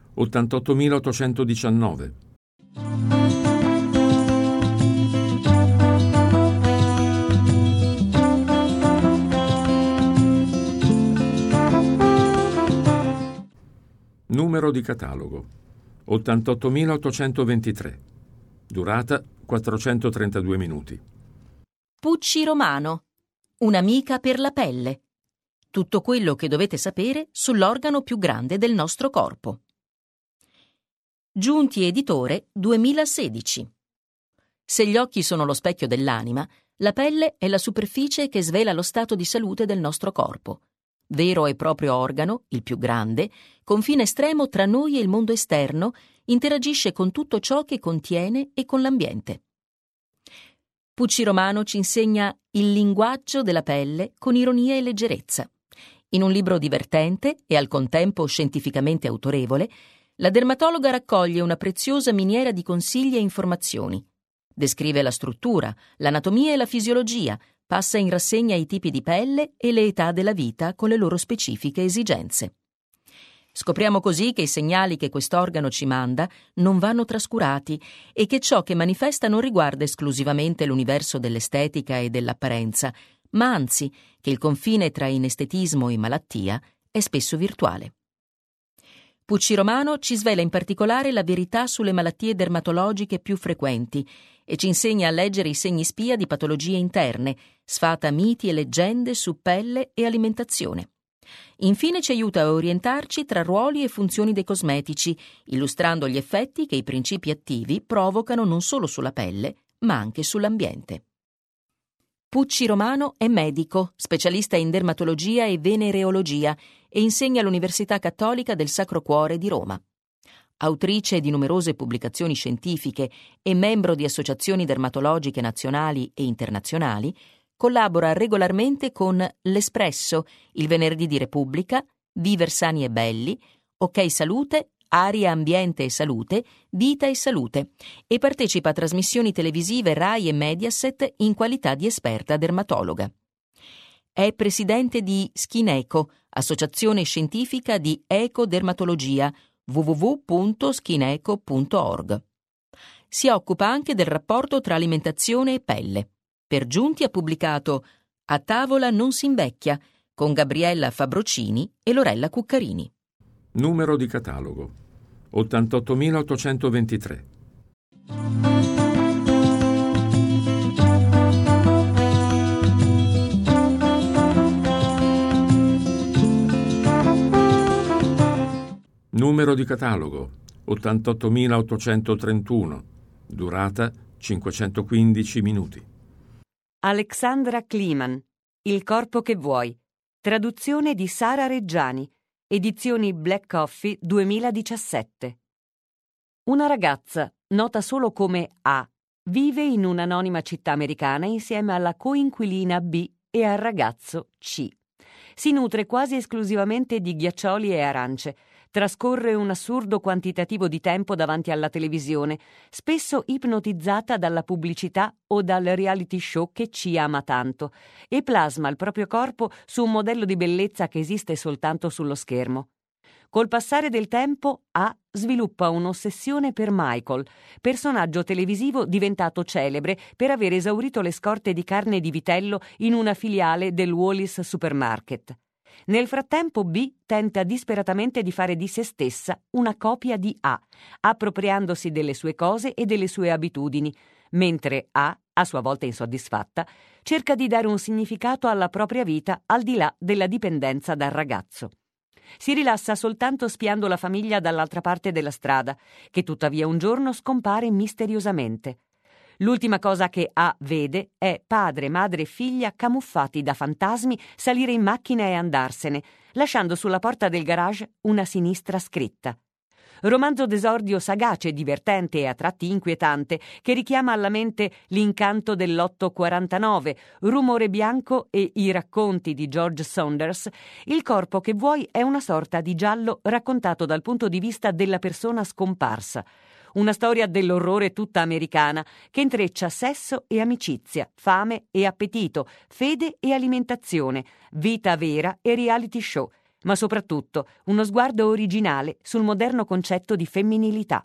88.819. Numero di catalogo 88.823. Durata 432 minuti. Pucci Romano, un'amica per la pelle. Tutto quello che dovete sapere sull'organo più grande del nostro corpo. Giunti Editore 2016. Se gli occhi sono lo specchio dell'anima, la pelle è la superficie che svela lo stato di salute del nostro corpo. Vero e proprio organo, il più grande, confine estremo tra noi e il mondo esterno, interagisce con tutto ciò che contiene e con l'ambiente. Pucci Romano ci insegna il linguaggio della pelle con ironia e leggerezza. In un libro divertente e al contempo scientificamente autorevole, la dermatologa raccoglie una preziosa miniera di consigli e informazioni. Descrive la struttura, l'anatomia e la fisiologia, passa in rassegna i tipi di pelle e le età della vita con le loro specifiche esigenze. Scopriamo così che i segnali che quest'organo ci manda non vanno trascurati e che ciò che manifesta non riguarda esclusivamente l'universo dell'estetica e dell'apparenza, ma anzi che il confine tra inestetismo e malattia è spesso virtuale. Pucci Romano ci svela in particolare la verità sulle malattie dermatologiche più frequenti e ci insegna a leggere i segni spia di patologie interne, sfata miti e leggende su pelle e alimentazione. Infine ci aiuta a orientarci tra ruoli e funzioni dei cosmetici, illustrando gli effetti che i principi attivi provocano non solo sulla pelle, ma anche sull'ambiente. Pucci Romano è medico, specialista in dermatologia e venereologia e insegna all'Università Cattolica del Sacro Cuore di Roma. Autrice di numerose pubblicazioni scientifiche e membro di associazioni dermatologiche nazionali e internazionali, collabora regolarmente con L'Espresso, Il Venerdì di Repubblica, Viver Sani e Belli, Ok Salute, Aria, Ambiente e Salute, Vita e Salute e partecipa a trasmissioni televisive Rai e Mediaset in qualità di esperta dermatologa. È presidente di Skineco, associazione scientifica di ecodermatologia, www.skineco.org. Si occupa anche del rapporto tra alimentazione e pelle. Per giunti ha pubblicato A tavola non si invecchia con Gabriella Fabrocini e Lorella Cuccarini. Numero di catalogo 88.823. Numero di catalogo 88.831. Durata 515 minuti. Alexandra Kliman, Il corpo che vuoi. Traduzione di Sara Reggiani. Edizioni Black Coffee 2017. Una ragazza, nota solo come A, vive in un'anonima città americana insieme alla coinquilina B e al ragazzo C. Si nutre quasi esclusivamente di ghiaccioli e arance. Trascorre un assurdo quantitativo di tempo davanti alla televisione, spesso ipnotizzata dalla pubblicità o dal reality show che ci ama tanto, e plasma il proprio corpo su un modello di bellezza che esiste soltanto sullo schermo. Col passare del tempo, A sviluppa un'ossessione per Michael, personaggio televisivo diventato celebre per aver esaurito le scorte di carne di vitello in una filiale del Wallis Supermarket. Nel frattempo B tenta disperatamente di fare di se stessa una copia di A, appropriandosi delle sue cose e delle sue abitudini, mentre A, a sua volta insoddisfatta, cerca di dare un significato alla propria vita al di là della dipendenza dal ragazzo. Si rilassa soltanto spiando la famiglia dall'altra parte della strada, che tuttavia un giorno scompare misteriosamente. L'ultima cosa che A vede è padre, madre e figlia camuffati da fantasmi salire in macchina e andarsene, lasciando sulla porta del garage una sinistra scritta. Romanzo d'esordio sagace, divertente e a tratti inquietante, che richiama alla mente L'incanto dell'849, Rumore bianco e I racconti di George Saunders. Il corpo che vuoi è una sorta di giallo raccontato dal punto di vista della persona scomparsa. Una storia dell'orrore tutta americana che intreccia sesso e amicizia, fame e appetito, fede e alimentazione, vita vera e reality show, ma soprattutto uno sguardo originale sul moderno concetto di femminilità.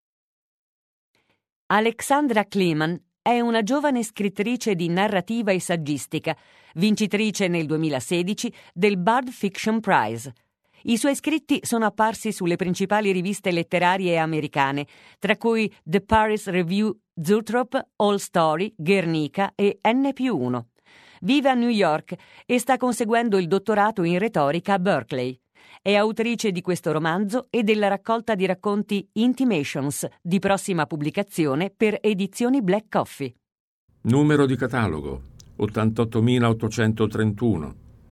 Alexandra Kleeman è una giovane scrittrice di narrativa e saggistica, vincitrice nel 2016 del Bard Fiction Prize. I suoi scritti sono apparsi sulle principali riviste letterarie americane, tra cui The Paris Review, Zoetrope, All Story, Guernica e N+1. Vive a New York e sta conseguendo il dottorato in retorica a Berkeley. È autrice di questo romanzo e della raccolta di racconti Intimations, di prossima pubblicazione per Edizioni Black Coffee. Numero di catalogo 88.831.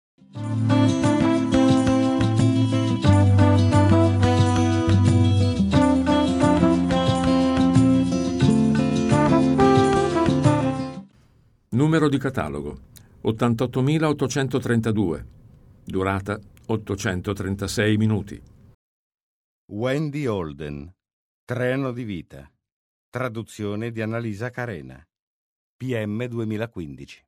Numero di catalogo 88.832. Durata 836 minuti. Wendy Holden. Treno di vita. Traduzione di Annalisa Carena. PM 2015.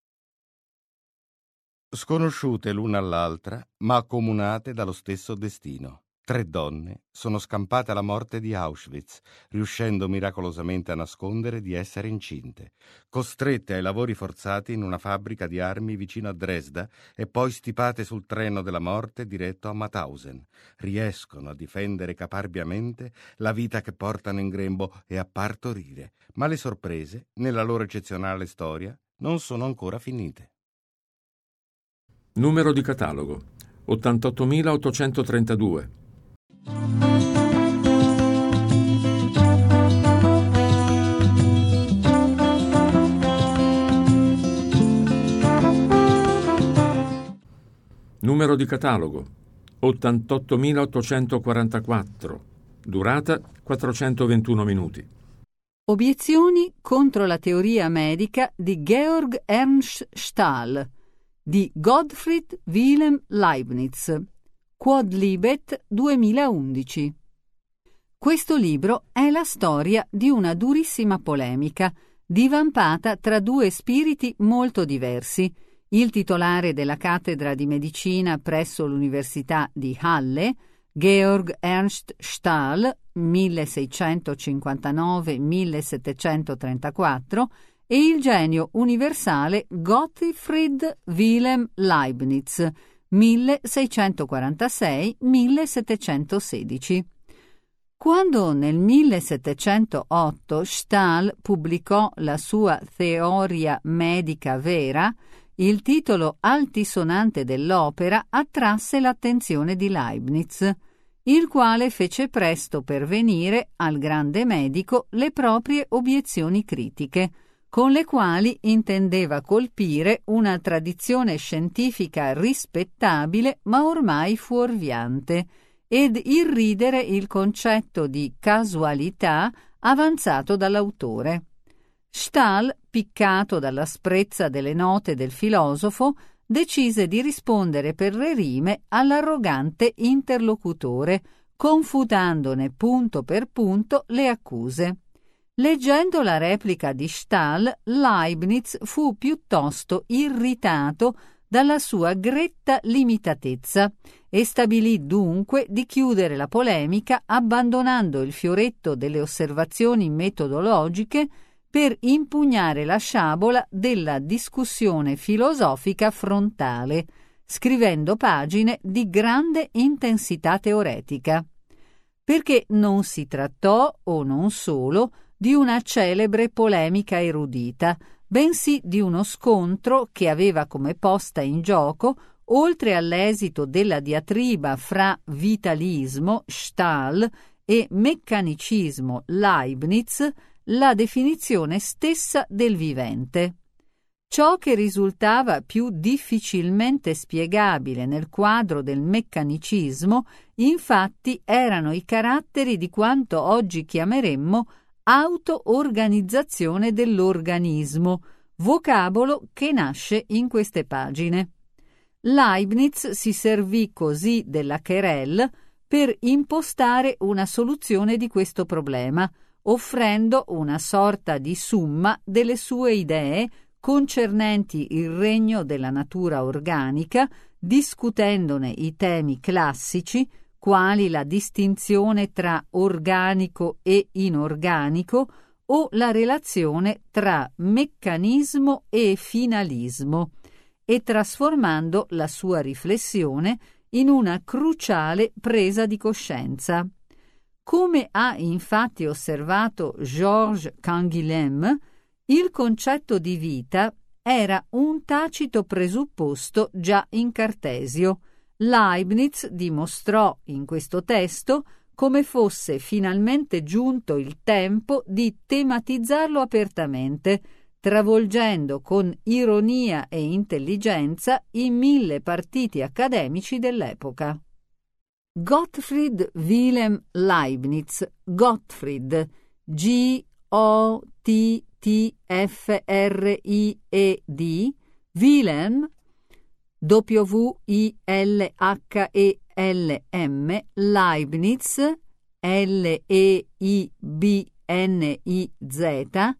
Sconosciute l'una all'altra, ma accomunate dallo stesso destino. 3 donne sono scampate alla morte di Auschwitz, riuscendo miracolosamente a nascondere di essere incinte, costrette ai lavori forzati in una fabbrica di armi vicino a Dresda e poi stipate sul treno della morte diretto a Mauthausen. Riescono a difendere caparbiamente la vita che portano in grembo e a partorire, ma le sorprese, nella loro eccezionale storia, non sono ancora finite. Numero di catalogo 88.832. Numero di catalogo 88.844. Durata 421 minuti. Obiezioni contro la teoria medica di Georg Ernst Stahl di Gottfried Wilhelm Leibniz. Quodlibet 2011. Questo libro è la storia di una durissima polemica, divampata tra 2 spiriti molto diversi, il titolare della cattedra di medicina presso l'Università di Halle, Georg Ernst Stahl, 1659-1734, e il genio universale Gottfried Wilhelm Leibniz, 1646-1716. Quando nel 1708 Stahl pubblicò la sua Theoria Medica Vera, il titolo altisonante dell'opera attrasse l'attenzione di Leibniz, il quale fece presto pervenire al grande medico le proprie obiezioni critiche, con le quali intendeva colpire una tradizione scientifica rispettabile ma ormai fuorviante ed irridere il concetto di casualità avanzato dall'autore. Stahl, piccato dall'asprezza delle note del filosofo, decise di rispondere per le rime all'arrogante interlocutore, confutandone punto per punto le accuse. Leggendo la replica di Stahl, Leibniz fu piuttosto irritato dalla sua gretta limitatezza e stabilì dunque di chiudere la polemica abbandonando il fioretto delle osservazioni metodologiche per impugnare la sciabola della discussione filosofica frontale, scrivendo pagine di grande intensità teoretica. Perché non si trattò, o non solo, di una celebre polemica erudita, bensì di uno scontro che aveva come posta in gioco, oltre all'esito della diatriba fra vitalismo, Stahl, e meccanicismo, Leibniz, la definizione stessa del vivente. Ciò che risultava più difficilmente spiegabile nel quadro del meccanicismo, infatti, erano i caratteri di quanto oggi chiameremmo auto-organizzazione dell'organismo, vocabolo che nasce in queste pagine. Leibniz si servì così della querelle per impostare una soluzione di questo problema, offrendo una sorta di summa delle sue idee concernenti il regno della natura organica, discutendone i temi classici, quali la distinzione tra organico e inorganico o la relazione tra meccanismo e finalismo, e trasformando la sua riflessione in una cruciale presa di coscienza. Come ha infatti osservato Georges Canguilhem, il concetto di vita era un tacito presupposto già in Cartesio. Leibniz dimostrò in questo testo come fosse finalmente giunto il tempo di tematizzarlo apertamente, travolgendo con ironia e intelligenza i 1000 partiti accademici dell'epoca. Gottfried Wilhelm Leibniz, Gottfried, G-O-T-T-F-R-I-E-D, Wilhelm, W-I-L-H-E-L-M, Leibniz, L-E-I-B-N-I-Z,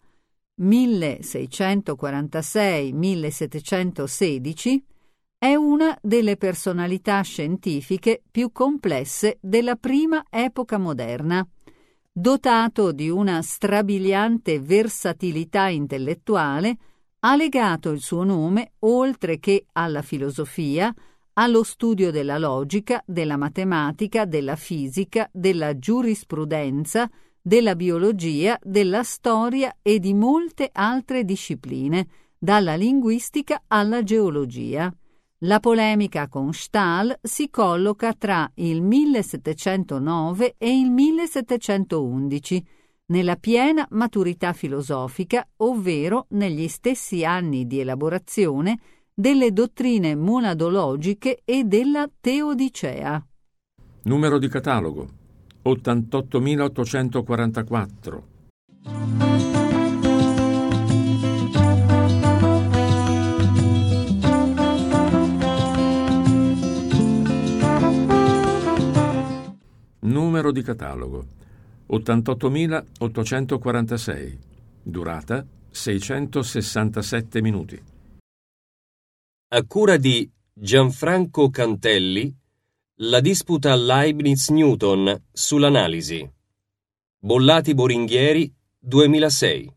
1646-1716, è una delle personalità scientifiche più complesse della prima epoca moderna. Dotato di una strabiliante versatilità intellettuale, ha legato il suo nome, oltre che alla filosofia, allo studio della logica, della matematica, della fisica, della giurisprudenza, della biologia, della storia e di molte altre discipline, dalla linguistica alla geologia. La polemica con Stahl si colloca tra il 1709 e il 1711, nella piena maturità filosofica, ovvero negli stessi anni di elaborazione delle dottrine monadologiche e della teodicea. Numero di catalogo 88.844. Numero di catalogo 88.846. Durata 667 minuti. A cura di Gianfranco Cantelli, la disputa Leibniz-Newton sull'analisi. Bollati Boringhieri, 2006.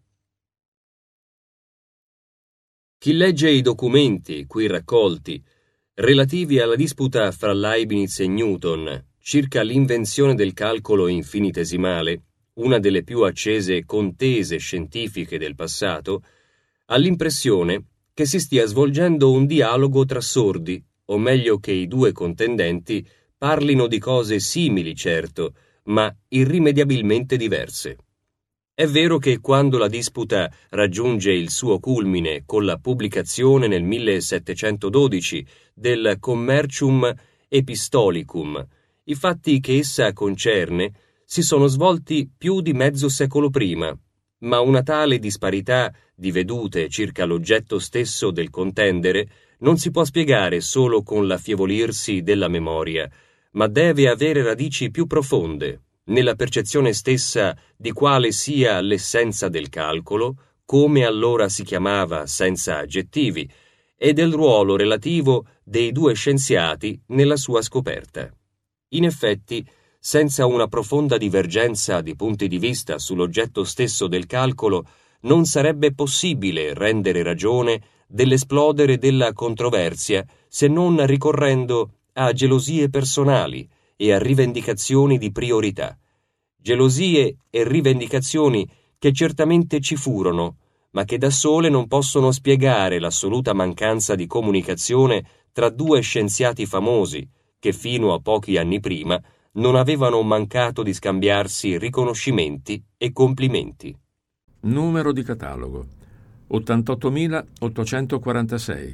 Chi legge i documenti qui raccolti relativi alla disputa fra Leibniz e Newton circa l'invenzione del calcolo infinitesimale, una delle più accese contese scientifiche del passato, ha l'impressione che si stia svolgendo un dialogo tra sordi, o meglio che i due contendenti parlino di cose simili, certo, ma irrimediabilmente diverse. È vero che quando la disputa raggiunge il suo culmine con la pubblicazione nel 1712 del Commercium Epistolicum, i fatti che essa concerne si sono svolti più di mezzo secolo prima, ma una tale disparità di vedute circa l'oggetto stesso del contendere non si può spiegare solo con l'affievolirsi della memoria, ma deve avere radici più profonde, nella percezione stessa di quale sia l'essenza del calcolo, come allora si chiamava senza aggettivi, e del ruolo relativo dei due scienziati nella sua scoperta. In effetti, senza una profonda divergenza di punti di vista sull'oggetto stesso del calcolo, non sarebbe possibile rendere ragione dell'esplodere della controversia se non ricorrendo a gelosie personali e a rivendicazioni di priorità. Gelosie e rivendicazioni che certamente ci furono, ma che da sole non possono spiegare l'assoluta mancanza di comunicazione tra due scienziati famosi che fino a pochi anni prima non avevano mancato di scambiarsi riconoscimenti e complimenti. Numero di catalogo 88.846.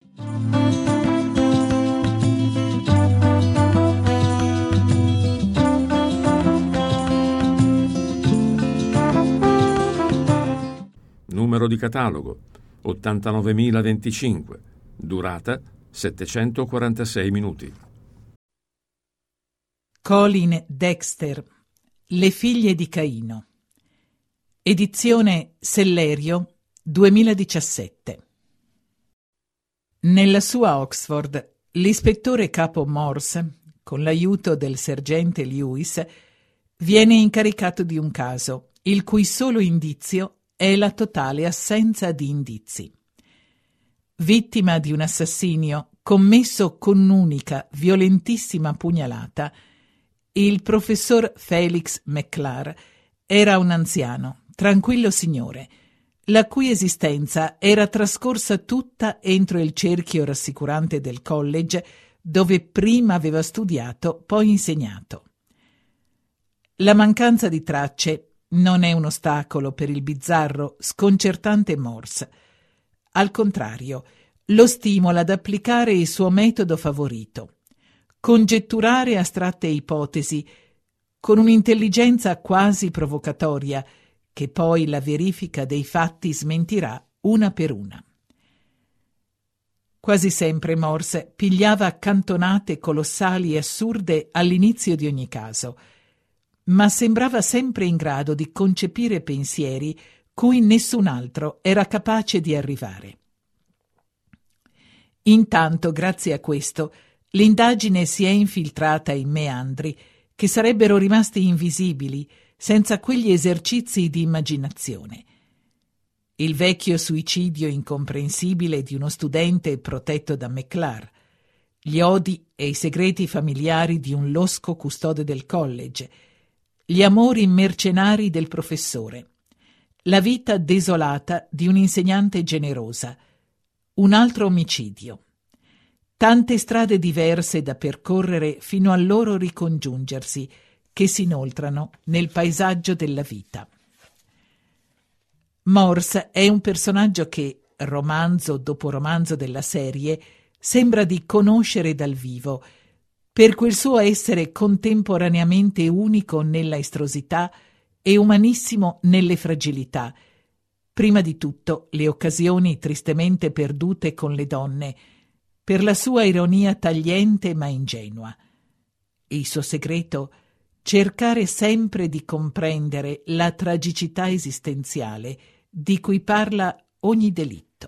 Numero di catalogo 89.025. Durata 746 minuti. Colin Dexter, Le figlie di Caino. Edizione Sellerio, 2017. Nella sua Oxford, l'ispettore capo Morse, con l'aiuto del sergente Lewis, viene incaricato di un caso, il cui solo indizio è la totale assenza di indizi. Vittima di un assassinio commesso con un'unica, violentissima pugnalata, il professor Felix McClure era un anziano, tranquillo signore, la cui esistenza era trascorsa tutta entro il cerchio rassicurante del college, dove prima aveva studiato, poi insegnato. La mancanza di tracce non è un ostacolo per il bizzarro, sconcertante Morse. Al contrario, lo stimola ad applicare il suo metodo favorito: congetturare astratte ipotesi con un'intelligenza quasi provocatoria, che poi la verifica dei fatti smentirà una per una. Quasi sempre Morse pigliava cantonate colossali e assurde all'inizio di ogni caso, ma sembrava sempre in grado di concepire pensieri cui nessun altro era capace di arrivare. Intanto, grazie a questo, l'indagine si è infiltrata in meandri che sarebbero rimasti invisibili senza quegli esercizi di immaginazione. Il vecchio suicidio incomprensibile di uno studente protetto da McClure, gli odi e i segreti familiari di un losco custode del college, gli amori mercenari del professore, la vita desolata di un'insegnante generosa, un altro omicidio. Tante strade diverse da percorrere fino al loro ricongiungersi, che si inoltrano nel paesaggio della vita. Morse è un personaggio che, romanzo dopo romanzo della serie, sembra di conoscere dal vivo, per quel suo essere contemporaneamente unico nella estrosità e umanissimo nelle fragilità. Prima di tutto le occasioni tristemente perdute con le donne, per la sua ironia tagliente ma ingenua. Il suo segreto: cercare sempre di comprendere la tragicità esistenziale di cui parla ogni delitto.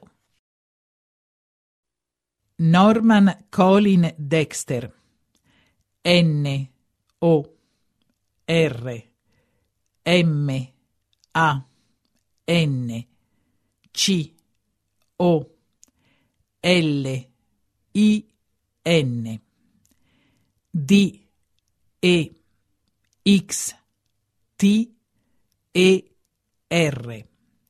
Norman Colin Dexter, N O R M A N C O L I N D E X T E R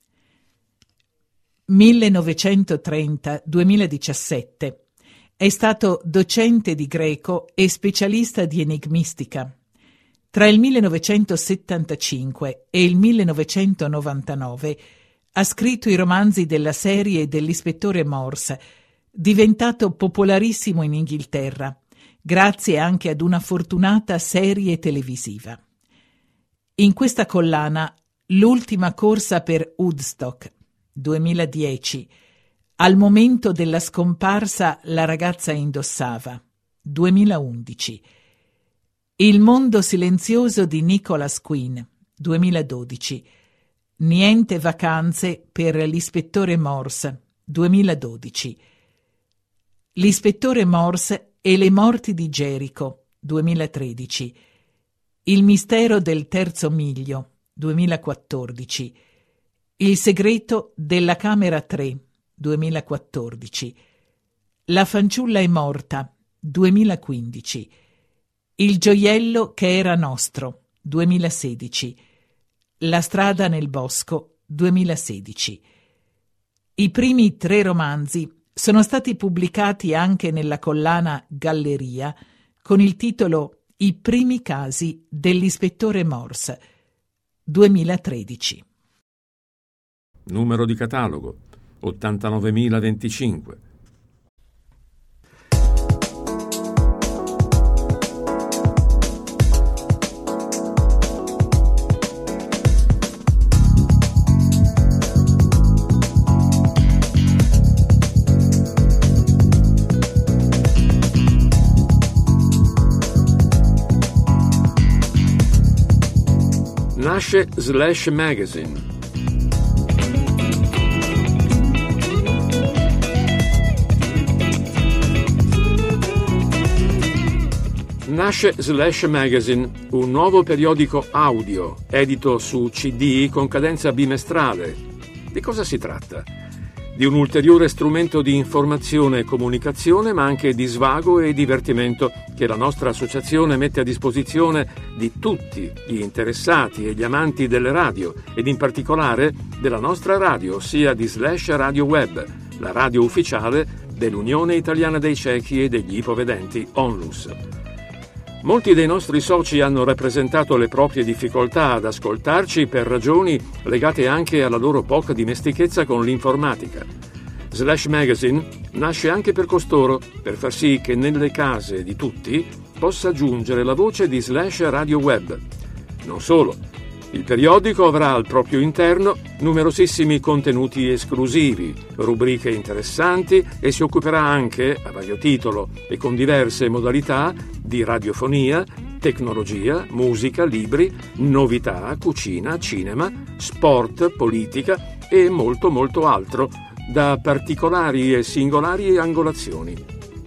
1930-2017. È stato docente di greco e specialista di enigmistica. Tra il 1975 e il 1999 ha scritto i romanzi della serie dell'ispettore Morse, diventato popolarissimo in Inghilterra, grazie anche ad una fortunata serie televisiva. In questa collana L'ultima corsa per Woodstock, 2010, Al momento della scomparsa la ragazza indossava, 2011, Il mondo silenzioso di Nicholas Quinn, 2012, Niente vacanze per l'ispettore Morse, 2012, L'ispettore Morse e le morti di Gerico, 2013, Il mistero del terzo miglio, 2014, Il segreto della camera 3, 2014, La fanciulla è morta, 2015, Il gioiello che era nostro, 2016, La strada nel bosco, 2016. I primi 3 romanzi sono stati pubblicati anche nella collana Galleria con il titolo I primi casi dell'ispettore Morse, 2013. numero di catalogo 89025. Nasce Slash Magazine. Nasce Slash Magazine, un nuovo periodico audio, edito su CD con cadenza bimestrale. Di cosa si tratta? Di un ulteriore strumento di informazione e comunicazione, ma anche di svago e divertimento che la nostra associazione mette a disposizione di tutti gli interessati e gli amanti delle radio, ed in particolare della nostra radio, ossia di Slash Radio Web, la radio ufficiale dell'Unione Italiana dei Ciechi e degli Ipovedenti, ONLUS. Molti dei nostri soci hanno rappresentato le proprie difficoltà ad ascoltarci per ragioni legate anche alla loro poca dimestichezza con l'informatica. Slash Magazine nasce anche per costoro, per far sì che nelle case di tutti possa giungere la voce di Slash Radio Web. Non solo, il periodico avrà al proprio interno numerosissimi contenuti esclusivi, rubriche interessanti e si occuperà anche, a vario titolo e con diverse modalità, di radiofonia, tecnologia, musica, libri, novità, cucina, cinema, sport, politica e molto molto altro, da particolari e singolari angolazioni.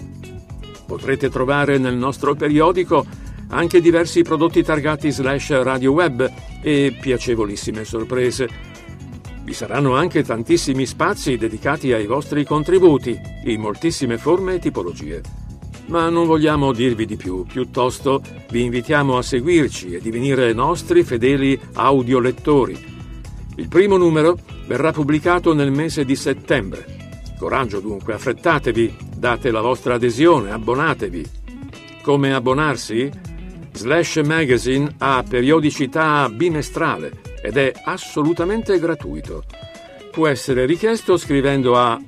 Potrete trovare nel nostro periodico anche diversi prodotti targati Slash Radio Web e piacevolissime sorprese. Vi saranno anche tantissimi spazi dedicati ai vostri contributi, in moltissime forme e tipologie. Ma non vogliamo dirvi di più, piuttosto vi invitiamo a seguirci e divenire nostri fedeli audiolettori. Il primo numero verrà pubblicato nel mese di settembre. Coraggio dunque, affrettatevi, date la vostra adesione, abbonatevi. Come abbonarsi? Slash Magazine ha periodicità bimestrale ed è assolutamente gratuito. Può essere richiesto scrivendo a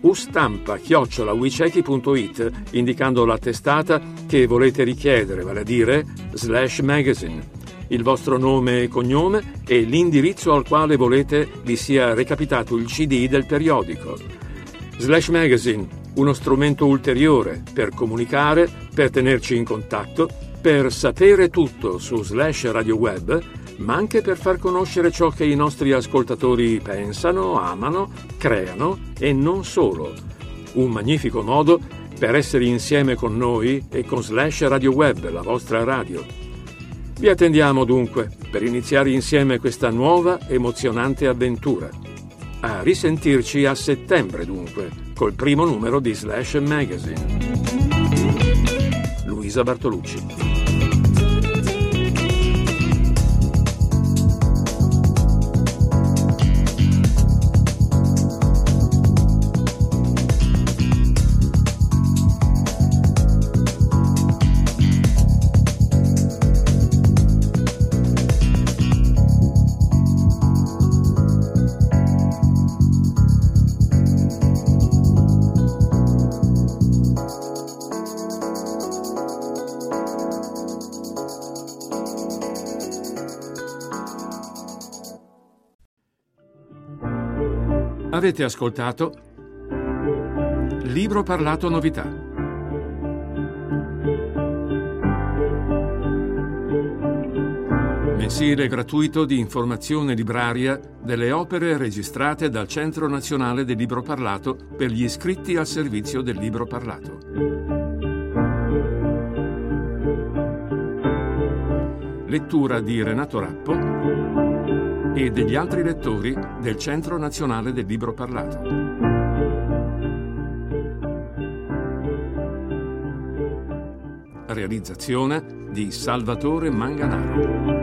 ustampa@wicechi.it indicando la testata che volete richiedere, vale a dire Slash Magazine, il vostro nome e cognome e l'indirizzo al quale volete vi sia recapitato il CD del periodico. Slash Magazine, uno strumento ulteriore per comunicare, per tenerci in contatto, per sapere tutto su Slash Radio Web, ma anche per far conoscere ciò che i nostri ascoltatori pensano, amano, creano e non solo. Un magnifico modo per essere insieme con noi e con Slash Radio Web, la vostra radio. Vi attendiamo dunque per iniziare insieme questa nuova emozionante avventura. A risentirci a settembre dunque, col primo numero di Slash Magazine. Luisa Bartolucci. Avete ascoltato Libro Parlato Novità. Mensile gratuito di informazione libraria delle opere registrate dal Centro Nazionale del Libro Parlato per gli iscritti al servizio del Libro Parlato. Lettura di Renato Rappo e degli altri lettori del Centro Nazionale del Libro Parlato. Realizzazione di Salvatore Manganaro.